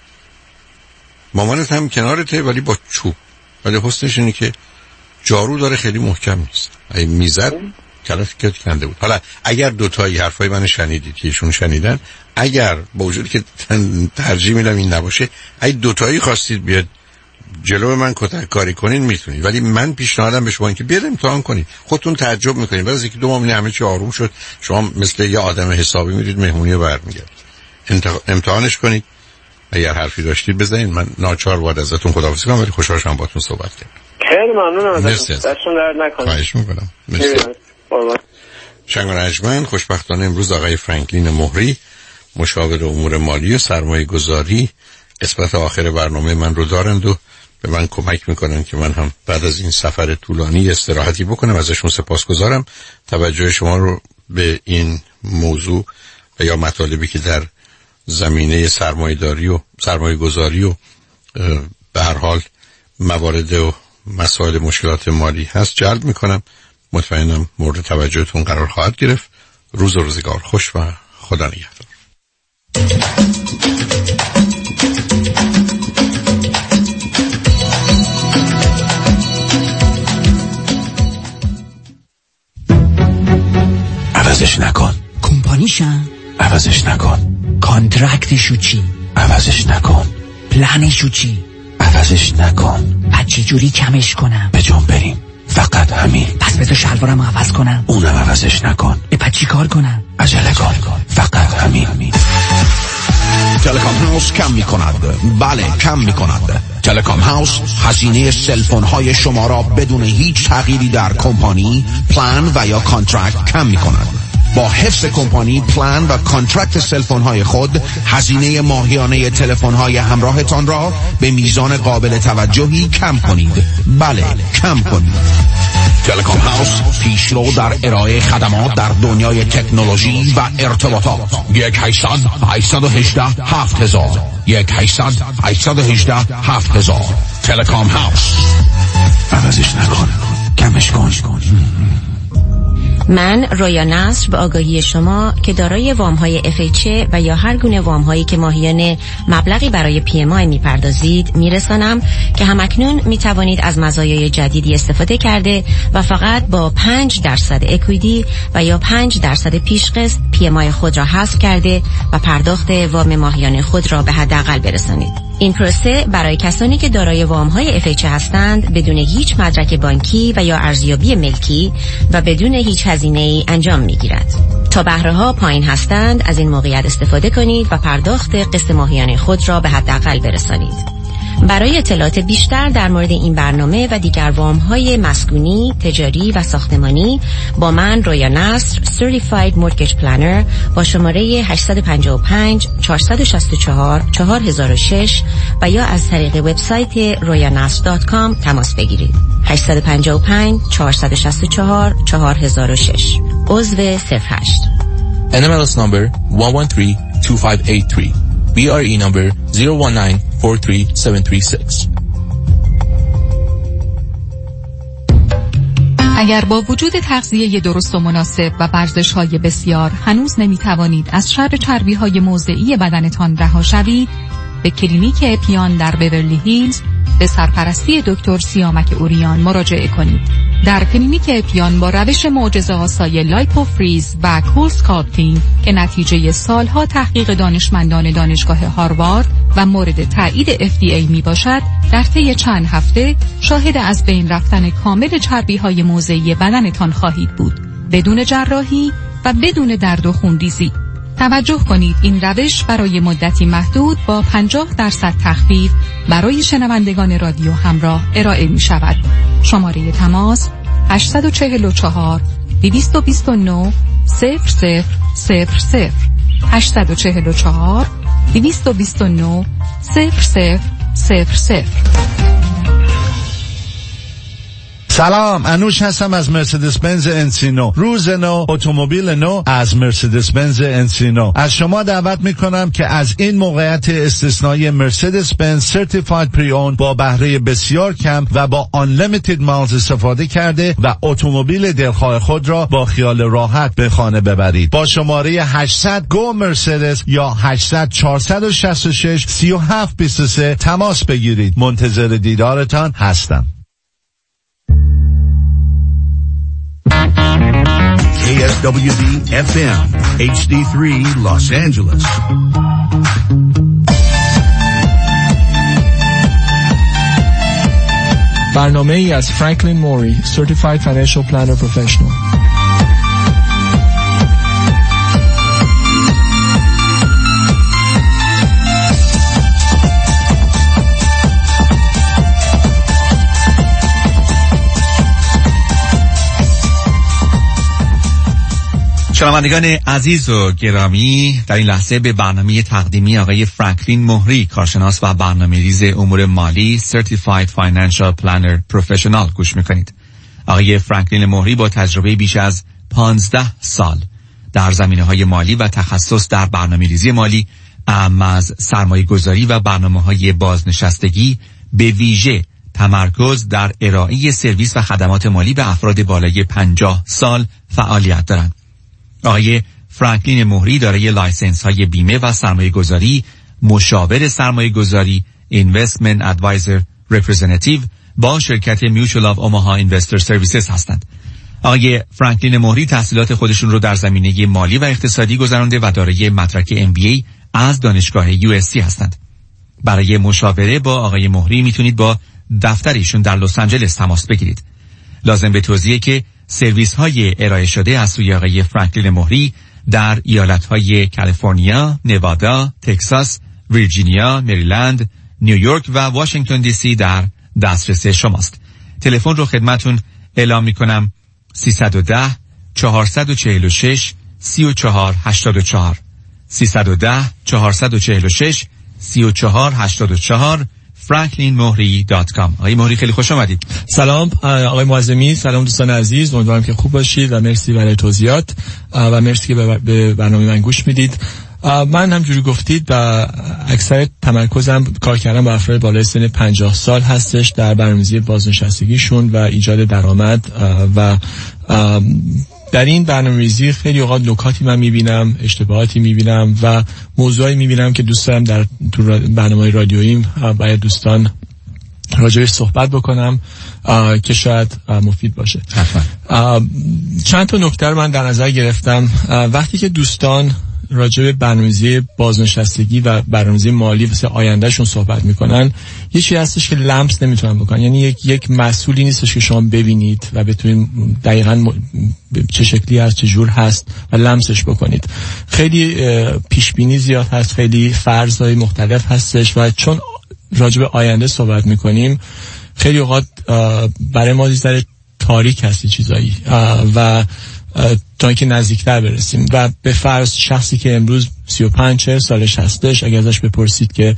مامانت هم کنارته ولی با چوب، ولی حسنش اینه که جارو داره خیلی محکم نیست. ای میزد کلاش کت کنده بود. حالا اگر دوتایی حرفای من شنیدید که ایشون شنیدن، اگر با وجودی که ترجیح میدم این نباشه، اگه دوتایی خواستید بیاد جلو من کتک کاری کنین میتونید، ولی من پیشنهادم به شما این که بیاد امتحان کنید. خودتون تعجب میکنید بعد از اینکه دو ماه همه چی آروم شد شما مثل یه آدم حسابی میرید مهمونی رو برمیگردید. امتحانش کنید. اگر حرفی داشتید بزنید. من ناچار وارد ازتون خداحافظی کنم ولی خوشحال شدم باهاتون صحبت کردم. خیلی ممنونم ازتون. دستتون درد نکنه. خواهش میکنم. مرسی. شنگ و رجمن. خوشبختانه امروز آقای فرانکلین مهری مشاور امور مالی و سرمایه گذاری قسمت آخر برنامه من رو دارند و به من کمک میکنن که من هم بعد از این سفر طولانی استراحتی بکنم. ازشون سپاسگزارم. توجه شما رو به این موضوع و یا مطالبی که در زمینه سرمایه‌داری و سرمایه گذاری و به هر حال موارد و مسائل مشکلات مالی هست جلب میکنم. مطمئنم مورد توجهتون قرار خواهد گرفت. روز و روزگار خوش و خدا نگهدار. عوضش نکن. کمپانیشم عوضش نکن. کانترکتشو چی؟ عوضش نکن. پلنشو چی؟ عوضش نکن. از چه جوری کمش کنم؟ به جون بریم. فقط همین. پس بذار شلوارم عوض کنم. اونم عوضش نکن. پس چی کار کنم؟ عجله کن. فقط همین. تلکام هاوس کم می کند. بله کم می کند. تلکام هاوس هزینه سلفون های شما را بدون هیچ تغییری در کمپانی، پلان و یا کانترکت کم می کند. با حفظ کمپانی، پلان و کانترکت سلفون های خود هزینه ماهیانه تلفن های همراهتان را به میزان قابل توجهی کم کنید. بله کم کنید. تلکام هاوس پیشرو در ارائه خدمات در دنیای تکنولوژی و ارتباطات. یک هشتصد هشتصد و هجده هفت هزار یک هشتصد هشتصد و هجده هفت هزار. تلکام هاوس. عوضش نکن. کمش کن. من رویا نصر به آگاهی شما که دارای وام‌های اف اچ و یا هر گونه وام‌هایی که ماهیانه مبلغی برای پی ام آی می‌پردازید میرسانم که همکنون می‌توانید از مزایای جدیدی استفاده کرده و فقط با پنج درصد اکویتی و یا پنج درصد پیشقسط پی ام آی خود را حذف کرده و پرداخت وام ماهیانه خود را به حداقل برسانید. این پروسه برای کسانی که دارای وام‌های اف اچ هستند بدون هیچ مدرک بانکی و یا ارزیابی ملکی و بدون هیچ هزینه‌ای انجام می‌گیرد. تا بهره‌ها پایین هستند از این موقعیت استفاده کنید و پرداخت قسط ماهیانه خود را به حداقل برسانید. برای اطلاعات بیشتر در مورد این برنامه و دیگر وام‌های مسکونی، تجاری و ساختمانی با من رویا نصر Certified Mortgage Planner با شماره هشت پنج پنج چهار شش چهار چهار صفر شش و یا از طریق وبسایت رویا نصر دات کام تماس بگیرید. هشت پنج پنج چهار شش چهار چهار صفر شش عضو صفر هشت. ان ام ال اس number one one three two five eight three. بی آر ای number zero one nine four three seven three six. اگر با وجود تغذیه درست و مناسب و ورزش‌های بسیار هنوز نمی‌توانید از شر چربی‌های موضعی بدنتان رها شوید، به کلینیک اپیان در بیورلی هیلز به سرپرستی دکتر سیامک اوریان مراجعه کنید. در کلینیک اپیان با روش معجزه‌آسای لایپوفریز و کول اسکالپینگ که نتیجه سالها تحقیق دانشمندان دانشگاه هاروارد و مورد تایید اف دی ای می باشد، در طی چند هفته شاهد از بین رفتن کامل چربی‌های موضعی بدنتان خواهید بود، بدون جراحی و بدون درد و خونریزی. توجه کنید این روش برای مدتی محدود با پنجاه درصد تخفیف برای شنوندگان رادیو همراه ارائه می شود. شماره تماس هشت چهار چهار دویست و بیست و نه صفر صفر صفر صفر هشت چهار چهار دویست و بیست و نه صفر صفر صفر صفر. سلام، انوش هستم از مرسدس بنز انسینو. روز نو، اتومبیل نو از مرسدس بنز انسینو. از شما دعوت میکنم که از این موقعیت استثنایی مرسدس بنز سرتیفاید پری اون با بهره بسیار کم و با unlimited miles استفاده کرده و اتومبیل دلخواه خود را با خیال راحت به خانه ببرید. با شماره هشتصد گو مرسدس یا هشتصد چهارصد و شصت و شش سی و هفت بیست و سه تماس بگیرید. منتظر دیدارتان هستم. K S W D F M H D three Los Angeles. برنامه ای از فرانکلین موری Certified Financial Planner Professional. شنوندگان عزیز و گرامی، در این لحظه به برنامه تقدیمی آقای فرانکلین مهری، کارشناس و برنامه‌ریز امور مالی Certified Financial Planner Professional گوش میکنید. آقای فرانکلین مهری با تجربه بیش از پانزده سال در زمینه‌های مالی و تخصص در برنامه‌ریزی مالی، اما از سرمایه گذاری و برنامه‌های بازنشستگی، به ویژه تمرکز در ارائه سرویس و خدمات مالی به افراد بالای پنجاه سال فعالیت دارند. آقای فرانکلین مهری دارای لایسنس های بیمه و سرمایه گذاری، مشاور سرمایه گذاری، Investment Advisor Representative با شرکت Mutual of Omaha Investor Services هستند. آقای فرانکلین مهری تحصیلات خودشون رو در زمینه مالی و اقتصادی گذرانده و دارای مدرک ام بی ای از دانشگاه یو اس سی هستند. برای مشاوره با آقای مهری میتونید با دفترشون در لس آنجلس تماس بگیرید. لازم به توضیحه که سرویس های ارائه شده از سوی آقای فرانکلین مهری در ایالت های کالیفرنیا، نوادا، تگزاس، ویرجینیا، مریلند، نیویورک و واشنگتن دی سی در دسترس شماست. تلفن رو خدمتون اعلام میکنم: سیصد و ده چهارصد و چهل و شش سی و چهار هشتاد و چهار سیصد و ده چهارصد و چهل و شش سی و چهار هشتاد و چهار فرانکلین موهری دات کام. آقای موهری خیلی خوش آمدید. سلام آقای معظمی، سلام دوستان عزیز، امیدوارم که خوب باشید و مرسی برای توضیحات و مرسی که به برنامه من گوش میدید. من همجوری گفتید و اکثر تمرکزم کار کردن با افراد بالای سن پنجاه سال هستش در برنامه‌ریزی بازنشستگیشون و ایجاد درآمد و در این برنامه‌ریزی خیلی اوقات نکاتی من میبینم، اشتباهاتی میبینم و موضوعی میبینم که دوست دارم در تو برنامه رادیوییم باید دوستان راجعش صحبت بکنم که شاید مفید باشه. چند تا نکته من در نظر گرفتم وقتی که دوستان راجع به برنامه‌ریزی بازنشستگی و برنامه‌ریزی مالی واسه آیندهشون صحبت میکنن. یه چیزی هستش که لمس نمیتونن بکنن، یعنی یک یک مسئولی نیستش که شما ببینید و بتونید دقیقاً م... چه شکلی هست، چه جور هست و لمسش بکنید. خیلی پیش بینی زیاد هست، خیلی فرض‌های مختلف هستش و چون راجع به آینده صحبت میکنیم خیلی اوقات برای ما ذره تاریک هستی چیزایی و تا اینکه نزدیکتر برسیم و به فرض شخصی که امروز سی و پنج چهل سالش هستش، اگر ازش بپرسید که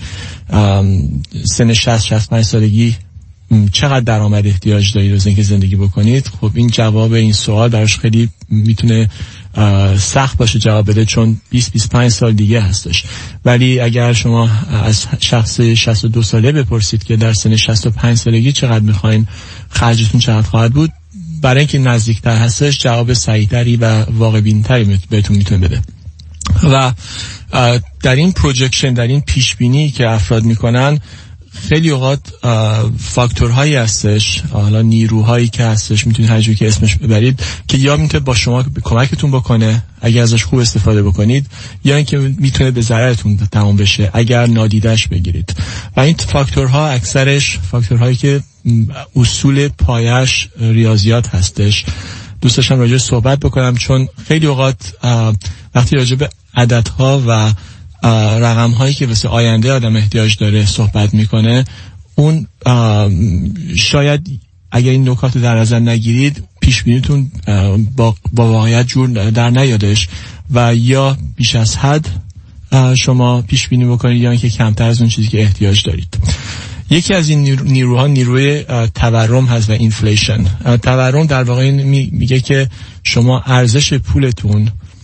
سن شصت شصت و پنج سالگی چقدر درآمد احتیاج دارید از اینکه زندگی بکنید، خب این جواب این سوال براش خیلی میتونه سخت باشه جواب بده، چون بیست بیست و پنج سال دیگه هستش. ولی اگر شما از شخص شصت و دو ساله بپرسید که در سن شصت و پنج سالگی چقدر میخواین، خرجتون چقدر خواهد بود، برای اینکه نزدیکتر هستش جواب صحیح‌تری و واقع بین‌تری بهتون میتونه بده. و در این پروجکشن، در این پیش بینی که افراد میکنن، خیلی اوقات فاکتورهایی هستش، حالا نیروهایی که هستش، میتونید هر جوری که اسمش ببرید، که یا میتونه با شما کمکتون بکنه اگر ازش خوب استفاده بکنید، یا اینکه میتونه به ضررتون تمام بشه اگر نادیدش بگیرید. و این فاکتورها اکثرش فاکتورهایی که اصول پایش ریاضیات هستش. دوست داشتم راجع صحبت بکنم چون خیلی اوقات وقتی راجع به عددها و رقم هایی که واسه آینده آدم احتیاج داره صحبت میکنه، اون شاید اگر این نکات در نظر نگیرید پیش بینیتون با, با واقعیت جور در نیادش و یا بیش از حد شما پیش بینی بکنید یا اینکه کمتر از اون چیزی که احتیاج دارید. یکی از این نیروها نیروی تورم هست و اینفلیشن. تورم در واقع میگه که شما ارزش پولتون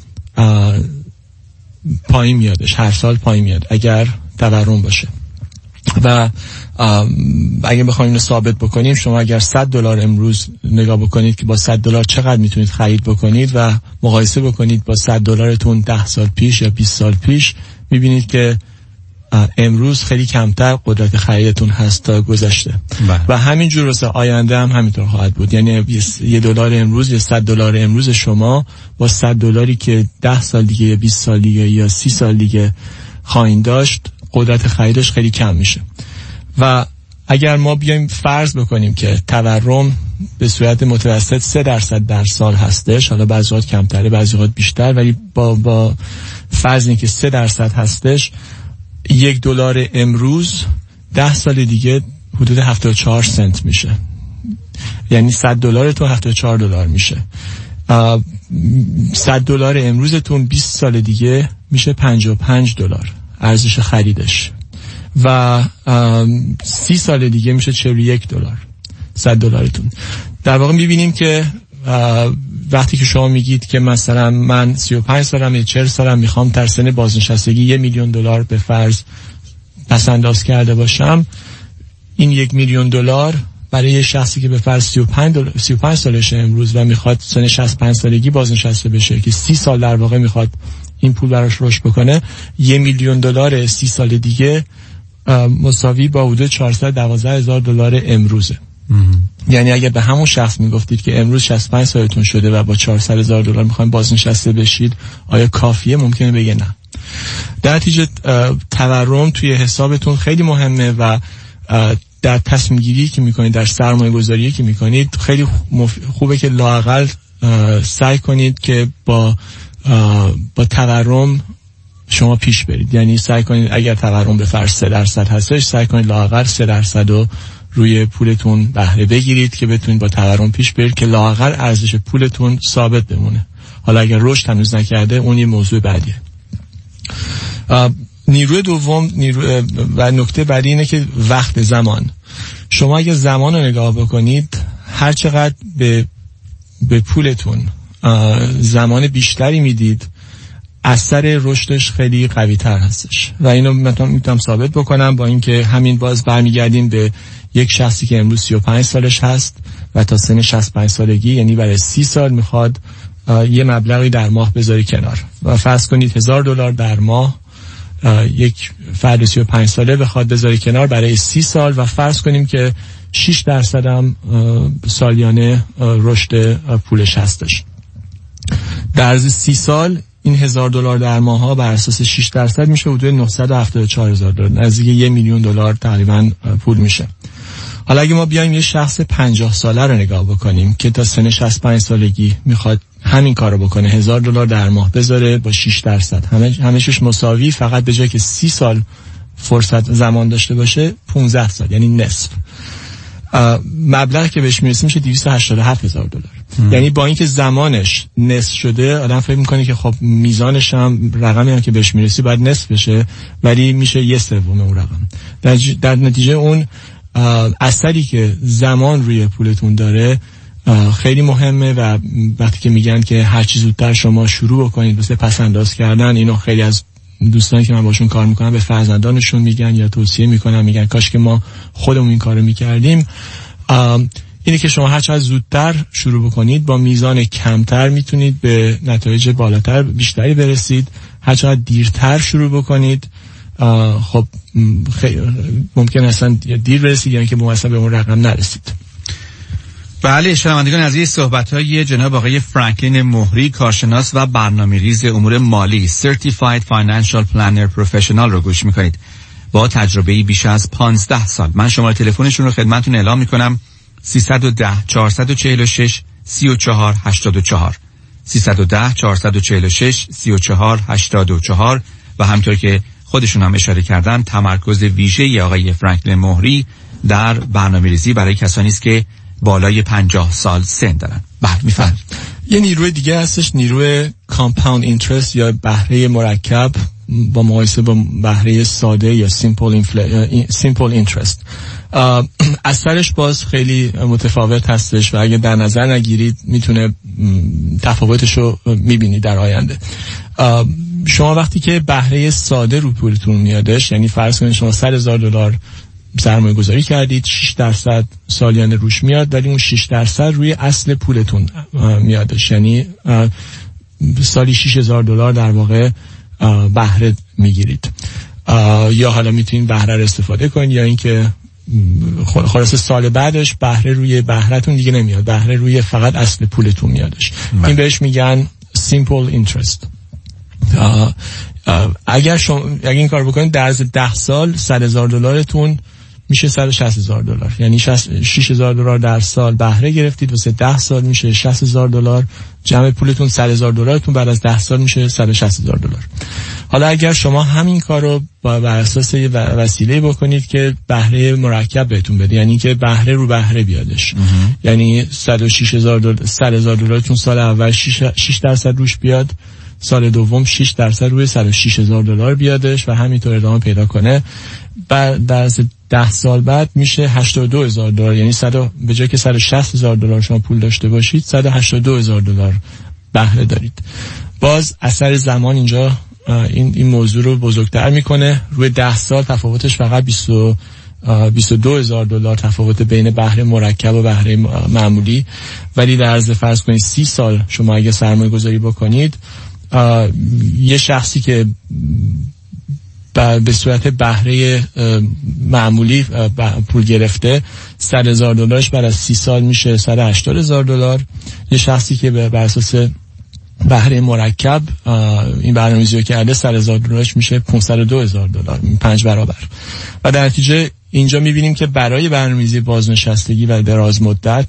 پایین میادش، هر سال پایین میاد اگر تورم باشه. و اگه بخوایم اینو ثابت بکنیم، شما اگر صد دلار امروز نگاه بکنید که با صد دلار چقدر میتونید خرید بکنید و مقایسه بکنید با صد دلارتون ده سال پیش یا بیست سال پیش، میبینید که امروز خیلی کمتر قدرت خریدتون هست تا گذشته. بله. و همینجور واسه آینده هم همینطور خواهد بود. یعنی یه دلار امروز یا صد دلار امروز شما با صد دلاری که ده سال دیگه یا بیست سال دیگه یا سی سال دیگه خواهید داشت، قدرت خریدش خیلی کم میشه. و اگر ما بیایم فرض بکنیم که تورم به صورت متوسط سه درصد در سال هستش، حالا بعضی وقت کمتره بعضی وقت بیشتر، ولی با با فرض اینکه سه درصد هستش، یک دلار امروز ده سال دیگه حدود هفتاد و چهار سنت میشه. یعنی صد دلارتون هفتاد و چهار دلار میشه. صد دلار امروزتون بیست سال دیگه میشه پنجاه و پنج دلار ارزش خریدش و سی سال دیگه میشه چهل و یک دلار صد دلارتون. در واقع میبینیم که وقتی که شما میگید که مثلا من سی و پنج سالم یا چهل سالم میخوام در سن بازنشستگی یک میلیون دلار به فرض پس انداز کرده باشم، این یک میلیون دلار برای یه شخصی که به فرض سی و پنج سالشه امروز و میخواد سن شصت و پنج سالگی بازنشسته بشه که سی سال در واقع میخواد این پول براش رشد بکنه، یک میلیون دلار سی سال دیگه مساوی با حدود چهارصد و دوازده هزار دلار امروزه. یعنی اگر به همون شخص میگفتید که امروز شصت و پنج سالتون شده و با چهارصد هزار دلار میخواین بازنشسته بشید، آیا کافیه؟ ممکنه بگه نه. در نتیجه تورم توی حسابتون خیلی مهمه و در تصمیم گیری که میکنید، در سرمایه گذاری که میکنید، خیلی خوبه که لااقل سعی کنید که با با تورم شما پیش برید. یعنی سعی کنید اگر تورم به فرض سه درصد هستش، سعی کنید لااقل سه درصد رو روی پولتون بهره بگیرید که بتونید با تورم پیش برید که لااقل ارزش پولتون ثابت بمونه. حالا اگر رشد هنوز نکرده، اون یه موضوع بعدیه. نیروی دوم نیرو و نکته بعدی اینه که وقت، زمان. شما اگر زمان رو نگاه بکنید، هر چقدر به به پولتون زمان بیشتری میدید، اثر رشدش خیلی قوی تر هستش. و اینو من میتونم ثابت بکنم با اینکه همین باز برمیگردیم به یک شخصی که امروز سی و پنج سالش هست و تا سن شصت و پنج سالگی، یعنی برای سی سال میخواد یه مبلغی در ماه بذاری کنار و فرض کنید هزار دلار در ماه یک فرد سی و پنج ساله بخواد بذاری کنار برای سی سال و فرض کنیم که شش درصد هم سالیانه رشد پولش هستش. در عرض سی سال این هزار دلار در ماه ها بر اساس شش درصد میشه حدود نهصد و هفتاد و چهار هزار دلار، نزدیک یک میلیون دلار تقریبا پول میشه. حالا اگه ما بیایم یه شخص پنجاه ساله رو نگاه بکنیم که تا سن شصت و پنج سالگی میخواد همین کارو بکنه، هزار دلار در ماه بذاره با شش درصد، همه همه‌شش مساوی، فقط به جای که سی سال فرصت زمان داشته باشه پانزده سال، یعنی نصف. مبلغی که بهش میرسه میشه دویست و هشتاد و هفت هزار دلار. یعنی با اینکه زمانش نصف شده، آدم فکر میکنه که خب میزانش هم رقمی هم که بهش میرسی باید نصف بشه، ولی میشه یه سوم اون رقم. در, در نتیجه اون اثری که زمان روی پولتون داره خیلی مهمه و وقتی که میگن که هر چی زودتر شما شروع بکنید واسه پس انداز کردن، اینو خیلی از دوستانی که من باشون کار میکنم به فرزندانشون میگن یا توصیه میکنن، میگن کاش که ما خودمون این کارو میکردیم. اینه که شما هر چقدر زودتر شروع بکنید با میزان کمتر میتونید به نتایج بالاتر بیشتری برسید، هر چقدر دیرتر شروع بکنید خب ممکن اصلا دیر برسید یا اینکه اصلا به اون رقم نرسید. بله شنوندگان عزیز، صحبت‌های جناب آقای فرانکلین مهری کارشناس و برنامه‌ریز امور مالی Certified Financial Planner Professional رو گوش می‌کنید با تجربه‌ای بیش از پانزده سال. من شماره تلفنشون رو خدمتتون اعلام می‌کنم سیصد و ده چهارصد و چهل و شش سی و چهار هشتاد و چهار سیصد و ده چهارصد و چهل و شش سی و چهار هشتاد و چهار و همطور که خودشون هم اشاره کردن تمرکز ویژه‌ای آقای فرانکلین مهری در برنامه‌ریزی برای کسانی است که بالای پنجاه سال سن دارن. بله میفرمایید. یه نیروی دیگه هستش، نیروی کامپاوند اینترست یا بهره مرکب با مقایسه با بهره ساده یا سیمپل سیمپل اینترست. اثرش باز خیلی متفاوت هستش و اگه در نظر نگیرید میتونه تفاوتش رو میبینید در آینده. شما وقتی که بهره ساده رو پولتون میادش، یعنی فرض کنید شما صد هزار دلار سرمایه گذاری کردید، شش درصد سالیانه روش میاد، ولی اون شش درصد روی اصل پولتون میادش، یعنی سالی شش هزار دلار در واقع بهره میگیرید. یا حالا میتونید بهره رو استفاده کنید یا اینکه خلاص سال بعدش بهره روی بهرهتون دیگه نمیاد، بهره روی فقط اصل پولتون میادش. من. این بهش میگن simple interest. اگر شما اگر این کار بکنید در عرض ده سال صد هزار دلارتون میشه صد و شصت هزار دلار، یعنی شش هزار دلار در سال بهره گرفتید، واسه ده سال میشه شصت هزار دلار، جمع پولتون صد هزار دلارتون بعد از ده سال میشه صد و شصت هزار دلار. حالا اگر شما همین کارو با بر اساس یه وسیله بکنید که بهره مرکب بهتون بده، یعنی که بهره رو بهره بیادش، یعنی صد و شش هزار دلار صد هزار دلارتون سال اول شش درصد روش بیاد، سال دوم شش درصد روی صد و شش هزار دلار بیادش و همینطور ادامه پیدا کنه، بعد در ده سال بعد میشه هشتاد و دو هزار دلار، یعنی صد به جای که صد و شصت هزار دلار شما پول داشته باشید صد و هشتاد و دو هزار دلار بهره دارید. باز اثر زمان اینجا این این موضوع رو بزرگتر میکنه. روی ده سال تفاوتش فقط بیست و دو هزار دلار تفاوت بین بهره مرکب و بهره معمولی، ولی در عرض فرض کنید سی سال شما اگه سرمایه گذاری بکنید، یه شخصی که به صورت بهره معمولی پول گرفته صد هزار دلارش بعد از سی سال میشه صد و هشتاد هزار دلار. یه شخصی که بر اساس بهره مرکب این برنامه‌ریزی رو کرده صد هزار دلارش میشه پانصد و دو هزار دلار، پنج برابر. و در نتیجه اینجا میبینیم که برای برنامه‌ریزی بازنشستگی و دراز مدت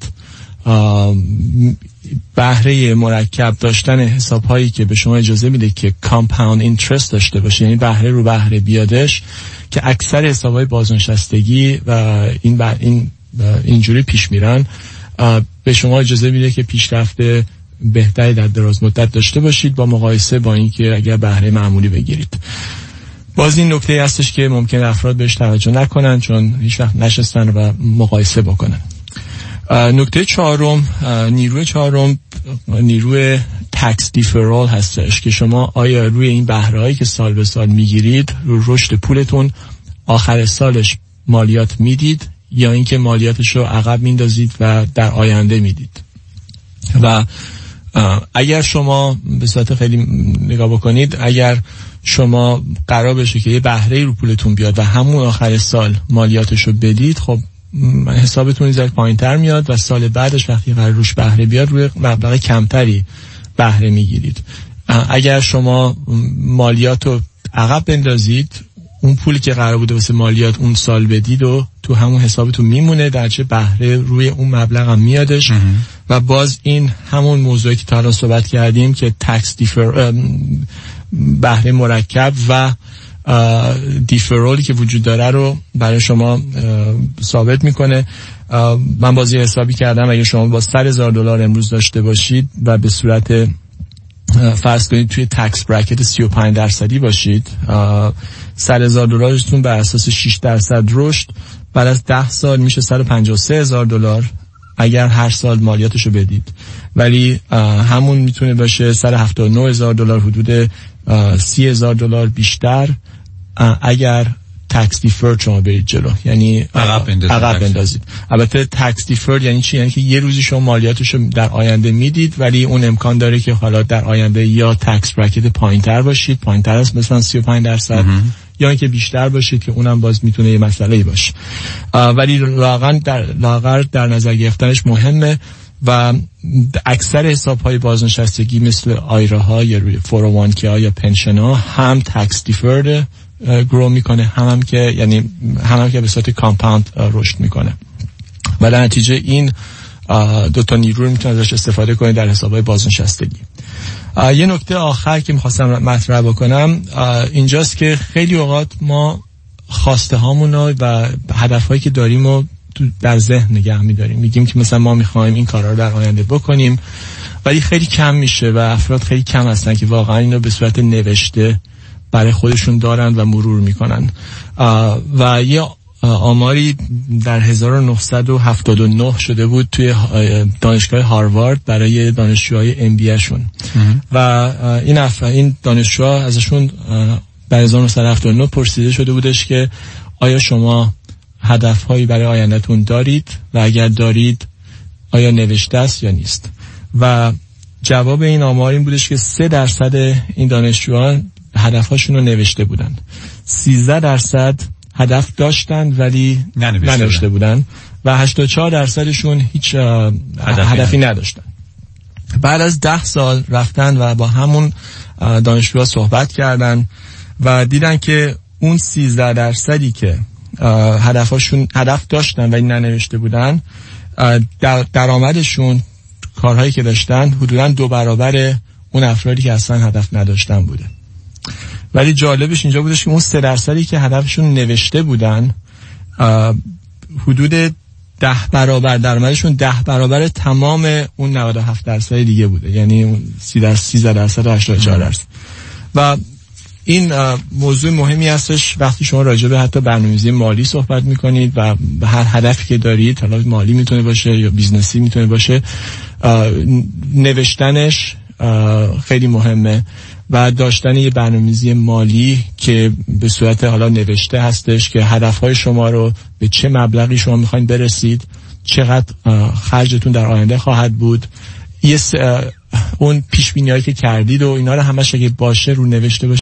بهره مرکب داشتن حساب‌هایی که به شما اجازه میده که کامپاوند اینترست داشته باشه، یعنی بهره رو بهره بیادش، که اکثر حساب‌های بازنشستگی و این این اینجوری پیش میرن، به شما اجازه میده که پیشرفت بهتری در دراز مدت داشته باشید با مقایسه با اینکه اگر بهره معمولی بگیرید. باز این نکته هستش که ممکن افراد بهش توجه نکنن چون هیچ وقت نشستن و مقایسه بکنن. نکته چهارم، نیروی چهارم نیروی تکس دیفرال هستش که شما آیا روی این بهره‌هایی که سال به سال میگیرید رو رشد پولتون آخر سالش مالیات میدید یا اینکه مالیاتش رو عقب میندازید و در آینده میدید. و اگر شما به صورت خیلی نگاه بکنید، اگر شما قرار بشه که یه بهره رو پولتون بیاد و همون آخر سال مالیاتش رو بدید، خب حسابتون زیاد پایین‌تر میاد و سال بعدش وقتی قرار روش بهره بیاد روی مبلغ کمتری بهره میگیرید. اگر شما مالیات رو عقب بندازید، اون پولی که قرار بوده واسه مالیات اون سال بدید و تو همون حسابتون میمونه، درچه بهره روی اون مبلغ هم میادش. و باز این همون موضوعی که تا الان صحبت کردیم که تکس دیفر بهره مرکب و دیفرولی که وجود داره رو برای شما ثابت میکنه. من بازی حسابی کردم، اگه شما با صد هزار دلار امروز داشته باشید و به صورت فرض کنید توی تکس برکت سی و پنج درصدی باشید، صد هزار دلارتون بر اساس شش درصد رشد بعد از ده سال میشه صد و پنجاه و سه هزار دلار اگر هر سال مالیاتشو بدید. ولی همون میتونه باشه صد و هفتاد و نه هزار دلار، حدود سی هزار دلار بیشتر اگر تکس دیفرد شما برید جلو، یعنی عقب بندازید. البته تکس دیفرد یعنی چی؟ یعنی که یه روزی شما مالیاتشو در آینده میدید، ولی اون امکان داره که حالا در آینده یا تکس برکت پایین‌تر باشید، پایین‌تر است مثلا سی و پنج درصد، یا اینکه بیشتر باشید که اونم باز میتونه یه مسئله باشه. ولی لااقل در لااقل در نظر گرفتنش مهمه و اکثر حساب‌های بازنشستگی مثل آیرا ها یا روی فور او وان کی ها یا پنشن ها هم تکس دیفرد گرو میکنه، هم هم که یعنی هم هم که به صورت کامپاوند رشد میکنه و در نتیجه این دو تا نیرو رو میتونید ازش استفاده کنید در حساب‌های بازنشستگی. یه نکته آخر که میخواستم مطرح بکنم اینجاست که خیلی اوقات ما خواسته هامون و هدفهایی که داریم رو در ذهن نگه می‌داریم، میگیم که مثلا ما می‌خوایم این کارا رو در آینده بکنیم، ولی خیلی کم میشه و افراد خیلی کم هستن که واقعا اینو به صورت نوشته برای خودشون دارن و مرور میکنن. و یه آماری در هزار و نهصد و هفتاد و نه شده بود توی دانشگاه هاروارد برای دانشجوهای ام بی اشون و این اف... این دانشجوها ازشون در هزار و نهصد و هفتاد و نه پرسیده شده بودش که آیا شما هدفهایی برای آیندهتون دارید و اگر دارید آیا نوشته است یا نیست؟ و جواب این آمار این بودش که سه درصد این دانشجویان هدفهاشون رو نوشته بودن، سیزده درصد هدف داشتن ولی ننوشته, ننوشته بودن و هشتاد و چهار درصدشون هیچ هدفی, هدفی نداشتن. بعد از ده سال رفتن و با همون دانشجوها صحبت کردن و دیدن که اون سیزده درصدی که هدفشون هدف داشتن ولی ننوشته بودن، در درآمدشون کارهایی که داشتن حدوداً دو برابر اون افرادی که اصلا هدف نداشتن بوده. ولی جالبش اینجا بودش که اون سه درصدی که هدفشون نوشته بودن حدود ده برابر درآمدشون ده برابر تمام اون نود و هفت درصد دیگه بوده، یعنی اون سیزده درصد و هشتاد و چهار درصد. و این موضوع مهمی هستش وقتی شما راجع به حتی برنامه‌ریزی مالی صحبت میکنید و به هر هدفی که دارید، حالا مالی میتونه باشه یا بیزنسی میتونه باشه، نوشتنش خیلی مهمه و داشتن یه برنامه‌ریزی مالی که به صورت حالا نوشته هستش که هدفهای شما رو به چه مبلغی شما میخواین برسید، چقدر خرجتون در آینده خواهد بود، یه اون پیش بینی‌هایی که کردید و اینا رو همش اگه باشه رو نوشته باشه